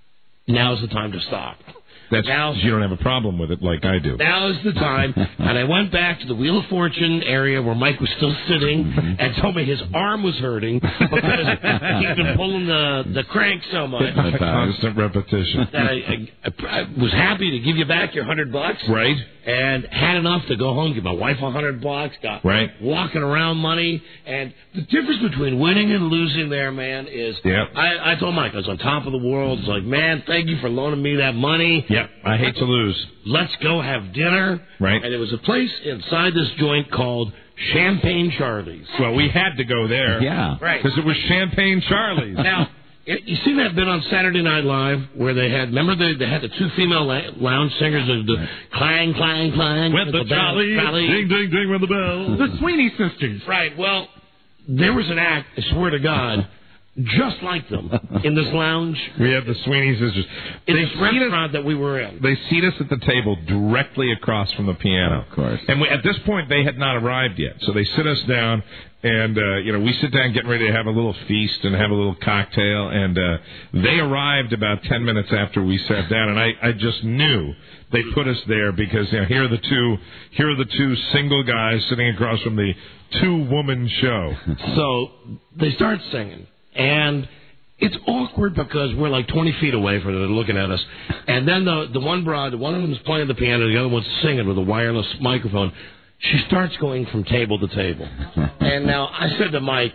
now's the time to stop. That's now, you don't have a problem with it like I do. Now's the time. And I went back to the Wheel of Fortune area where Mike was still sitting and told me his arm was hurting because he'd been pulling the, the crank so much. Constant repetition. That I, I, I was happy to give you back your hundred bucks. Right. And had enough to go home, give my wife a hundred bucks, got right. walking around money. And the difference between winning and losing there, man, is yep. I, I told Mike I was on top of the world. It's like, man, thank you for loaning me that money. Yep, I hate to lose. Let's go have dinner. Right. And it was a place inside this joint called Champagne Charlie's. Well, we had to go there. Yeah. Right. Because it was Champagne Charlie's. Now, you seen that bit on Saturday Night Live where they had, remember they, they had the two female la- lounge singers, the, the right. clang, clang, clang. With, with the, the Charlie, ding, ding, ding with the bell. The Sweeney Sisters. Right, well, there was an act, I swear to God, just like them in this lounge. We have the Sweeney Sisters. In they this restaurant us, that we were in. They seat us at the table directly across from the piano. Of course. And we, at this point, they had not arrived yet. So they sit us down, and, uh, you know, we sit down getting ready to have a little feast and have a little cocktail. And uh, they arrived about ten minutes after we sat down, and I, I just knew they put us there because, you know, here are the two, here are the two single guys sitting across from the two-woman show. So they start singing. And it's awkward because we're like twenty feet away from them looking at us. And then the the one broad, one of them is playing the piano, the other one's singing with a wireless microphone. She starts going from table to table. And now I said to Mike,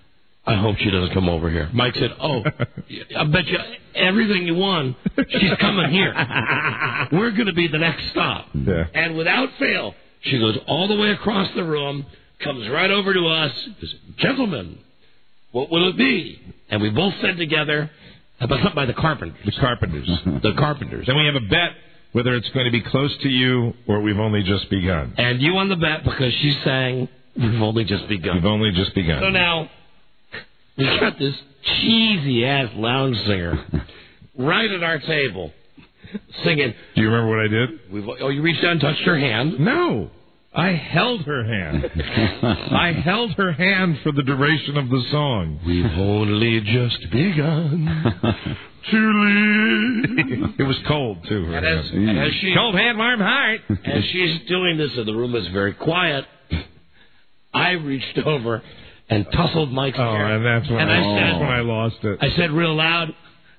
I hope she doesn't come over here. Mike said, oh, I bet you everything you won, she's coming here. We're going to be the next stop. Yeah. And without fail, she goes all the way across the room, comes right over to us, says, gentlemen, what will it be? And we both said together, But by the Carpenters. The Carpenters. The Carpenters. Then we have a bet whether it's going to be close to you or we've only just begun. And you won the bet because she's saying we've only just begun. We've only just begun. So now, we got this cheesy-ass lounge singer right at our table singing. Do you remember what I did? We've, oh, you reached out and touched her hand? No. I held her hand. I held her hand for the duration of the song. We've only just begun. Julie. It was cold, too. Her And as, hand. and as she, cold hand, warm heart. As she's doing this, and the room is very quiet, I reached over and tussled Mike's oh, hair. and that's when, and I, I said, that's when I lost it. I said real loud,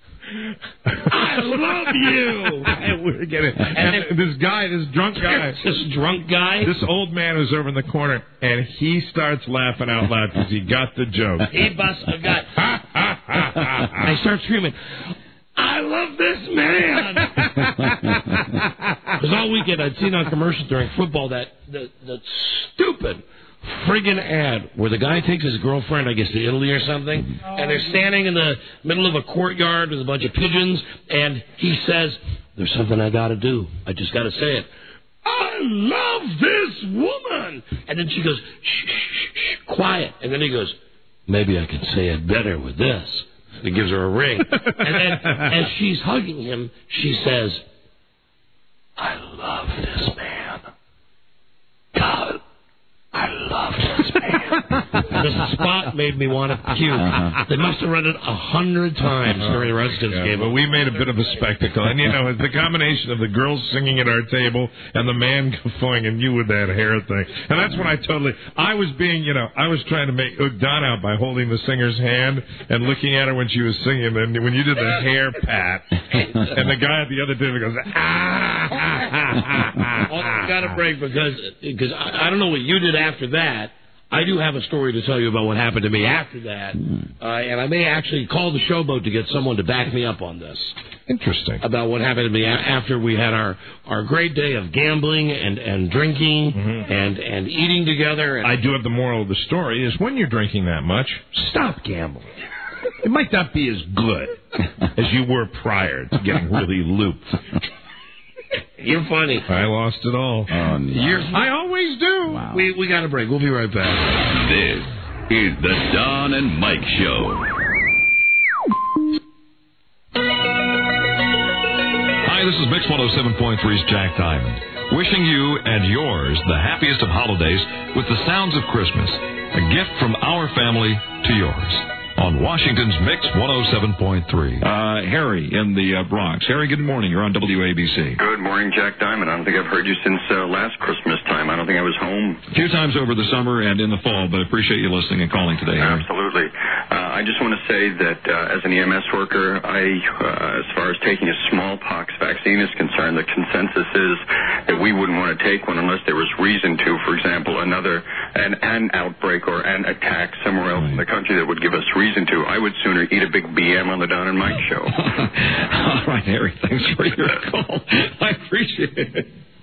I love you. And we're getting, and, and this guy, this drunk guy, this drunk guy, this old man who's over in the corner, and he starts laughing out loud because he got the joke. He busts a gut. I start screaming, I love this man. Because all weekend I'd seen on commercials during football that the, the stupid friggin' ad where the guy takes his girlfriend, I guess, to Italy or something, oh. and they're standing in the middle of a courtyard with a bunch of pigeons, and he says, there's something I gotta do. I just gotta say it. I love this woman. And then she goes, shh, shh, shh, quiet. And then he goes, maybe I can say it better with this. And he gives her a ring. And then as she's hugging him, she says, I love this man. God, I love this man. The spot made me want to puke. Uh-huh. They must have run it a hundred times uh-huh. during the Redskins yeah, game. But we made a bit of a spectacle. And, you know, the combination of the girls singing at our table and the man guffawing and you with that hair thing. And that's when I totally... I was being, you know, I was trying to make Don out by holding the singer's hand and looking at her when she was singing. And when you did the hair pat, and the guy at the other table goes, ah, ah, ah, ah, well, I got a break because because I, I don't know what you did after that. I do have a story to tell you about what happened to me after that, uh, and I may actually call the showboat to get someone to back me up on this. Interesting. About what happened to me a- after we had our, our great day of gambling and, and drinking mm-hmm. and, and eating together. And I do have the moral of the story is when you're drinking that much, stop gambling. It might not be as good as you were prior to getting really looped. You're funny. I lost it all. Oh, no. You're, I always do. Wow. We we got a break. We'll be right back. This is the Don and Mike Show. Hi, this is Mix one oh seven point three's Jack Diamond. Wishing you and yours the happiest of holidays with the sounds of Christmas. A gift from our family to yours. On Washington's Mix one oh seven point three. Uh, Harry in the uh, Bronx. Harry, good morning. You're on W A B C. Good morning, Jack Diamond. I don't think I've heard you since uh, last Christmas time. I don't think I was home. A few times over the summer and in the fall, but I appreciate you listening and calling today, Harry. Absolutely. Uh, I just want to say that uh, as an E M S worker, I, uh, as far as taking a smallpox vaccine is concerned, the consensus is that we wouldn't want to take one unless there was reason to. For example, another an, an outbreak or an attack somewhere else right. in the country that would give us reason to. I would sooner eat a big B M on the Don and Mike show. All right, Harry. Thanks for your call. I appreciate it.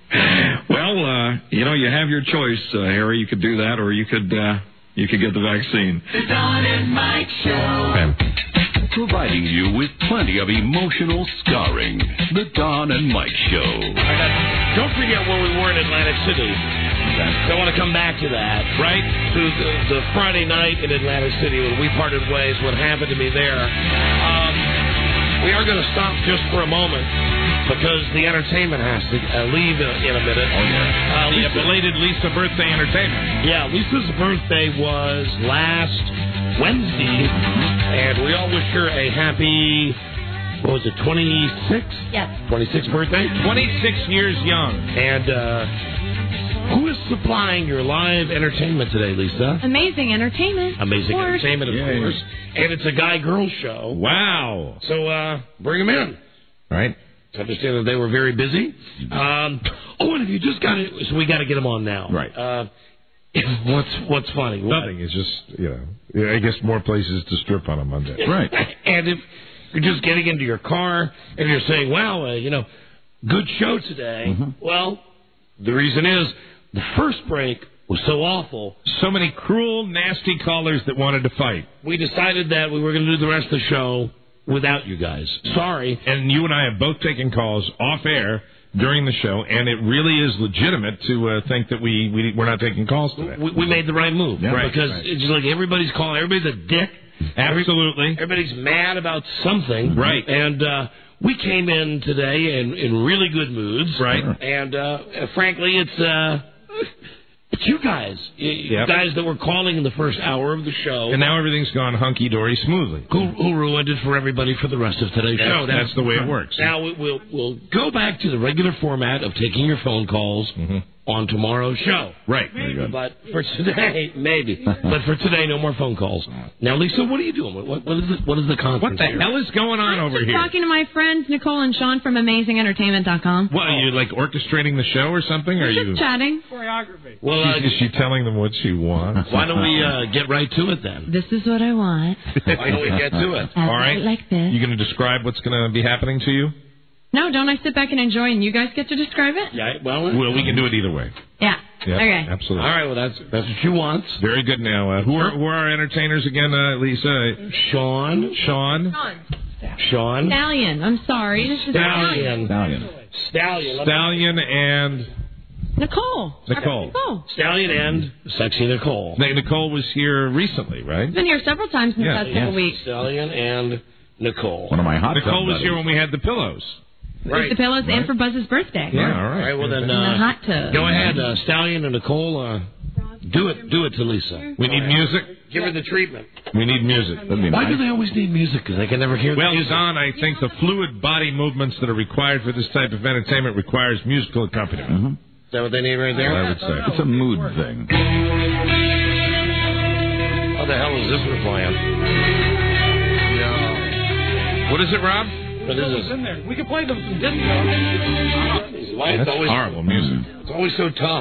Well, uh, you know, you have your choice, uh, Harry. You could do that, or you could uh, you could get the vaccine. The Don and Mike Show. Providing you with plenty of emotional scarring. The Don and Mike Show. Don't forget where we were in Atlantic City. I want to come back to that. Right? To the, the Friday night in Atlantic City when we parted ways, what happened to me there. Um, we are going to stop just for a moment because the entertainment has to uh, leave in, in a minute. Oh, yeah. Uh, Lisa, belated Lisa birthday entertainment. Yeah, Lisa's birthday was last Wednesday, and we all wish her a happy, what was it, twenty-six? Yes. twenty-sixth birthday? twenty-six years young. And uh, who is supplying your live entertainment today, Lisa? Amazing entertainment. Amazing of entertainment, of Yay. course. And it's a guy-girl show. Wow. So uh, bring them in. All right. I understand that they were very busy. Um, oh, and if you just got it, so we got to get them on now. Right. Uh, what's what's funny? Nothing. It's just, you know, I guess more places to strip on a Monday. Right. And if you're just getting into your car and you're saying, wow, uh, you know, good show today. Mm-hmm. Well, the reason is the first break was so awful. So many cruel, nasty callers that wanted to fight. We decided that we were going to do the rest of the show without you guys. Sorry. And you and I have both taken calls off air during the show, and it really is legitimate to uh, think that we, we, we're not taking calls today. We, we made the right move. Yeah, right, because right. it's just like everybody's calling. Everybody's a dick. Absolutely. Everybody's mad about something. Right. And uh, we came in today in, in really good moods. Right. And uh, frankly, it's... Uh, It's you guys. You Yep. guys that were calling in the first hour of the show. And now everything's gone hunky-dory smoothly. Who, who ruined it for everybody for the rest of today's That's- show. that's the way it works. Now we- we'll, we'll go back to the regular format of taking your phone calls on tomorrow's show. Right. Very good. But for today, maybe. But for today, no more phone calls. Now, Lisa, what are you doing? What, what, is, the, what is the conference What the here? hell is going on over Just here? talking to my friends Nicole and Sean from Amazing Entertainment dot com. What, are you like orchestrating the show or something? Or are Just you? chatting. Choreography. Well, uh, is she telling them what she wants? why don't we uh, get right to it then? This is what I want. Why don't we get to it? I All like right. it like this. You going to describe what's going to be happening to you? No, don't I sit back and enjoy and you guys get to describe it? Yeah, well, Well, we can do it either way. Yeah. Yep, Okay. absolutely. All right, well, that's that's what you want. Very good. Now, uh, who are who are our entertainers again, uh, Lisa? Sean. Sean. Sean. Stallion. I'm sorry. This is Stallion. Stallion. Stallion. Stallion and Nicole. Nicole. Nicole. Stallion and Sexy Nicole. Now, Nicole was here recently, right? Been here several times in the Yeah, past couple yeah. weeks. Stallion and Nicole. One of my hot Nicole tub was buddies. here when we had the pillows. With the pillows and for Buzz's birthday. Yeah, all All right. right, well then, In the uh, hot tub. go ahead, uh, Stallion and Nicole. Uh, do it, do it to Lisa. We need music. Give her the treatment. We need music. That'd be Why nice. do they always need music? Because they can never hear Well, the music. Don, I think the fluid body movements that are required for this type of entertainment requires musical accompaniment. Mm-hmm. Is that what they need right there? I would say. It's a mood thing. What the hell is this we're playing? What is it, Rob? What is this? In there. We could play them some disco. Why it's That's always, horrible music. it's always so tough.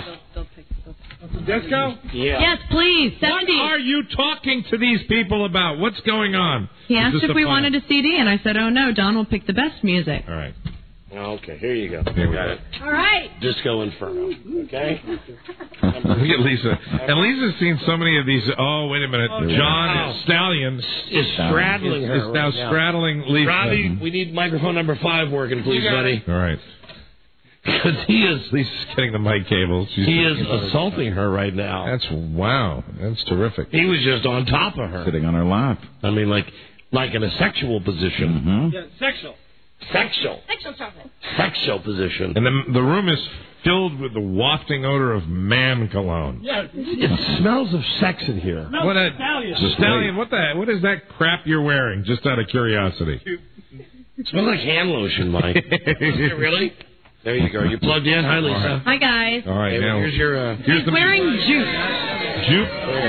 Disco? Yeah. Yes, please. What seventies. are you talking to these people about? What's going on? He Is asked this if a we fun- wanted a C D, and I said, oh, no, Don will pick the best music. All right. Okay, here you go. Here we Got go. it. All right. Disco Inferno. Okay. Look at Lisa. And Lisa's seen so many of these. Oh, wait a minute. Oh, John wow. Stallion Is straddling is, her. is now right straddling Lisa. Robbie, we need microphone number five working, please, buddy. All right. Because he is Lisa's getting the mic cable. She's he is assaulting her right now. That's wow. That's terrific. He was just on top of her. Sitting on her lap. I mean, like like in a sexual position. Mm-hmm. Yeah, sexual. Sexual. Sexual chocolate. Sexual position. And the the room is filled with the wafting odor of man cologne. Yeah. It smells of sex in here. No, What a stallion. Stallion, what the what is that crap you're wearing? Just out of curiosity. It smells like hand lotion, Mike. really? There you go. You plugged in? Hi, Lisa. Hi, guys. All right, Hey, now here's your. Uh, here's the Wearing juice. Jupe.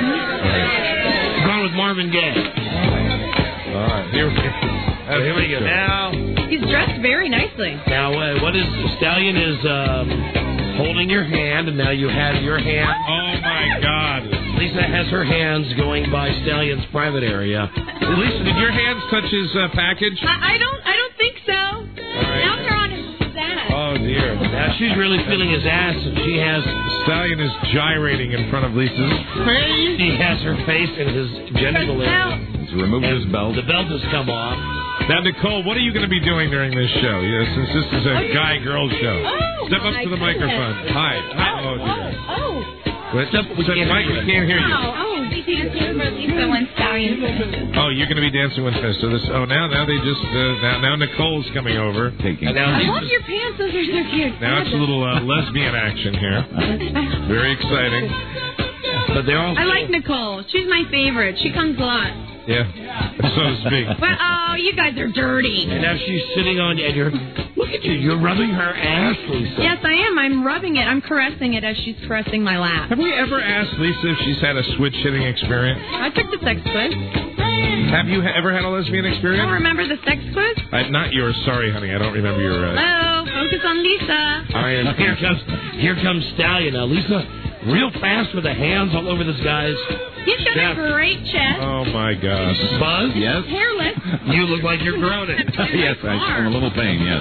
Gone with Marvin Gaye. All right, here we go. Oh, here we go. Now, He's dressed very nicely. now, uh, what is Stallion is um, holding your hand, and now you have your hand. Oh my God! Lisa has her hands going by Stallion's private area. Lisa, did your hands touch his uh, package? I, I don't. I don't think so. Now they're on his ass. Oh dear! Now she's really feeling his ass, and she has Stallion is gyrating in front of Lisa's. she has her face in his genital area. He's removed his belt. The belt has come off. Now, Nicole, what are you going to be doing during this show? Yeah, since this is a guy-girl show. Oh, Step up my to the goodness. microphone. Hi. Hi. Oh, dear. Oh. What? Step, step, Mike, we can't hear you. Oh. Dancing for Lisa when Stallion. Oh, you're going to be dancing with this. So this. Oh, now, now they just. Uh, now, now Nicole's coming over. Taking. And now I Lisa's- love your pants. Those are so cute. Now it's a little uh, lesbian action here. Very exciting. But they're all. I like Nicole. She's my favorite. She comes a lot. Yeah. So to speak. But oh, you guys are dirty. And now she's sitting on you, and you're. Look at you. You're rubbing her ass, Lisa. Yes, I am. I'm rubbing it. I'm caressing it as she's caressing my lap. Have we ever asked Lisa if she's had a switch hitting experience? I took the sex quiz. Have you ha- ever had a lesbian You don't experience? remember the sex quiz? Uh, not yours. Sorry, honey. I don't remember your. Uh... Hello, focus on Lisa. All right, and here comes here comes Stallion. Now, Lisa, real fast with the hands all over this guy's. He's got Steph. a great chest. Oh my gosh. Buzz? Yes. Hairless. You look like you're groaning. Yes, I, I'm a little pain. Yes.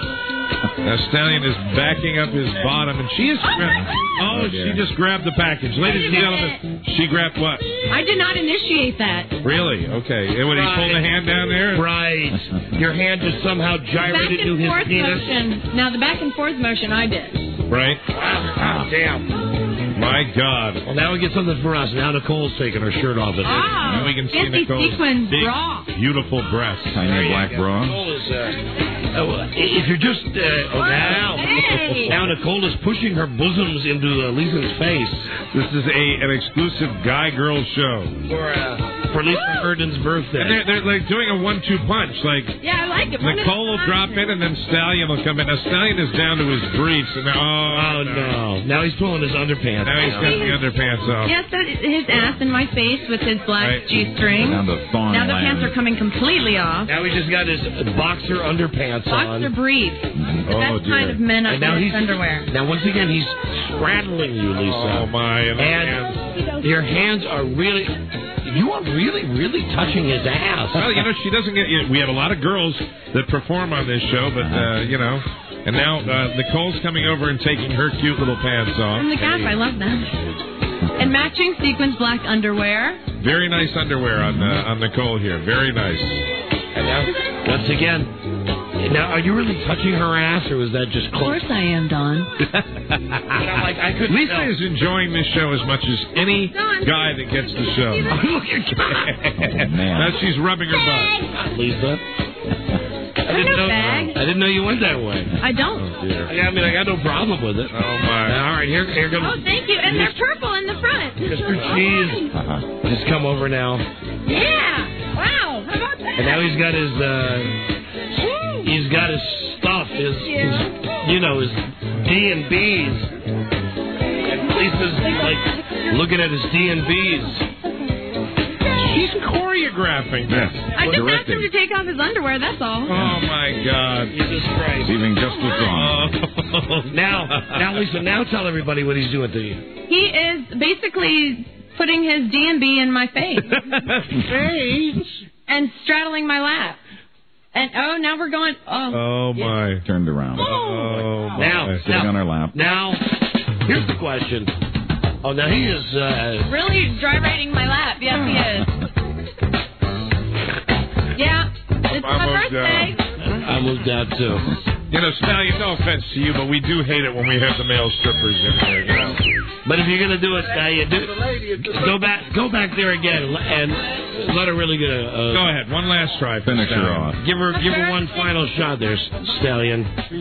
Now Stallion is backing up his bottom, and she is. Gra- oh, she just grabbed the package, ladies and gentlemen. She grabbed what? I did not initiate that. Really? Okay. And when he pulled the hand down there, right? Your hand just somehow gyrated Back to and his forth penis. motion. Now the back and forth motion I did. Right? Wow. Damn. My God. Well, now we get something for us. Now Nicole's taking her shirt off. It. Ah, Now we can see fancy Nicole's sequin big, bra. beautiful breasts. Tiny black bra. Nicole is, uh, uh, if you're just, uh, oh, now, Hey. now Nicole is pushing her bosoms into uh, Lisa's face This is a an exclusive guy-girl show. for uh, for Lisa Burden's birthday. And they're, they're like doing a one-two punch. Like Yeah, I like it. Nicole will drop in, and then Stallion will come in. Now Stallion is down to his briefs, and now, Oh oh, no! Now he's pulling his underpants. Now he's got the underpants off. Yes, that is his ass in my face with his black Right. G-string. Down to thong Now the land. pants are coming completely off. Now he just got his boxer underpants Boxer on. briefs. The Oh, best dear. kind of men up And now in he's underwear. Now once again he's straddling you, Lisa. Oh my! And, And your hands are really, you are really, really touching his ass. well, you know, she doesn't get. We have a lot of girls that perform on this show, but uh, you know, and now uh, Nicole's coming over and taking her cute little pants off. From the Gap, I love them. And matching sequins black underwear. Very nice underwear on uh, on Nicole here. Very nice. And now, once again, now are you really touching her ass, or was that just Of close? course I am, Don. I'm like, I couldn't Lisa tell. is enjoying this show as much as any Don. guy that gets the show. Look at man. Now she's rubbing her butt. Lisa. I I'm didn't no know. bag. I didn't know you went that way. I don't. Oh dear. I mean, I got no problem with it. Oh my. All right, here, here comes Oh, thank you. And they're purple in the front. Mister Cheese. Uh-huh. Just come over now. Yeah. Wow. How about that? And now he's got his, uh, he's got his stuff, his, his you know, his D and B's. And Lisa's like looking at his D and B's. She's choreographing this. I just asked him to take off his underwear, that's all. Oh my God. Jesus Christ. Leaving just as long. Oh. now, now, Lisa, now tell everybody what he's doing to you. He is basically putting his D and B in my face. Face. And straddling my lap. And, oh, now we're going, oh. Oh my. Turned around. Oh my. Now, Sitting now, on her lap. now, here's the question. Oh, now he is, uh, Really dry riding my lap. Yes, he is. Yeah. It's my Almost birthday. I moved out too. You know, Stallion, no offense to you, but we do hate it when we have the male strippers in there. You know? But if you're gonna do it, uh, you do, go back, go back there again, and let her really get a. Uh, Go ahead, one last try. for Finish her Stallion. off. Give her, give her one final shot there, Stallion.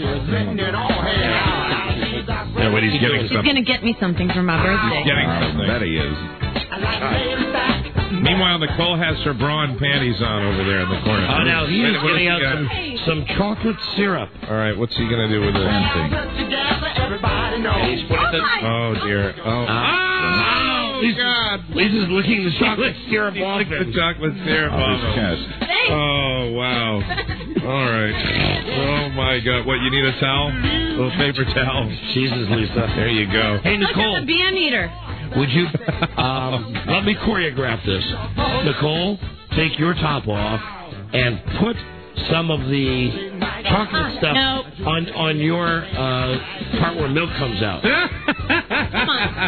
Yeah, wait, he's getting He's something. going to get me something for my birthday. Getting I something. bet he is. Meanwhile, Nicole has her bra and panties on over there in the corner. Oh, now he is What has getting he out got? some, some chocolate syrup. All right, what's he gonna do with this? Fancy. He's putting the, Oh dear. Oh. oh, Oh, God. Lisa's licking the chocolate syrup off Lick the him. chocolate syrup Off off his him. chest. Thanks. Oh, wow. All right. Oh, my God. What, you need a towel? A little paper towel? Jesus, Lisa. There you go. Hey, Look Nicole, at the B M meter. would you, um, let me choreograph this. Nicole, take your top off and put some of the chocolate stuff No. on, on your, uh, part where milk comes out. Come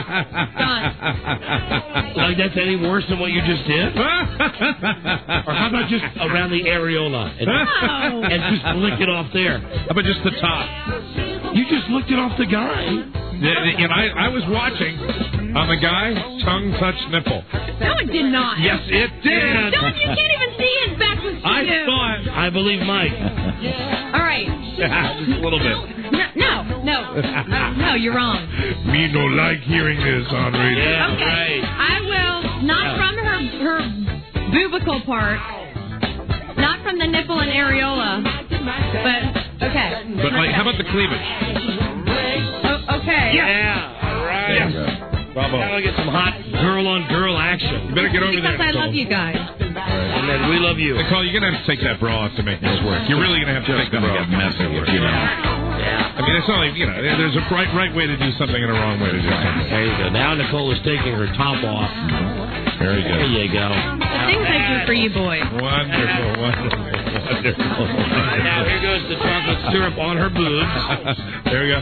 on. Like that's any worse than what you just did? Or how about just around the areola and, No. and just lick it off there? How about just the top? You just licked it off the guy. Yeah, you know, I, I was watching on the guy, tongue touch nipple. No, it did not. Yes, it did. Don't, you can't even see it backwards. I you. saw it. I believe Mike. All right. Just a little bit. No, no, no. No, you're wrong. Me no like hearing this on radio. Yeah, Okay. right. I will, not Yeah. from her her bubical part, not from the nipple and areola, but, okay. But like, how about the cleavage? Oh, okay. Yeah. All right. Yes. Bravo. Now we get some hot girl-on-girl action. You better get over Because there, I love Nicole. you guys. And then we love you. Nicole, you're going to have to take that bra off to make this work. You're really going to have to take the bra off. Get messy if you don't. I mean, it's only, you know, there's a right, right way to do something and a wrong way to do something. There you go. Now Nicole is taking her top off. Very good. There you go. The things I do for you boys. Wonderful, wonderful. Wonderful. Now here goes the chocolate syrup on her boobs. There we go.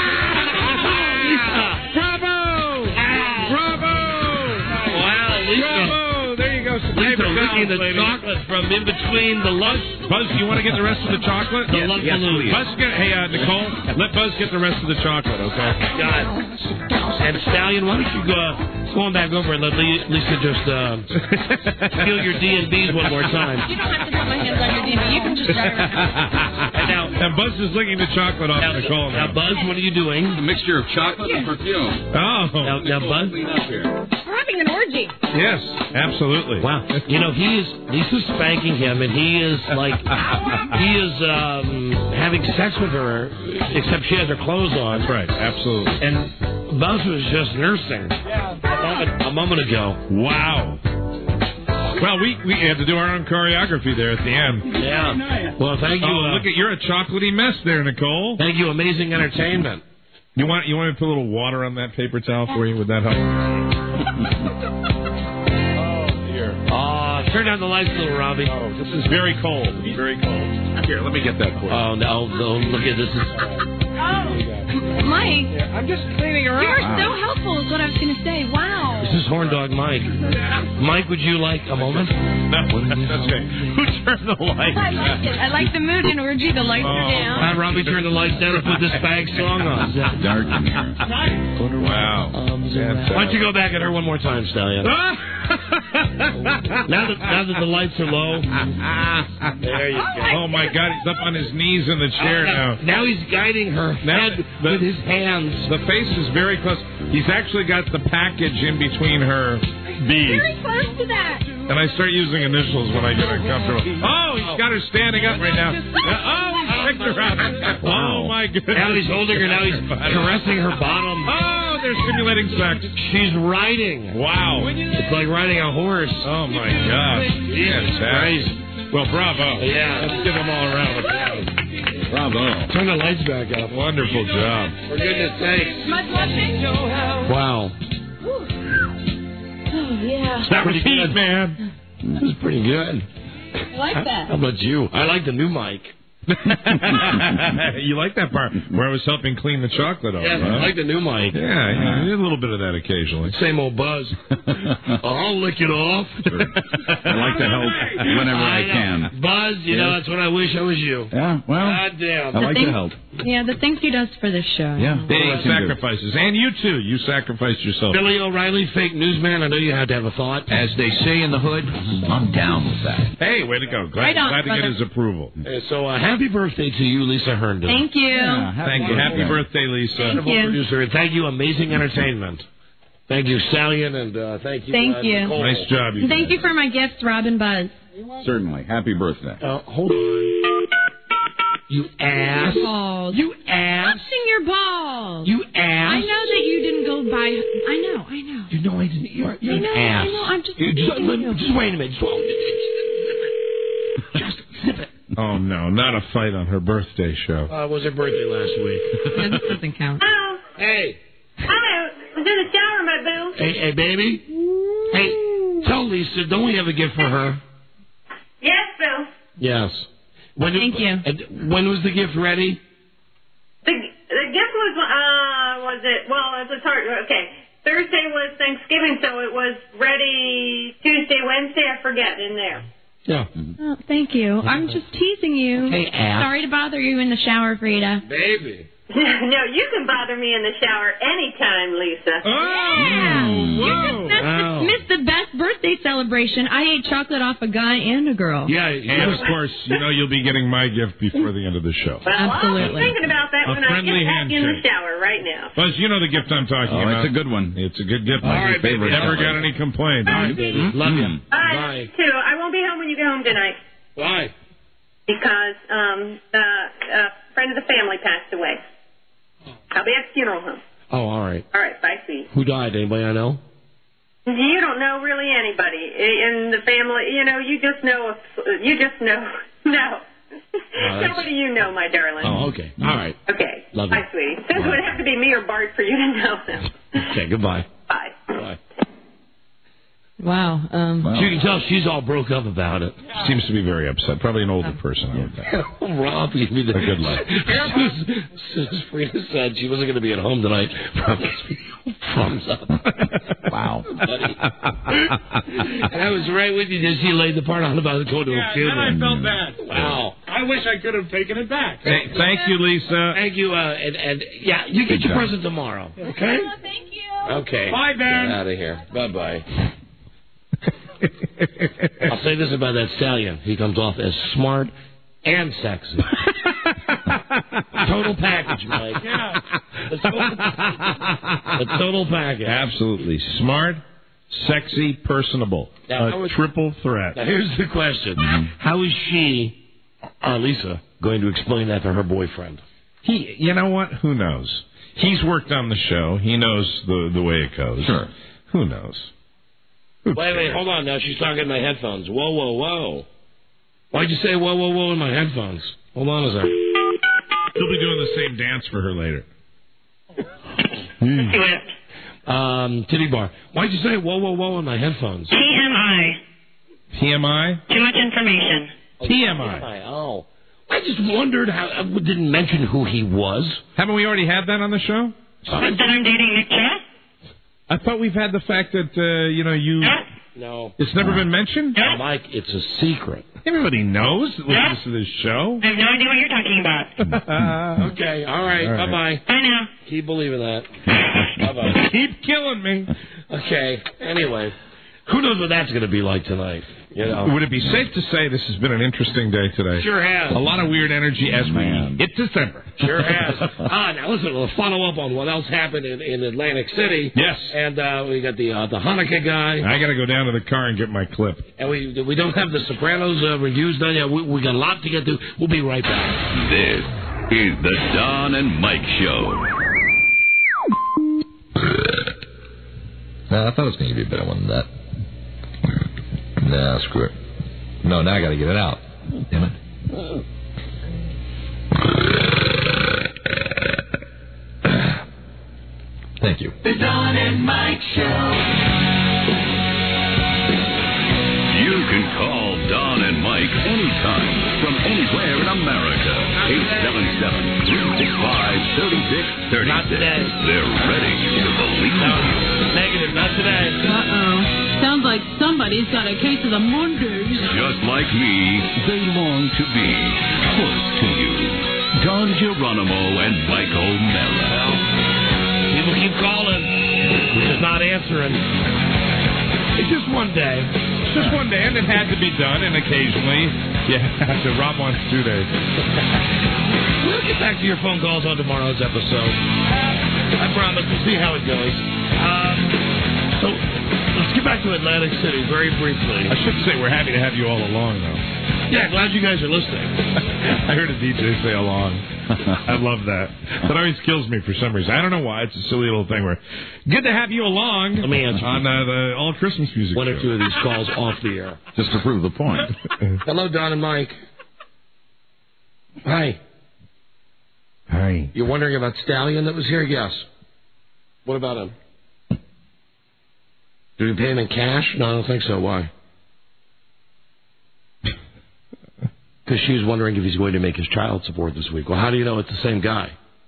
Lisa! Bravo! Bravo! Wow, Lisa. Bravo! There you go. Some Lisa paper licking towels, the lady. chocolate from in between the lunch. Buzz, you want to get the rest of the chocolate? The lump yes, balloon. Buzz, get, hey, uh, Nicole, let Buzz get the rest of the chocolate, okay? God. And Stallion, why don't you go, uh, go on back over and let Le- Lisa just uh, steal your D and B's one more time. You don't have to put my hands on your D V. You can just drive around. And now, And Buzz is licking the chocolate off now, Nicole now, now. Buzz, what are you doing? A mixture of chocolate and perfume. Oh. Now, now Buzz. Clean up here. We're having an orgy. Yes, absolutely. Wow. You know, he is, Lisa's spanking him, and he is like, he is um, having sex with her, except she has her clothes on. That's right, absolutely. And Buzz was just nursing a moment, a moment ago. Wow. Well, we, we had to do our own choreography there at the end. Yeah. Well, thank you. Oh, Uh, look at, you're a chocolatey mess there, Nicole. thank you, amazing entertainment. You want you want me to put a little water on that paper towel for you? Would that help? Oh, dear. Uh, turn down the lights a little, Robbie. Oh, this is very cold. Very cold. Here, let me get that for you. Oh, no, no, look at this. Is, Mike, I'm just cleaning her you up. are so helpful is what I was going to say. Wow. this is Horn Dog Mike. Mike, would you like a moment? No, that's okay. Who turned the lights? I like it. I like the mood in orgy. The lights are down. Have Robbie turn the lights down and put this bag song on. Dark in here. Wow. Why don't you go back at her one more time, Stallion? now that now that the lights are low, there you go. Oh my God, he's up on his knees in the chair now. Now he's guiding her Now, head the, with his hands. the face is very close. He's actually got the package in between her beads. Very close to that. And I start using initials when I get uncomfortable. Oh, he's got her standing up right now. Oh, he's picked her up. Oh, my goodness. Now he's holding her. Now he's caressing her bottom. Oh, they're simulating sex. She's riding. Wow. It's like riding a horse. Oh, my gosh. Jesus Christ. Well, bravo. Yeah. Let's give them all a round of applause. Bravo. Turn the lights back up. Wonderful job. For goodness sakes. Mud watching? Wow. Oh, yeah. That was Pretty heat, good. man. This is pretty good. I like that. How about you? I like the new mic. You like that part where I was helping clean the chocolate off, Yeah, huh? I like the new mic. Yeah, yeah, a little bit of that occasionally. Same old Buzz. I'll lick it off. I like to help whenever I, know. can. Buzz, you know, that's when I wish I was you. Yeah, well, God damn. I like to help. Yeah, the things he does for this show. Yeah, Big sacrifices. And you, too. You sacrificed yourself. Billy O'Reilly, fake newsman, I know you had to have a thought. As they say in the hood, I'm down with that. Hey, way to go. Glad, Right on, glad to get brother. his approval. Uh, so uh, happy birthday to you, Lisa Herndon. Thank you. Yeah, happy Thank you. Happy birthday, Lisa. Thank Wonderful you. producer. And thank you, amazing entertainment. Thank you, Stallion, and uh, thank you. Thank uh, you. Nicole. Nice job, you Thank you for my gifts, Robin Buzz. Certainly. Happy birthday. Uh, hold on. You ass. Balls. You ass. Touching your balls. You ass. I know that you didn't go by. I know. I know. You know I didn't. You're, you're I know. an ass. I know. I'm just. You just, teasing let- you. just wait a minute. Just, just zip it. Oh, no, not a fight on her birthday show. Uh, it was her birthday last week. Yeah, this doesn't count. Oh, Hey. I was in the shower, my boo. Hey, hey, baby. Hey, tell Lisa, don't we have a gift for her? Yes, Bill. Yes. When Thank you. And when was the gift ready? The the gift was uh was it well it was hard okay Thursday was Thanksgiving, so it was ready Tuesday, Wednesday, I forget in there. Yeah. Oh, thank you. I'm just teasing you. Hey, ass. Sorry to bother you in the shower, Frida. Baby. No, you can bother me in the shower anytime, Lisa. Oh, Yeah. You whoa. just missed, Wow. the, missed the best birthday celebration. I ate chocolate off a guy and a girl. Yeah. And, of course, you know you'll be getting my gift before the end of the show. Well, I'll Absolutely. be thinking about that A when I friendly get back in the handshake. shower right now. Buzz, you know the gift I'm talking Oh, about. it's a good one. It's a good gift. All right, baby. Never got any complaints. All right, baby. Love you. Mm. Bye. Too. I won't be home when you get home tonight Why? because um uh, a friend of the family passed away. I'll be at the funeral home. Oh, all right. All right, bye, sweetie. Who died? Anybody I know? You don't know really anybody in the family. You know, you just know. You just know. No. that's- Nobody you know, my darling. Oh, okay. All right. Okay. Love you. Bye, sweetie. Since it would have to be me or Bart for you to know them. Okay, goodbye. Bye. Bye. Wow. Um, Well, you can tell she's all broke up about it. Seems to be very upset. Probably an older person. I would think. Rob, you mean the A good life. As Frida said, she wasn't going to be at home tonight. Thumbs up. Wow. Buddy. And I was right with you as you laid the part on about going to Yeah, a funeral. then I felt bad. Wow. I wish I could have taken it back. Hey, thank you, Lisa. Thank you, uh, and, and yeah, you get Good your job. present tomorrow. Okay? thank you. Okay. Bye, Ben. Get out of here. Bye-bye. I'll say this about that stallion. He comes off as smart and sexy. Total package, Mike. Yeah. The total, the total package. Absolutely. Smart, sexy, personable. Now, A how is- triple threat. Now, here's the question. How is she, uh, Lisa, going to explain that to her boyfriend? He, you know what? Who knows? He's worked on the show. He knows the the way it goes. Sure. Who knows? Who Wait, wait, cares? hold on. Now she's talking in my headphones. Whoa, whoa, whoa. Why'd you say whoa, whoa, whoa in my headphones? Hold on a second. He'll be doing the same dance for her later. Um, titty bar. Why'd you say whoa, whoa, whoa in my headphones? T M I. T M I? Too much information. T M I. Oh. I just wondered how, I didn't mention who he was. Haven't we already had that on the show? That I'm dating Nick Chubb? I thought we've had the fact that, uh, you know, you... No. It's never been mentioned? Mike, it's a secret. Everybody knows that listens to this show. I have no idea what you're talking about. Okay, all right, All right. bye-bye. Bye now. Keep believing that. Bye-bye. Keep killing me. Okay, anyway. Who knows what that's going to be like tonight? You know. Would it be safe to say this has been an interesting day today? Sure has. A lot of weird energy as we hit December. Sure has. Ah, now listen, we'll follow up on what else happened in, in Atlantic City. Yes. And uh, we got the uh, the Hanukkah guy. I got to go down to the car and get my clip. And we we don't have the Sopranos uh, reviews done yet. We, we got a lot to get to. We'll be right back. This is the Don and Mike Show. No, I thought it was going to be a better one than that. Nah, screw it. No, now I got to get it out. Damn it. Thank you. The Don and Mike Show. You can call Don and Mike anytime from anywhere in America. eight seven seven, three six five, three six three six. Not today. They're ready to believe you. Negative, not today. Uh-oh. Sounds like somebody's got a case of the Mondays. Just like me, they long to be close to you. Don Geronimo and Mike O'Mara. People keep calling. We're just not answering. It's just one day. Just one day, and it had to be done, and occasionally, yeah, so Rob wants two days. We'll get back to your phone calls on tomorrow's episode. I promise. We'll see how it goes. Um, so let's get back to Atlantic City very briefly. I should say we're happy to have you all along, though. Yeah, glad you guys are listening. I heard a D J say along. I love that. That always kills me for some reason. I don't know why. It's a silly little thing where, good to have you along. Let me answer. On uh, the All Christmas Music One show. or two of these calls off the air. Just to prove the point. Hello, Don and Mike. Hi. Hi. You're wondering about Stallion that was here? Yes. What about him? Did we pay him in cash? No, I don't think so. Why? Because she was wondering if he's going to make his child support this week. Well, how do you know it's the same guy?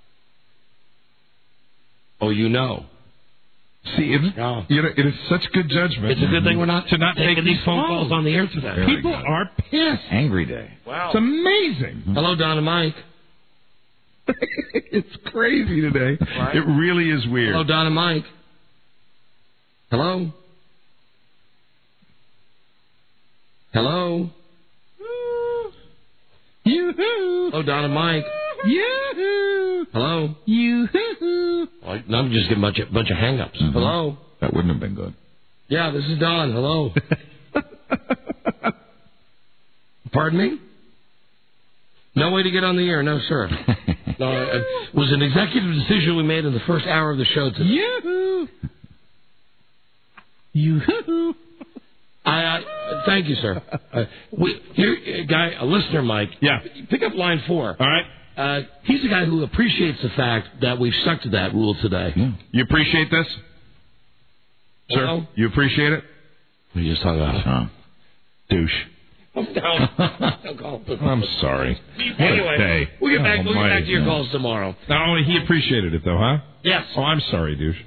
Oh, you know. See, it's, Oh. you know, it is such good judgment. It's a good thing we're not to not taking take these phone calls on the air today. People are pissed. Angry day. Wow. It's amazing. Hello, Don and Mike. It's crazy today. Right. It really is weird. Hello, Don and Mike. Hello? Hello? Yoo-hoo. Hello, Don and Mike. Yoo-hoo. Hello? Yoo-hoo. Well, now I'm just getting a bunch of, bunch of hang-ups. Mhm. Hello? That wouldn't have been good. Yeah, this is Don. Hello. Pardon me? No way to get on the air. No, sir. No, it was an executive decision we made in the first hour of the show today. Yoo-hoo. Yoo-hoo. I, uh, thank you, sir. Uh, we, here, uh, guy, a listener, Mike. Yeah. Pick up line four. All right. Uh, he's the guy who appreciates the fact that we've stuck to that rule today. You appreciate this? Sir, Hello? you appreciate it? We just hung up. Huh. Douche. Don't, don't call him. I'm sorry. Anyway, Hey. we'll get back. Oh, We'll get back to your my- calls tomorrow. Not only he appreciated it though, huh? Yes. Oh, I'm sorry, douche.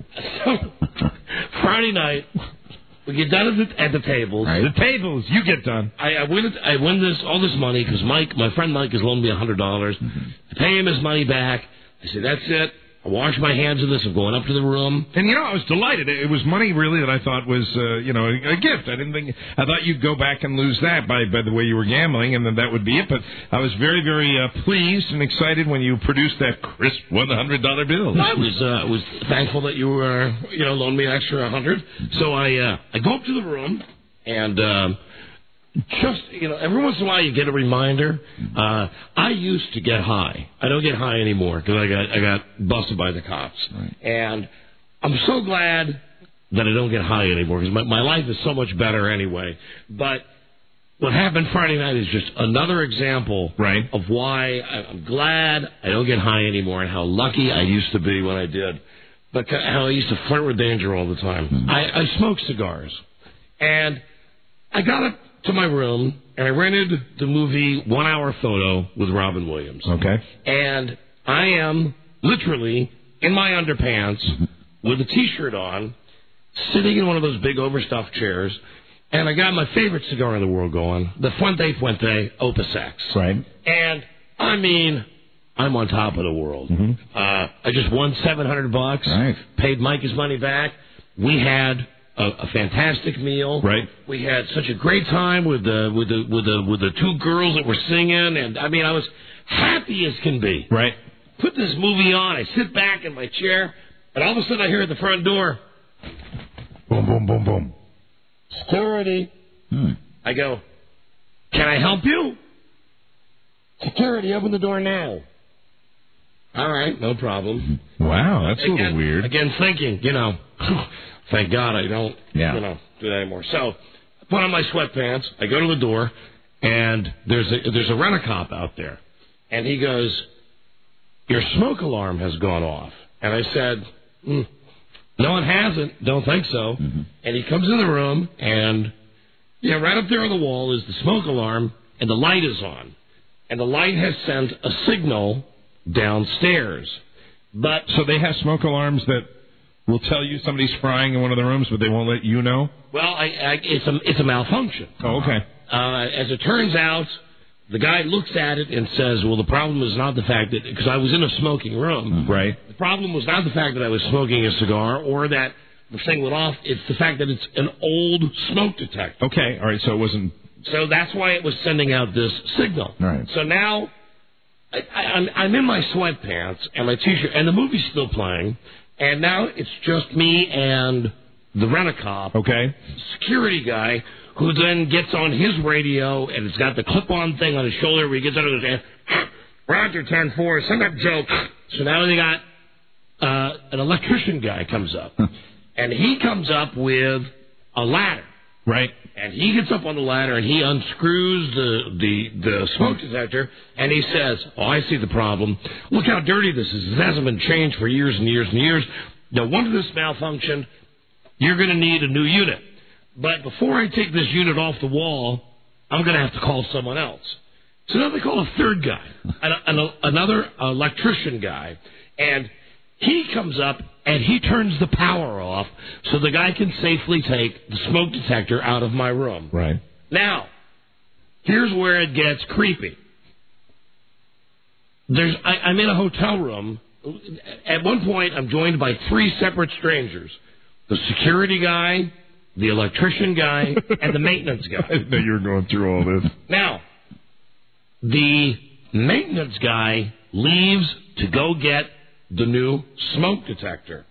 Friday night, we get done at the, at the tables. The tables, you get done. I, I win. I win this all this money because Mike, my friend Mike, has loaned me a hundred dollars. I pay him his money back. I say that's it. I wash my hands of this. I'm going up to the room. And you know, I was delighted. It was money really that I thought was, uh, you know, a, a gift. I didn't think I thought you'd go back and lose that by by the way you were gambling, and then that would be it. But I was very, very uh, pleased and excited when you produced that crisp one hundred dollar bill. I was uh, was thankful that you were, you know, loaned me an extra hundred. So I uh, I go up to the room and. Um, Just, you know, every once in a while you get a reminder. Uh, I used to get high. I don't get high anymore because I got I got busted by the cops. Right. And I'm so glad that I don't get high anymore because my, my life is so much better anyway. But what happened Friday night is just another example right. of why I'm glad I don't get high anymore and how lucky I used to be when I did. But how I used to flirt with danger all the time. Mm-hmm. I, I smoke cigars. And I got up to my room, and I rented the movie One Hour Photo with Robin Williams. Okay. And I am literally in my underpants with a T-shirt on, sitting in one of those big overstuffed chairs, and I got my favorite cigar in the world going, the Fuente Fuente Opus X. Right. And, I mean, I'm on top of the world. Mm-hmm. Uh, I just won seven hundred bucks, right. paid Mike his money back. We had... A, a fantastic meal. Right. We had such a great time with the with the with the with the two girls that were singing, and I mean I was happy as can be. Right. Put this movie on. I sit back in my chair, and all of a sudden I hear at the front door, boom, boom, boom, boom. Security. Hmm. I go, can I help you? Security, open the door now. All right, no problem. Wow, that's a again, little weird. Again, thinking, you know. Thank God I don't, yeah. you know, do that anymore. So I put on my sweatpants. I go to the door, and there's a there's a rent-a-cop out there, and he goes, "Your smoke alarm has gone off." And I said, mm, "No, it hasn't. Don't think so." Mm-hmm. And he comes in the room, and yeah, right up there on the wall is the smoke alarm, and the light is on, and the light has sent a signal downstairs. But so they have smoke alarms that will tell you somebody's frying in one of the rooms, but they won't let you know? Well, I, I, it's a it's a malfunction. Oh, okay. Uh, as it turns out, the guy looks at it and says, well, the problem is not the fact that, because I was in a smoking room. Right. The problem was not the fact that I was smoking a cigar or that the thing went off. It's the fact that it's an old smoke detector. Okay, all right, so it wasn't... So that's why it was sending out this signal. All right. So now, I, I, I'm, I'm in my sweatpants and my T-shirt, and the movie's still playing. And now it's just me and the rent-a-cop, okay, security guy, who then gets on his radio, and it's got the clip-on thing on his shoulder where he gets under his hand, Roger ten four, send that joke. So now they got uh, an electrician guy comes up, and he comes up with a ladder. Right. And he gets up on the ladder, and he unscrews the, the, the smoke detector, and he says, oh, I see the problem. Look how dirty this is. This hasn't been changed for years and years and years. No wonder this malfunctioned. You're going to need a new unit. But before I take this unit off the wall, I'm going to have to call someone else. So now they call a third guy, an, an, another electrician guy, and he comes up and he turns the power off so the guy can safely take the smoke detector out of my room. Right. Now, here's where it gets creepy. There's, I, I'm in a hotel room. At one point, I'm joined by three separate strangers. The security guy, the electrician guy, and the maintenance guy. I didn't know you were going through all this. Now, the maintenance guy leaves to go get the new smoke detector.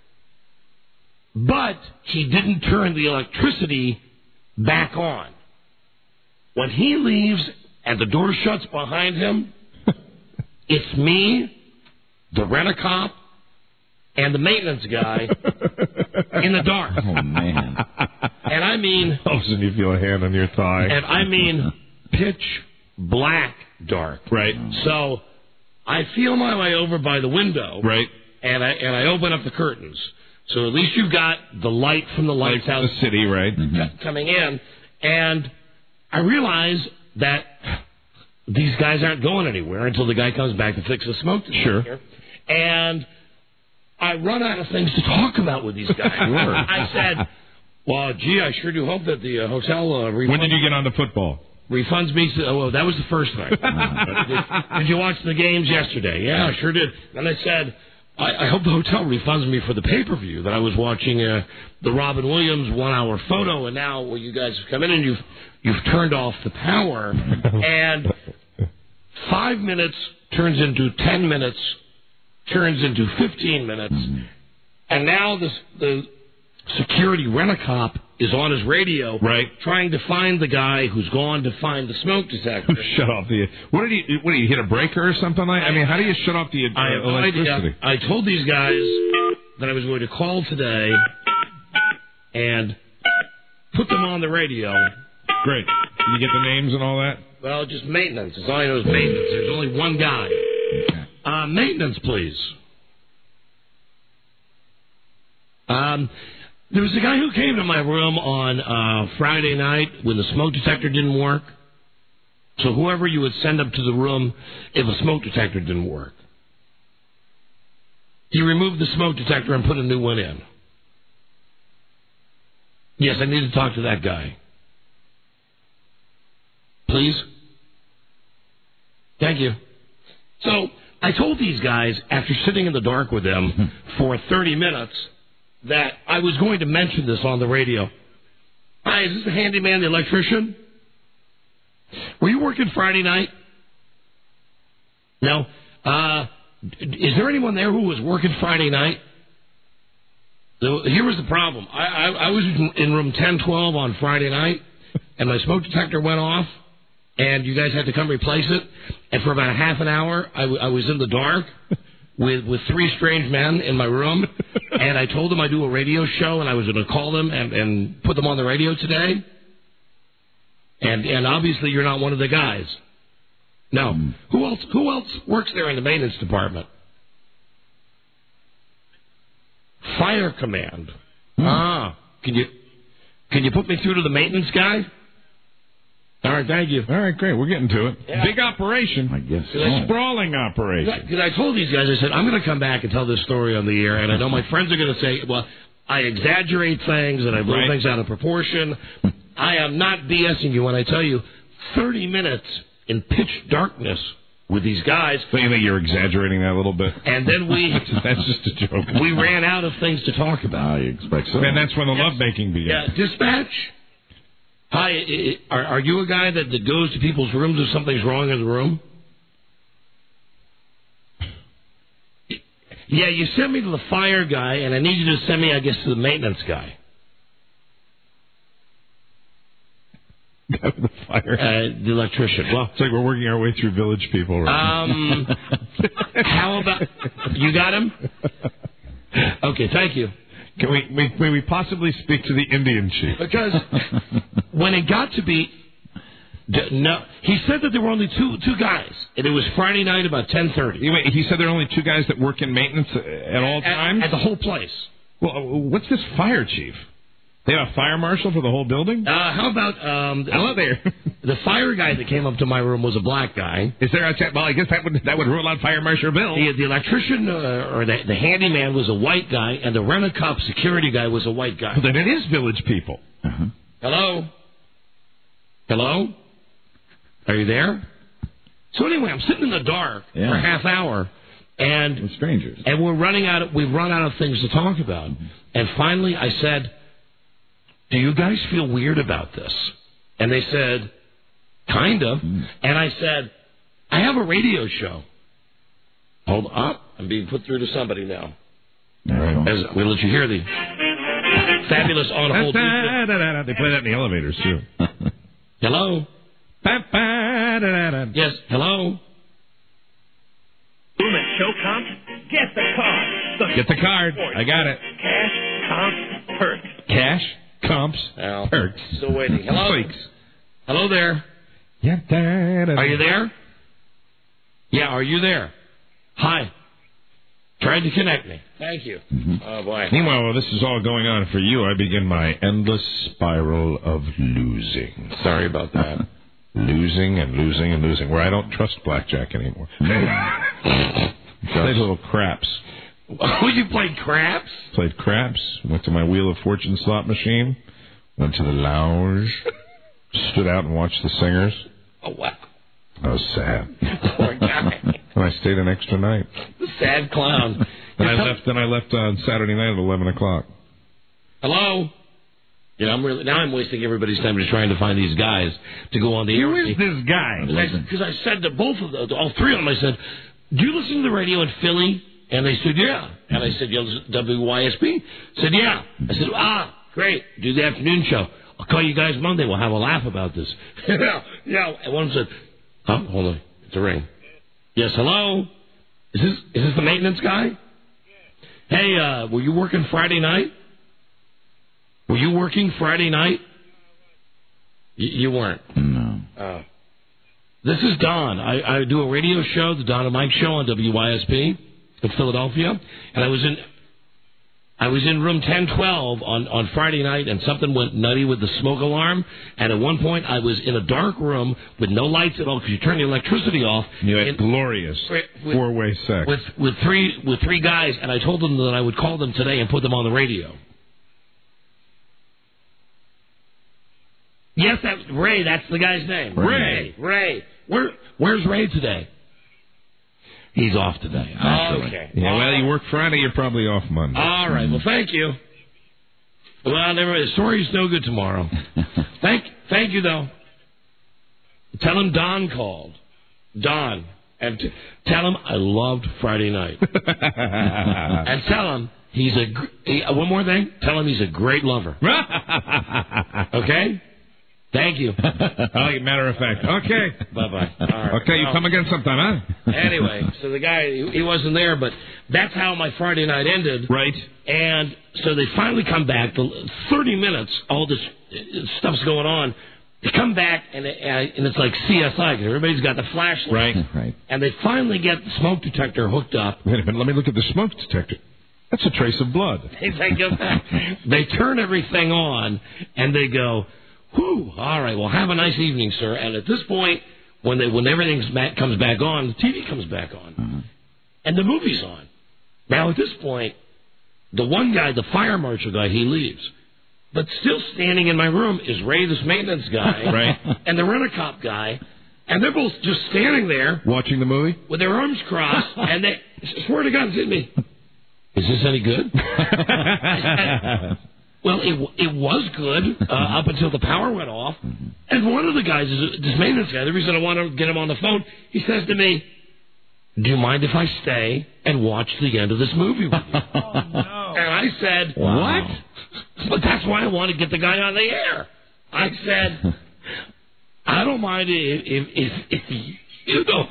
But he didn't turn the electricity back on. When he leaves and the door shuts behind him, it's me, the rent-a-cop, and the maintenance guy in the dark. Oh, man. And I mean... All of a sudden you feel a hand on your thigh. And I mean pitch black dark. Right. So I feel my way over by the window. Right. And I and I open up the curtains. So at least you've got the light from the lights Like out the city, right? c- coming in. And I realize that these guys aren't going anywhere until the guy comes back to fix the smoke detector. Sure. And I run out of things to talk about with these guys. Sure. I said, well, gee, I sure do hope that the uh, hotel uh, refunds... When did you get on the football? Refunds me... Oh, well, that was the first thing. did, did you watch the games yesterday? Yeah, I sure did. And I said... I, I hope the hotel refunds me for the pay-per-view that I was watching uh, the Robin Williams one-hour photo, and now well, you guys have come in and you've you've turned off the power, and five minutes turns into ten minutes, turns into fifteen minutes, and now this, the security rent-a-cop is on his radio, right, trying to find the guy who's gone to find the smoke detector. Shut off the... What did he... What did he hit a breaker or something like? I mean, how do you shut off the uh, I have no electricity? idea. I told these guys that I was going to call today and put them on the radio. Great. Did you get the names and all that? Well, just maintenance. That's all I know is maintenance. There's only one guy. Uh, maintenance, please. Um... There was a guy who came to my room on uh, Friday night when the smoke detector didn't work. So whoever you would send up to the room if a smoke detector didn't work. He removed the smoke detector and put a new one in. Yes, I need to talk to that guy. Please? Thank you. So I told these guys, after sitting in the dark with them for thirty minutes, that I was going to mention this on the radio. Hi, is this the handyman, the electrician? Were you working Friday night? No. Uh, is there anyone there who was working Friday night? So here was the problem. I, I, I was in room ten twelve on Friday night, and my smoke detector went off, and you guys had to come replace it. And for about half an hour, I, w- I was in the dark with, with three strange men in my room, and I told them I'd do a radio show, and I was going to call them and, and put them on the radio today. And and obviously you're not one of the guys. No. Mm. Who else who else works there in the maintenance department? Fire command. Mm. Ah. Can you can you put me through to the maintenance guy? All right, thank you. All right, great. We're getting to it. Yeah. Big operation. I guess. So. Sprawling operation. Because I told these guys, I said, I'm going to come back and tell this story on the air, and I know my friends are going to say, well, I exaggerate things and I blow right. things out of proportion. I am not BSing you when I tell you thirty minutes in pitch darkness with these guys. So you think you're exaggerating that a little bit? And then we... That's just a joke. We ran out of things to talk about. I expect so. And that's when the yes. lovemaking began. Yeah, dispatch. Hi, are, are you a guy that, that goes to people's rooms if something's wrong in the room? Yeah, you sent me to the fire guy, and I need you to send me, I guess, to the maintenance guy. the fire. Uh, the electrician. Well, it's like we're working our way through village people. Right um, how about you got him? Okay, thank you. Can we, we may we possibly speak to the Indian chief? Because when it got to be, no, he said that there were only two two guys, and it was Friday night about ten thirty. He said there are only two guys that work in maintenance at all times? At, at the whole place. Well, what's this fire chief? They have a fire marshal for the whole building? Uh, how about um, hello there? The fire guy that came up to my room was a black guy. Is there a well? I guess that would that would rule out Fire Marshal Bill. The, the electrician uh, or the, the handyman was a white guy, and the rent-a-cop security guy was a white guy. Well, then it is village people. Uh-huh. Hello, hello, are you there? So anyway, I'm sitting in the dark yeah. for a half hour, and with strangers, and we're running out. Of, we've run out of things to talk about, mm-hmm. and finally I said, do you guys feel weird about this? And they said, kind of. Mm. And I said, I have a radio show. Hold up. I'm being put through to somebody now. Right. As, we'll let you hear the fabulous on hold. They play that in the elevators, too. Hello? Yes, hello? Boom and show comps? Get the card. Get the card. I got it. Cash, comps, perks. Cash? Comps, Al, perks. Still waiting. Hello? Freaks. Hello there. Yeah, da, da, are you there? Yeah, are you there? Hi. Tried to connect me. Thank you. Mm-hmm. Oh, boy. Meanwhile, while this is all going on for you, I begin my endless spiral of losing. Sorry about that. Losing and losing and losing, where I don't trust blackjack anymore. Played little craps. Oh, you played craps? Played craps. Went to my Wheel of Fortune slot machine. Went to the lounge. Stood out and watched the singers. Oh, wow. I was sad. Poor guy. And I stayed an extra night. The sad clown. Then I left. Then I left on Saturday night at eleven o'clock. Hello. You know, I'm really now I'm wasting everybody's time just trying to find these guys to go on the air. Who is this guy? Because I, I said to both of them, all three of them, I said, "Do you listen to the radio in Philly?" And they said, "Yeah." And I said, "You listen to W Y S P?" Said, "Yeah." I said, "Ah, great. Do the afternoon show. I'll call you guys Monday. We'll have a laugh about this." yeah, yeah. And one of them said, "Huh? Hold on. It's a ring." Yes, hello? Is this is this the maintenance guy? Hey, uh, were you working Friday night? Were you working Friday night? Y- you weren't. No. Oh. This is Don. I, I do a radio show, the Don and Mike Show on W Y S P in Philadelphia, and I was in I was in room ten twelve on, on Friday night, and something went nutty with the smoke alarm. And at one point, I was in a dark room with no lights at all because you turn the electricity off. You had and, glorious with, four-way sex with with three with three guys, and I told them that I would call them today and put them on the radio. Yes, that's Ray. That's the guy's name. Ray. Ray. Ray. Where Where's Ray today? He's off today. Okay. Yeah, well, you work Friday, you're probably off Monday. All right. Well, thank you. Well, never. The story's no good tomorrow. thank, thank you though. Tell him Don called. Don, and t- tell him I loved Friday night. And tell him he's a. Gr- he, uh, one more thing. Tell him he's a great lover. Okay. Thank you. I like it, matter of fact. Okay. Bye-bye. All right. Okay, you well, come again sometime, huh? Anyway, so the guy, he, he wasn't there, but that's how my Friday night ended. Right. And so they finally come back. The thirty minutes, all this stuff's going on. They come back, and, it, and it's like C S I, because everybody's got the flashlight. Right. Right. And they finally get the smoke detector hooked up. Wait a minute, let me look at the smoke detector. That's a trace of blood. They, they, go back. They turn everything on, and they go, whew, all right, well, have a nice evening, sir. And at this point, when they when everything back, comes back on, the T V comes back on. Mm-hmm. And the movie's on. Now, at this point, the one guy, the fire marshal guy, he leaves. But still standing in my room is Ray, this maintenance guy, right, and the rent-a-cop guy. And they're both just standing there. Watching the movie? With their arms crossed. And they, swear to God, hit me. Is this any good? Well, it it was good uh, up until the power went off. Mm-hmm. And one of the guys, is this maintenance guy, the reason I want to get him on the phone, he says to me, do you mind if I stay and watch the end of this movie with you? Oh, no. And I said, wow. What? But that's why I want to get the guy on the air. I said, I don't mind if, if, if, if you don't.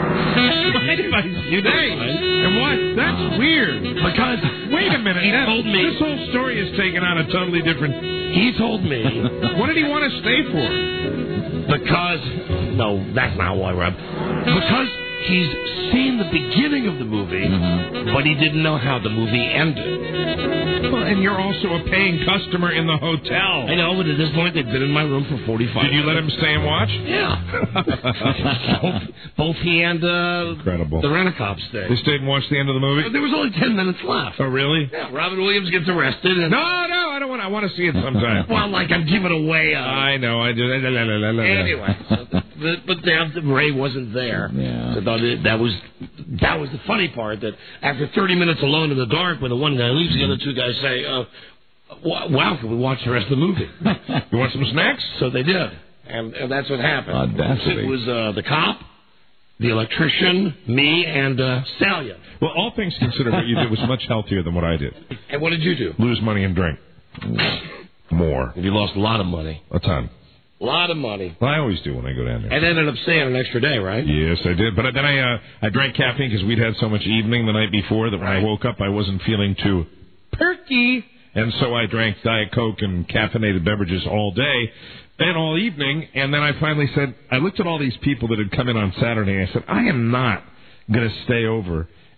You hey, and what? That's weird. Because wait a minute. He that, told me this whole story is taken on a totally different. He told me. What did he want to stay for? Because no, that's not why, Rob. Because he's seen the beginning of the movie, mm-hmm. but he didn't know how the movie ended. Well, and you're also a paying customer in the hotel. I know, but at this point, they've been in my room for forty-five Did you let minutes. him stay and watch? Yeah. both, both he and uh, Incredible. the rent-a-cop stayed. They stayed and watched the end of the movie? There was only ten minutes left. Oh, really? Yeah, Robin Williams gets arrested. And no, no, I don't want. I want to see it sometime. Well, like I'm giving away. Uh, I know. I do. La, la, la, la, anyway, so the, the, but the, Ray wasn't there. Yeah. So that, that was that was the funny part. That after thirty minutes alone in the dark, when the one guy leaves, the other two guys say, uh, "Wow, can we watch the rest of the movie? You want some snacks?" So they did, and, and that's what happened. Audacity. It was uh, the cop, the electrician, me, and uh, Stallion. Well, all things considered, what you did was much healthier than what I did. And what did you do? Lose money and drink. More. You lost a lot of money. A ton. A lot of money. Well, I always do when I go down there. And ended up staying an extra day, right? Yes, I did. But then I uh, I drank caffeine because we'd had so much evening the night before that when right. I woke up I wasn't feeling too perky. And so I drank Diet Coke and caffeinated beverages all day and all evening. And then I finally said, I looked at all these people that had come in on Saturday and I said, I am not going to stay over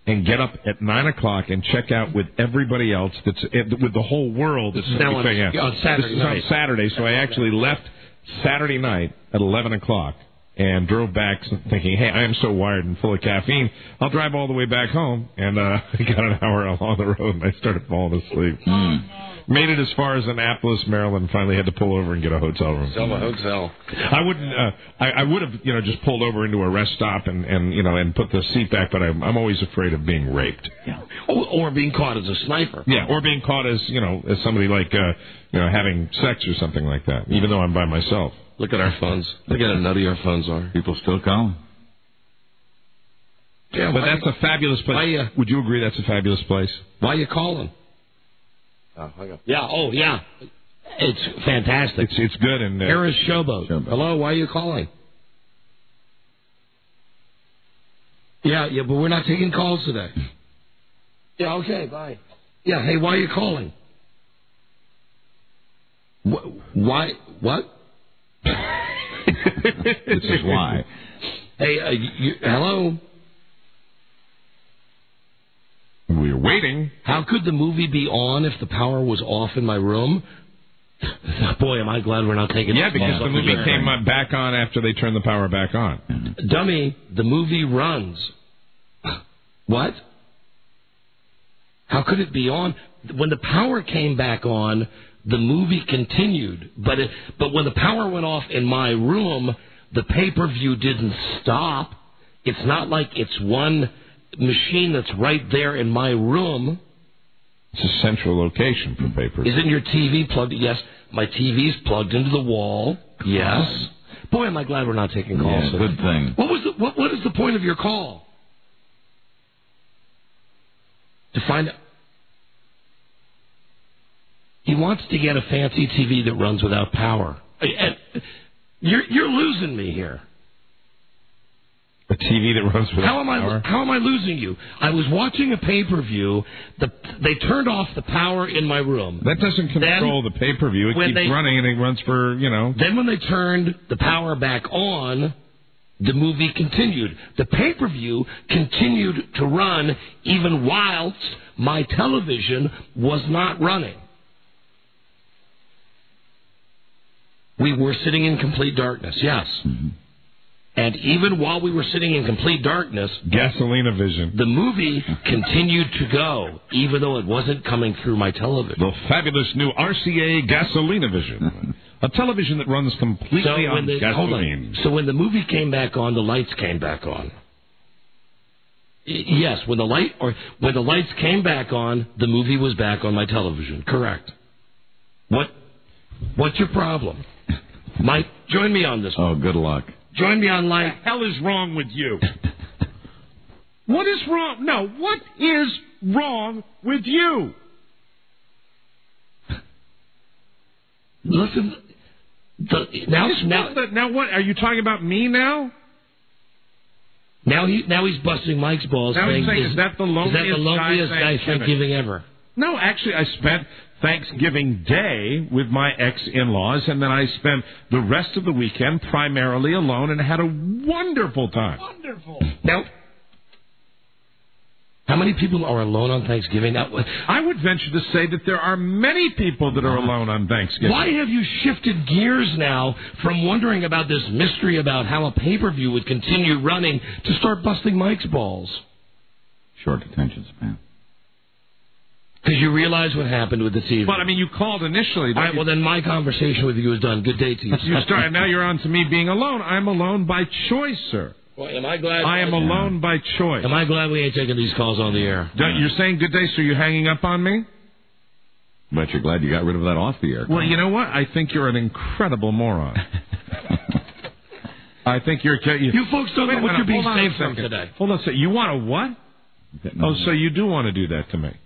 and get up at nine o'clock and check out with everybody else. That's with the whole world. That's now on, checking out. on Saturday This is night. on Saturday, so I actually left Saturday night at eleven o'clock and drove back thinking, hey, I am so wired and full of caffeine, I'll drive all the way back home. And uh, I got an hour along the road and I started falling asleep. Mm. Made it as far as Annapolis, Maryland. Finally had to pull over and get a hotel room. Sell a hotel. I wouldn't. Uh, I, I would have, you know, just pulled over into a rest stop and, and you know, and put the seat back. But I'm, I'm always afraid of being raped. Yeah. Or, or being caught as a sniper. Yeah, or being caught as, you know, as somebody like, uh, you know, having sex or something like that. Even though I'm by myself. Look at our phones. Look at how nutty our phones are. People still calling. Yeah, but why, that's a fabulous place. Why, uh, would you agree that's a fabulous place? Why are you calling? Oh, hang on. Yeah. Oh, yeah. It's fantastic. It's it's good. And uh, here is Showboat. Showboat. Hello. Why are you calling? Yeah, yeah, but we're not taking calls today. Yeah. Okay. Bye. Yeah. Hey, why are you calling? Wh- why? What? This is why. Hey, uh, you, hello. We were waiting. How could the movie be on if the power was off in my room? Boy, am I glad we're not taking. Yeah, because the movie came back on after they turned the power back on. Dummy, the movie runs. What? How could it be on? When the power came back on, the movie continued. But it, but when the power went off in my room, the pay-per-view didn't stop. It's not like it's one machine that's right there in my room. It's a central location for pay-per-view. Isn't your T V plugged? Yes, my T V's plugged into the wall. Yes. Boy, am I glad we're not taking calls. Yeah, good thing. What was the, what? What is the point of your call? To find out. He wants to get a fancy T V that runs without power. And you're you're losing me here. A T V that runs without how am power? I how am I losing you? I was watching a pay-per-view. The they turned off the power in my room. That doesn't control then, the pay-per-view. It keeps they, running and it runs for, you know. Then when they turned the power back on, the movie continued. The pay-per-view continued to run even whilst my television was not running. We were sitting in complete darkness, yes. Mm-hmm. And even while we were sitting in complete darkness, Gasolina Vision, the movie continued to go, even though it wasn't coming through my television. The fabulous new R C A Gasolina Vision, a television that runs completely so on the, gasoline. On. So when the movie came back on, the lights came back on. Yes, when the light or when the lights came back on, the movie was back on my television. Correct. What? What's your problem? Mike, join me on this one. Oh, good luck. Join me on line. What the hell is wrong with you? What is wrong? No, what is wrong with you? Listen, the, now, now, the, now what? Are you talking about me now? Now he, now he's busting Mike's balls. Now saying, he's saying, is, is that the loneliest, is that the loneliest guy guy Thanksgiving? Thanksgiving ever? No, actually, I spent Thanksgiving Day with my ex-in-laws, and then I spent the rest of the weekend primarily alone and had a wonderful time. Wonderful. Now, how many people are alone on Thanksgiving? Now, I would venture to say that there are many people that are alone on Thanksgiving. Why have you shifted gears now from wondering about this mystery about how a pay-per-view would continue running to start busting Mike's balls? Short attention span. Because you realize what happened with the T V. But, I mean, you called initially. All right, you? well, then my conversation with you is done. Good day to you. You started. Now you're on to me being alone. I'm alone by choice, sir. Well, am I glad? I am I, alone by choice. Am I glad we ain't taking these calls on the air? Don't, you're saying good day, so you're hanging up on me? But you're glad you got rid of that off the air. Well, you know what? I think you're an incredible moron. I think you're... You, you folks don't know what you're being saved from today. Hold on a second. You want a what? Oh, so you do want to do that to me.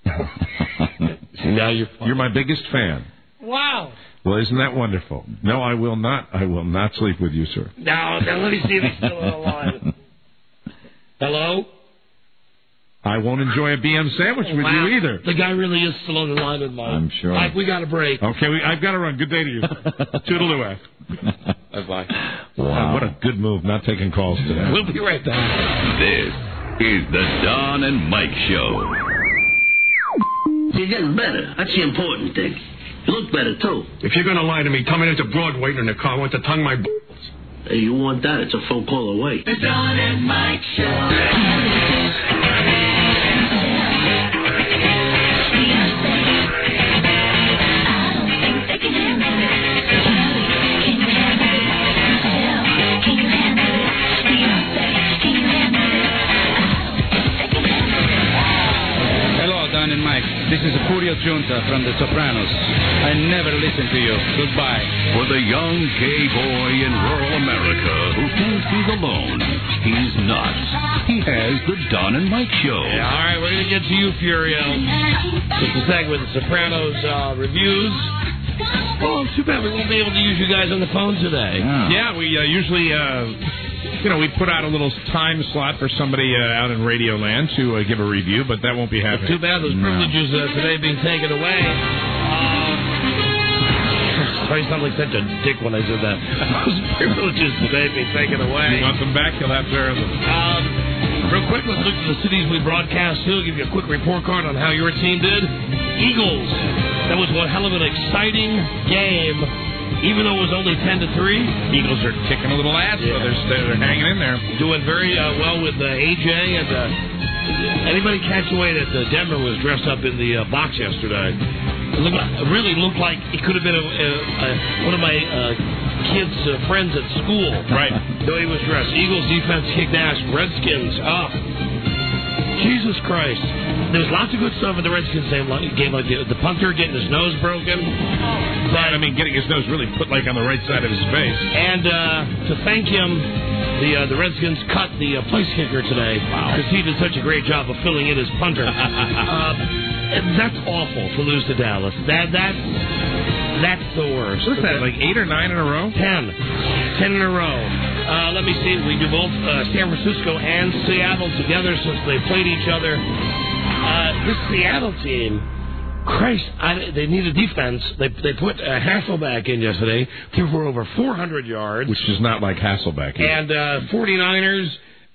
Now you're... You're my biggest fan. Wow. Well, isn't that wonderful? No, I will not. I will not sleep with you, sir. No, now let me see if he's still on the line. Hello? I won't enjoy a B M sandwich oh, with wow. you either. The guy really is still on the line with mine. I'm sure. Mike, we got a break. Okay, we, I've got to run. Good day to you. Toodaloo. Bye-bye. Wow. What a good move, not taking calls today. We'll be right back. This is the Don and Mike Show. You're getting better. That's the important thing. You look better, too. If you're going to lie to me, tell me there's a broad waiting in the car. I want to tongue my balls. Hey, you want that? It's a phone call away. The Don and Mike Show. And Mike, this is Furio Junta from The Sopranos. I never listen to you. Goodbye. For the young gay boy in rural America who thinks he's alone, he's not. He has the Don and Mike Show. Yeah, all right, we're going to get to you, Furio. Just a segment with The Sopranos uh, reviews. Oh, too bad we won't be able to use you guys on the phone today. Yeah, yeah we uh, usually... Uh, You know, we put out a little time slot for somebody uh, out in Radio Land to uh, give a review, but that won't be happening. Too bad those privileges uh, today being taken away. Uh, I sound like such a dick when I said that. Those privileges today being taken away. You want them back? You'll have to earn them. Um, real quick, let's look at the cities we broadcast to. Give you a quick report card on how your team did. Eagles. That was one hell of an exciting game. Even though it was only ten to three, Eagles are kicking a little ass, yeah. but they're, they're hanging in there. Doing very uh, well with uh, A J. And uh, anybody catch the way that uh, Denver was dressed up in the uh, box yesterday? It, looked, it really looked like it could have been a, a, a, one of my uh, kids' uh, friends at school. Right. The way he was dressed. Eagles defense kicked ass. Redskins up. Jesus Christ. There's lots of good stuff in the Redskins game, like, game, like the, the punter getting his nose broken. Right, I mean, getting his nose really put like on the right side of his face. And uh, to thank him, the uh, the Redskins cut the uh, place kicker today because he did such a great job of filling in as punter. uh, that's awful to lose to Dallas. That that that's the worst. What's that, like eight or nine in a row? Ten. Ten in a row. Uh, let me see. We do both uh, San Francisco and Seattle together since they played each other. Uh, this Seattle team, Christ, I, they need a defense. They they put uh, Hasselback in yesterday, threw for over four hundred yards. Which is not like Hasselback. And uh, 49ers,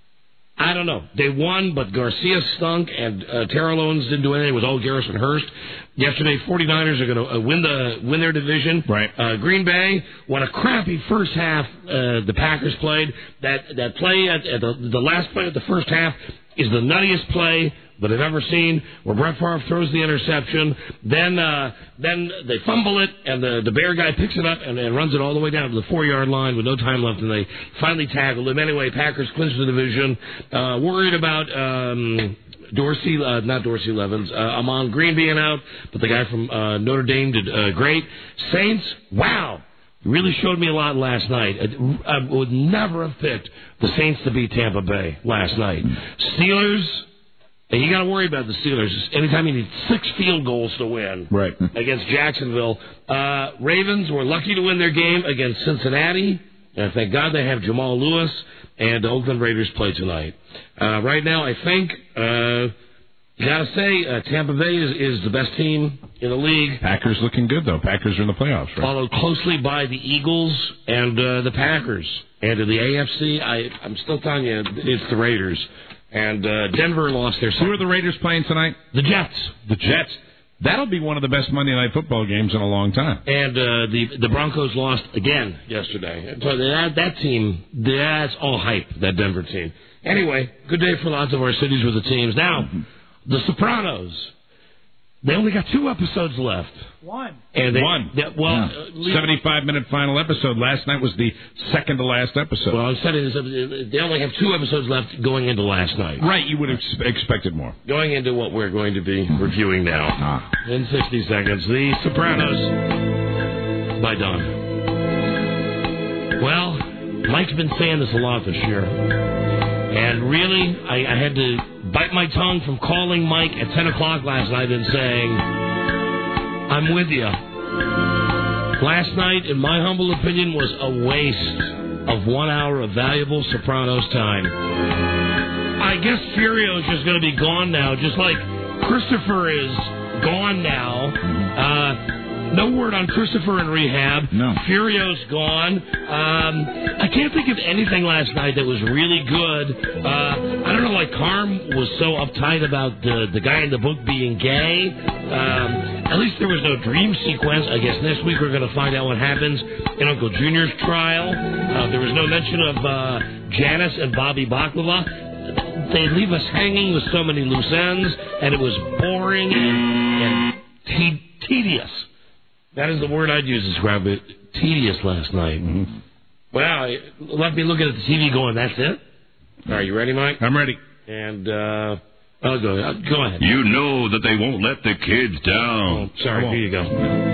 I don't know. They won, but Garcia stunk, and uh, Terrell Owens didn't do anything. It was all Garrison Hurst. Yesterday, 49ers are going to uh, win the win their division. Right. Uh, Green Bay, what a crappy first half uh, the Packers played. That that play, at, at the, the last play of the first half is the nuttiest play that I've ever seen, where Brett Favre throws the interception, then uh, then they fumble it, and the, the Bear guy picks it up and, and runs it all the way down to the four-yard line with no time left, and they finally tackle him. Anyway, Packers clinch the division. Uh, worried about um, Dorsey, uh, not Dorsey Levens, uh, Amon Green being out, but the guy from uh, Notre Dame did uh, great. Saints, wow. Really showed me a lot last night. I, I would never have picked the Saints to beat Tampa Bay last night. Steelers... And you got to worry about the Steelers. Anytime you need six field goals to win right. against Jacksonville. Uh, Ravens were lucky to win their game against Cincinnati. And thank God they have Jamal Lewis. And the Oakland Raiders play tonight. Uh, right now, I think, uh, you got to say, uh, Tampa Bay is, is the best team in the league. Packers looking good, though. Packers are in the playoffs, right? Followed closely by the Eagles and uh, the Packers. And in the A F C, I, I'm still telling you, it's the Raiders. And uh, Denver lost their... Who are the Raiders playing tonight? The Jets. The Jets. That'll be one of the best Monday Night Football games in a long time. And uh, the the Broncos lost again yesterday. So that, that team, that's all hype, that Denver team. Anyway, good day for lots of our cities with the teams. Now, The Sopranos. They only got two episodes left. One. And they, One. They, well, yeah. uh, seventy-five minute final episode. Last night was the second to last episode. Well, instead of, they only have two episodes left going into last night. Right, you would have expected more. Going into what we're going to be reviewing now. Ah. In sixty seconds, The Sopranos by Don. Well, Mike's been saying this a lot this year. And really, I, I had to bite my tongue from calling Mike at ten o'clock last night and saying, I'm with you. Last night, in my humble opinion, was a waste of one hour of valuable Sopranos time. I guess Furio's just going to be gone now, just like Christopher is gone now. Uh, No word on Christopher in rehab. No. Furio's gone. Um, I can't think of anything last night that was really good. Uh, I don't know why Carm was so uptight about the, the guy in the book being gay. Um, at least there was no dream sequence. I guess next week we're going to find out what happens in Uncle Junior's trial. Uh, there was no mention of uh, Janice and Bobby Baklava. They leave us hanging with so many loose ends, and it was boring and, and te- tedious. That is the word I'd use to describe it. Tedious last night. Mm-hmm. Well, it left me looking at the T V going, that's it? All right, you ready, Mike? I'm ready. And, uh, I'll go, uh, go ahead. You know that they won't let the kids down. Oh, sorry, here you go.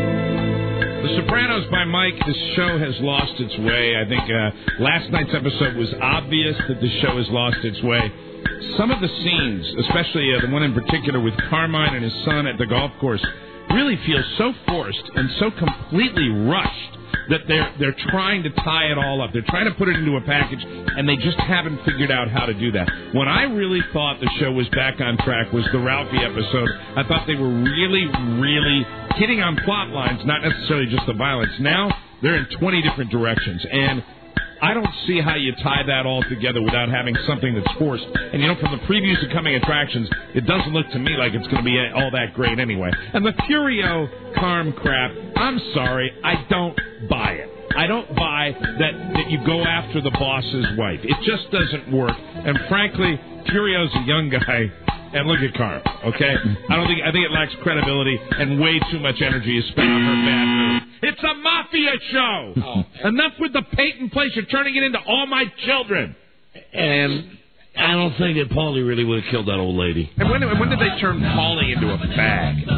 The Sopranos by Mike. This show has lost its way. I think uh, last night's episode was obvious that the show has lost its way. Some of the scenes, especially uh, the one in particular with Carmine and his son at the golf course, really feel so forced and so completely rushed that they're they're trying to tie it all up. They're trying to put it into a package, and they just haven't figured out how to do that. When I really thought the show was back on track was the Ralphie episode. I thought they were really, really hitting on plot lines, not necessarily just the violence. Now they're in twenty different directions, and I don't see how you tie that all together without having something that's forced. And, you know, from the previews of coming attractions, it doesn't look to me like it's going to be all that great anyway. And the Furio Carm crap, I'm sorry, I don't buy it. I don't buy that, that you go after the boss's wife. It just doesn't work. And, frankly, Furio's a young guy. And look at Carm, okay? I don't think I think it lacks credibility, and way too much energy is spent on her bad mood. It's a mafia show. Oh. Enough with the Peyton place. You're turning it into All My Children. And I don't think that Paulie really would have killed that old lady. And when, when did they turn Paulie into a fag?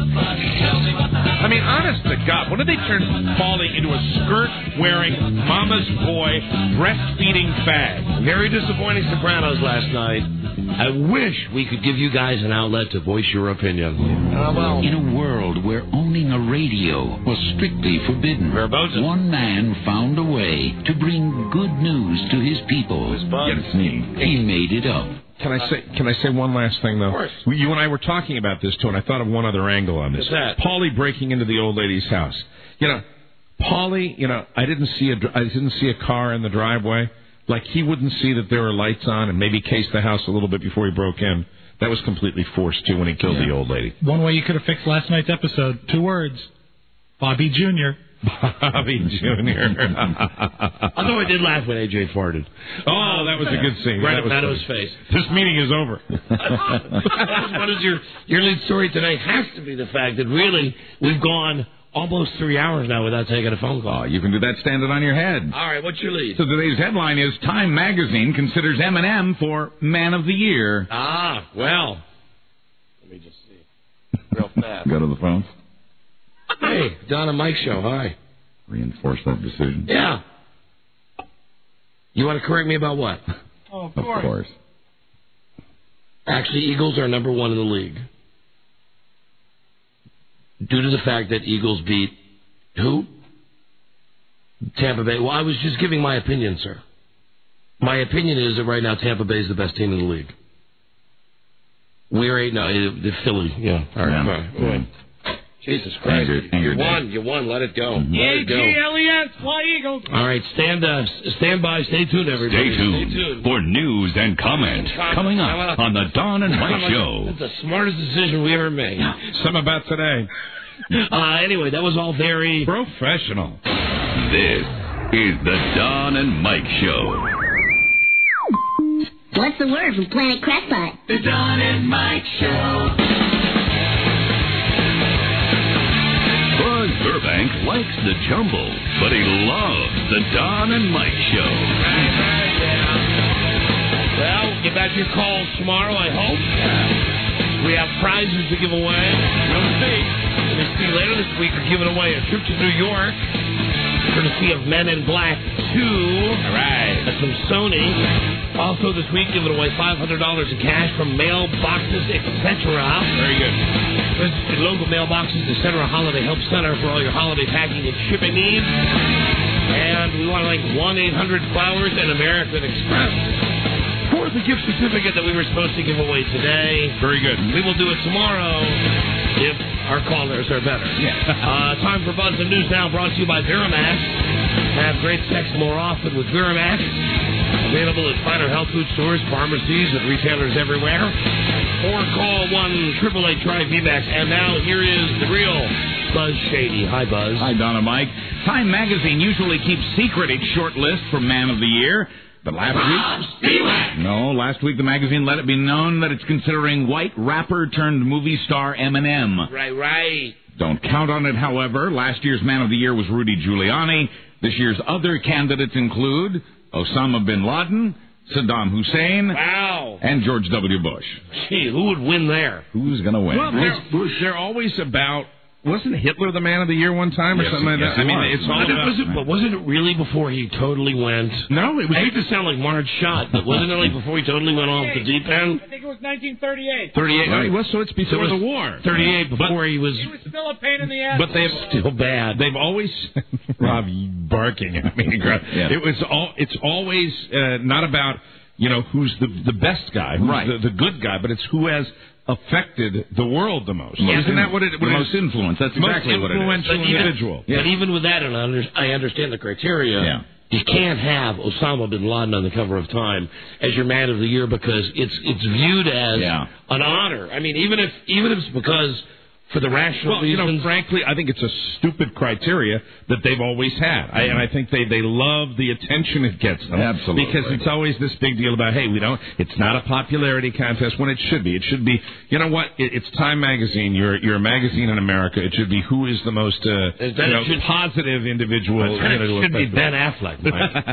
I mean, honest to God, when did they turn Paulie into a skirt-wearing, mama's boy, breastfeeding fag? Very disappointing Sopranos last night. I wish we could give you guys an outlet to voice your opinion. Uh, well, in a world where owning a radio was strictly forbidden, one man found a way to bring good news to his people. It's me. He made it up. Can I say Can I say one last thing, though? Of course. You and I were talking about this, too, and I thought of one other angle on this. What's that? Paulie breaking into the old lady's house. You know, Paulie, you know, I didn't see a, I didn't see a car in the driveway. Like, he wouldn't see that there were lights on and maybe case the house a little bit before he broke in. That was completely forced, too, when he killed yeah. the old lady. One way you could have fixed last night's episode, two words, Bobby Junior Bobby Junior Although I did laugh when A J farted. Oh, that was a good scene. Right that up was Mato's funny. face. This meeting is over. What is your, your lead story today has to be the fact that really we've gone almost three hours now without taking a phone call. Oh, you can do that standing on your head. All right, what's your lead? So today's headline is Time Magazine considers Eminem for Man of the Year. Ah, well. Let me just see. Real fast. Go to the phone. Hey, Don and Mike show. Hi. Reinforce that decision. Yeah. You want to correct me about what? Oh, of Of course. course. Actually, Eagles are number one in the league. Due to the fact that Eagles beat who? Tampa Bay. Well, I was just giving my opinion, sir. My opinion is that right now Tampa Bay is the best team in the league. We're eight. No, the Philly. Yeah. All right. Yeah. All right. All right. Jesus Christ. Anger, anger you day. won. You won. Let it go. Mm-hmm. Let it go. A G L E S, fly Eagles. All right. Stand, uh, stand by. Stay tuned, everybody. Stay tuned, Stay tuned. for news and comment Comment. coming up on the Don and Mike Show. That's the smartest decision we ever made. Some about today. Uh, anyway, that was all very professional. This is the Don and Mike Show. What's the word from Planet Crackpot? The Don and Mike Show. Buzz Burbank likes the jumble, but he loves the Don and Mike Show. Well, get back your calls tomorrow, I hope. We have prizes to give away. We'll see. We'll see later this week we're giving away a trip to New York, courtesy of Men in Black two. All right. That's from Sony. Also this week giving away five hundred dollars in cash from mailboxes, et cetera. Very good. Visit your local mailboxes, et cetera. Holiday Help Center for all your holiday packing and shipping needs. And we want to like one eight hundred flowers and American Express for the gift certificate that we were supposed to give away today. Very good. We will do it tomorrow if our callers are better. Yeah. uh, time for Buzz and News Now, brought to you by Viramax. Have great sex more often with Viramax. Available at finer health food stores, pharmacies, and retailers everywhere. Or call one eight eight eight try V MAX. And now here is the real Buzz Shady. Hi, Buzz. Hi, Donna Mike. Time Magazine usually keeps secret its short list for Man of the Year. But last week... No, last week the magazine let it be known that it's considering white rapper turned movie star Eminem. Right, right. Don't count on it, however. Last year's Man of the Year was Rudy Giuliani. This year's other candidates include Osama bin Laden, Saddam Hussein, wow, and George W. Bush. Gee, who would win there? Who's going to win? Well, they're, they're always about... Wasn't Hitler the man of the year one time or yes, something like yes, that? I mean, was. it's all but about... Was it, but wasn't it really before he totally went... No, it was... I hate to sound like Marge Schott, but wasn't it like before he totally went off the deep end? I think it was nineteen thirty-eight. thirty-eight. Right. Well, so it's before so it the war. thirty-eight, before but, he was... He was still a pain in the ass. But they've still bad. They've always... Rob, you barking at me. Yeah. It was all. It's always uh, not about, you know, who's the the best guy, who's right. the, the good guy, but it's who has affected the world the most. Yes. Isn't that what it? What the it most influence. That's most exactly what it is. influential But even- individual. But even with that, and I under- I understand the criteria, Yeah. you can't have Osama bin Laden on the cover of Time as your Man of the Year because it's it's viewed as Yeah. an honor. I mean, even if even if it's because for the rational Well, you reasons. know, frankly, I think it's a stupid criteria that they've always had. I, and I think they, they love the attention it gets them. Absolutely. Because it's always this big deal about, hey, we don't, it's not a popularity contest when it should be. It should be, you know what, it, it's Time Magazine. You're, you're a magazine in America. It should be who is the most uh, you know, should, positive individual. It you know, should be Ben Affleck,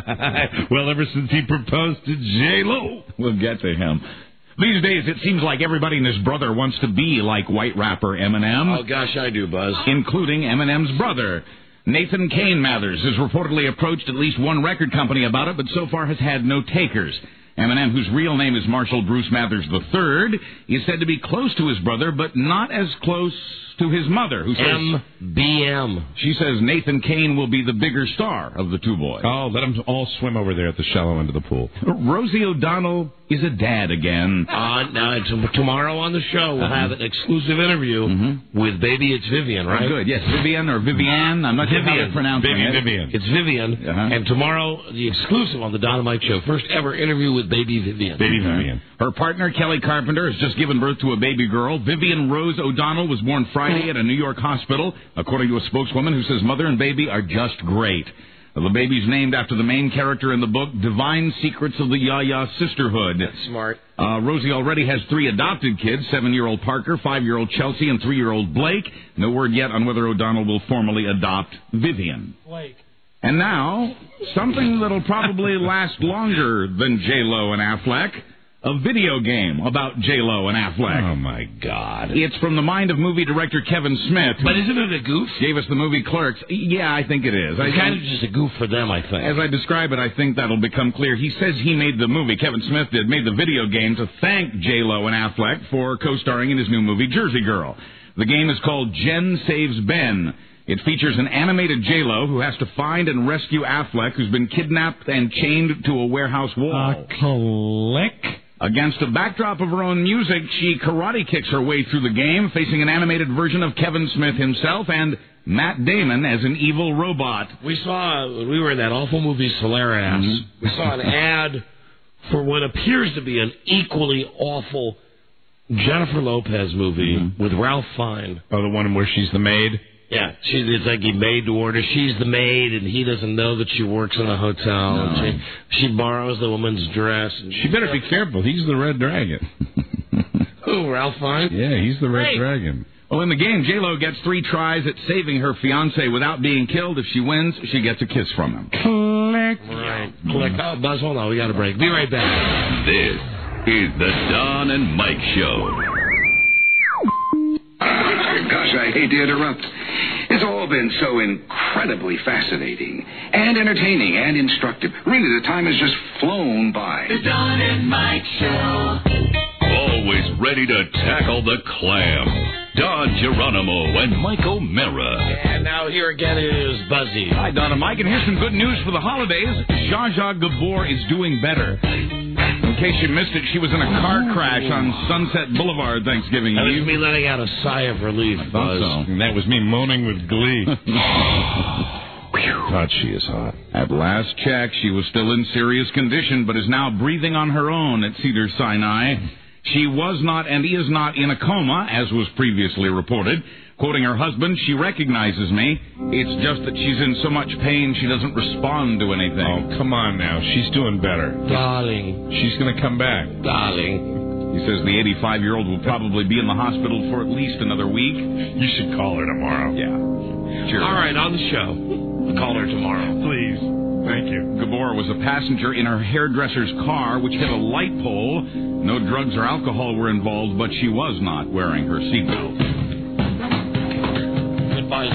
Mike. Well, ever since he proposed to J Lo. We'll get to him. These days, it seems like everybody and his brother wants to be like white rapper Eminem. Oh, gosh, I do, Buzz. Including Eminem's brother. Nathan Kane Mathers has reportedly approached at least one record company about it, but so far has had no takers. Eminem, whose real name is Marshall Bruce Mathers the third, is said to be close to his brother, but not as close to his mother, who says... M B M. She says Nathan Kane will be the bigger star of the two boys. Oh, let them all swim over there at the shallow end of the pool. Rosie O'Donnell is a dad again. Uh, now, t- tomorrow on the show, we'll have an exclusive interview mm-hmm. with Baby It's Vivian, right? Oh, good, yes. Vivian or Vivian. I'm not sure how to pronounce it. Vivian, Vivian. It's Vivian. Uh-huh. And tomorrow, the exclusive on the Don and Mike Show. First ever interview with Baby Vivian. Baby Vivian. Her partner, Kelly Carpenter, has just given birth to a baby girl. Vivian Rose O'Donnell was born Friday at a New York hospital, according to a spokeswoman who says mother and baby are just great. The baby's named after the main character in the book, Divine Secrets of the Yaya Sisterhood. That's smart. Uh, Rosie already has three adopted kids, seven-year-old Parker, five-year-old Chelsea, and three-year-old Blake. No word yet on whether O'Donnell will formally adopt Vivian. Blake. And now, something that'll probably last longer than J-Lo and Affleck. A video game about J-Lo and Affleck. Oh, my God. It's from the mind of movie director Kevin Smith. But isn't it a goof? Gave us the movie Clerks. Yeah, I think it is. It's I, kind of just a goof for them, I think. As I describe it, I think that'll become clear. He says he made the movie, Kevin Smith did, made the video game to thank J-Lo and Affleck for co-starring in his new movie, Jersey Girl. The game is called Jen Saves Ben. It features an animated J-Lo who has to find and rescue Affleck, who's been kidnapped and chained to a warehouse wall. Uh, click. Against a backdrop of her own music, she karate kicks her way through the game, facing an animated version of Kevin Smith himself and Matt Damon as an evil robot. We saw, when we were in that awful movie Solaris, mm-hmm. we saw an ad for what appears to be an equally awful Jennifer Lopez movie mm-hmm. with Ralph Fiennes. Oh, the one where she's the maid? Yeah, she's it's like he made to order. She's the maid, and he doesn't know that she works in a hotel. No. And she, she borrows the woman's dress. And she better be careful. He's the Red Dragon. Who, Ralph Fiennes? Yeah, he's the Red hey. Dragon. Well, in the game, J-Lo gets three tries at saving her fiancé without being killed. If she wins, she gets a kiss from him. Click. Right. Click. Oh, Buzz, hold on. We got a break. Be right back. This is the Don and Mike Show. Gosh, I hate to interrupt. It's all been so incredibly fascinating and entertaining and instructive. Really, the time has just flown by. The Don and Mike Show. Always ready to tackle the clam. Don Geronimo and Mike O'Mara. And now here again is Buzzy. Hi, Don and Mike, and here's some good news for the holidays. Zsa Zsa Gabor is doing better. case you missed it, she was in a car crash on Sunset Boulevard Thanksgiving That Eve. was me letting out a sigh of relief. I thought so. And that was me moaning with glee. God, she is hot. At last check, she was still in serious condition, but is now breathing on her own at Cedars-Sinai. She was not and is not in a coma, as was previously reported. Quoting her husband, she recognizes me. It's just that she's in so much pain she doesn't respond to anything. Oh, come on now. She's doing better. Darling. She's going to come back. Darling. He says the eighty-five-year-old will probably be in the hospital for at least another week. You should call her tomorrow. Yeah. Sure. All right, on the show. Call her tomorrow. Please. Thank you. Gabor was a passenger in her hairdresser's car, which hit a light pole. No drugs or alcohol were involved, but she was not wearing her seatbelt. Goodbye,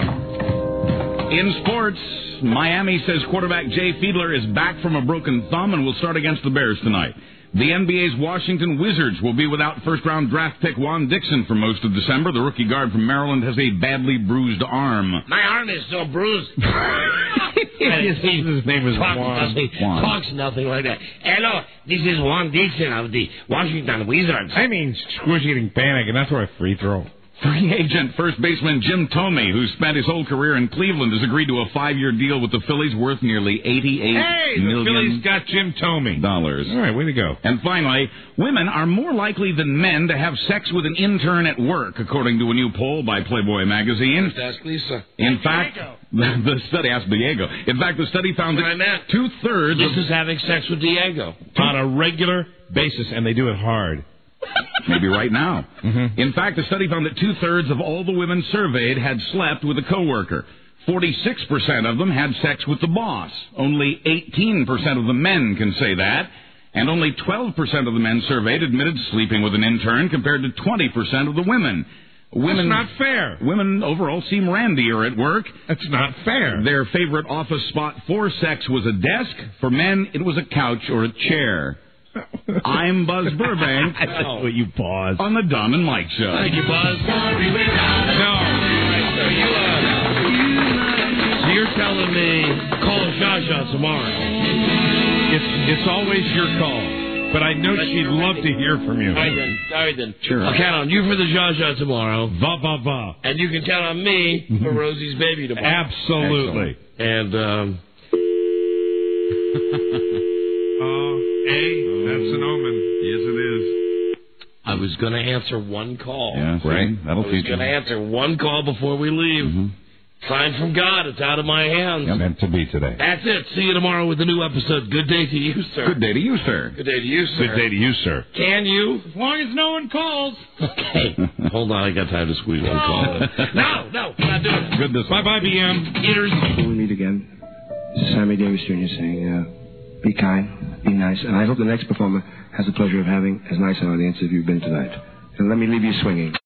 Jojo. In sports, Miami says quarterback Jay Fiedler is back from a broken thumb and will start against the Bears tonight. The N B A's Washington Wizards will be without first-round draft pick Juan Dixon for most of December. The rookie guard from Maryland has a badly bruised arm. My arm is so bruised. His name is talks Juan. Nothing, Juan. Talks nothing like that. Hello, this is Juan Dixon of the Washington Wizards. I mean, squish-eating panic, and that's where I free throw. Free agent first baseman Jim Thome, who spent his whole career in Cleveland, has agreed to a five-year deal with the Phillies worth nearly eighty-eight Hey, the million Phillies got Jim Thome. dollars. All right, way to go. And finally, women are more likely than men to have sex with an intern at work, according to a new poll by Playboy magazine. Ask Lisa. In fact, the, the study asked Diego. In fact, the study found that two-thirds This of... is having sex with Diego. On a regular basis, and they do it hard. Maybe right now. Mm-hmm. In fact, the study found that two-thirds of all the women surveyed had slept with a coworker. forty-six percent of them had sex with the boss. Only eighteen percent of the men can say that. And only twelve percent of the men surveyed admitted sleeping with an intern compared to twenty percent of the women. Women, That's not fair. Women overall seem randier at work. That's not fair. Their favorite office spot for sex was a desk. For men, it was a couch or a chair. I'm Buzz Burbank. Oh, you pause. On the Don and Mike Show. Thank you, Buzz. No. So you, uh, so you're telling me call Zsa Zsa tomorrow. It's it's always your call, but I know she'd love to hear from you. All right, then. All right, then. Sure. I'll count on you for the Zsa Zsa tomorrow. Va va va. And you can count on me for Rosie's baby tomorrow. Absolutely. And, um... Oh, hey, that's an omen. Yes, it is. I was going to answer one call. Yeah, see? right? That'll I was teach going to you. answer one call before we leave. Mm-hmm. Sign from God. It's out of my hands. Yep. Meant to be today. That's it. See you tomorrow with a new episode. Good day to you, sir. Good day to you, sir. Good day to you, sir. Good day to you, sir. Can you? As long as no one calls. Okay. Hold on. I got time to squeeze one call in. No, no, we're not doing it. Goodness. Bye-bye, B M. Eaters. When we meet again, this is Sammy Davis Junior saying, uh, be kind, be nice, and I hope the next performer has the pleasure of having as nice an audience as you've been tonight. And let me leave you swinging.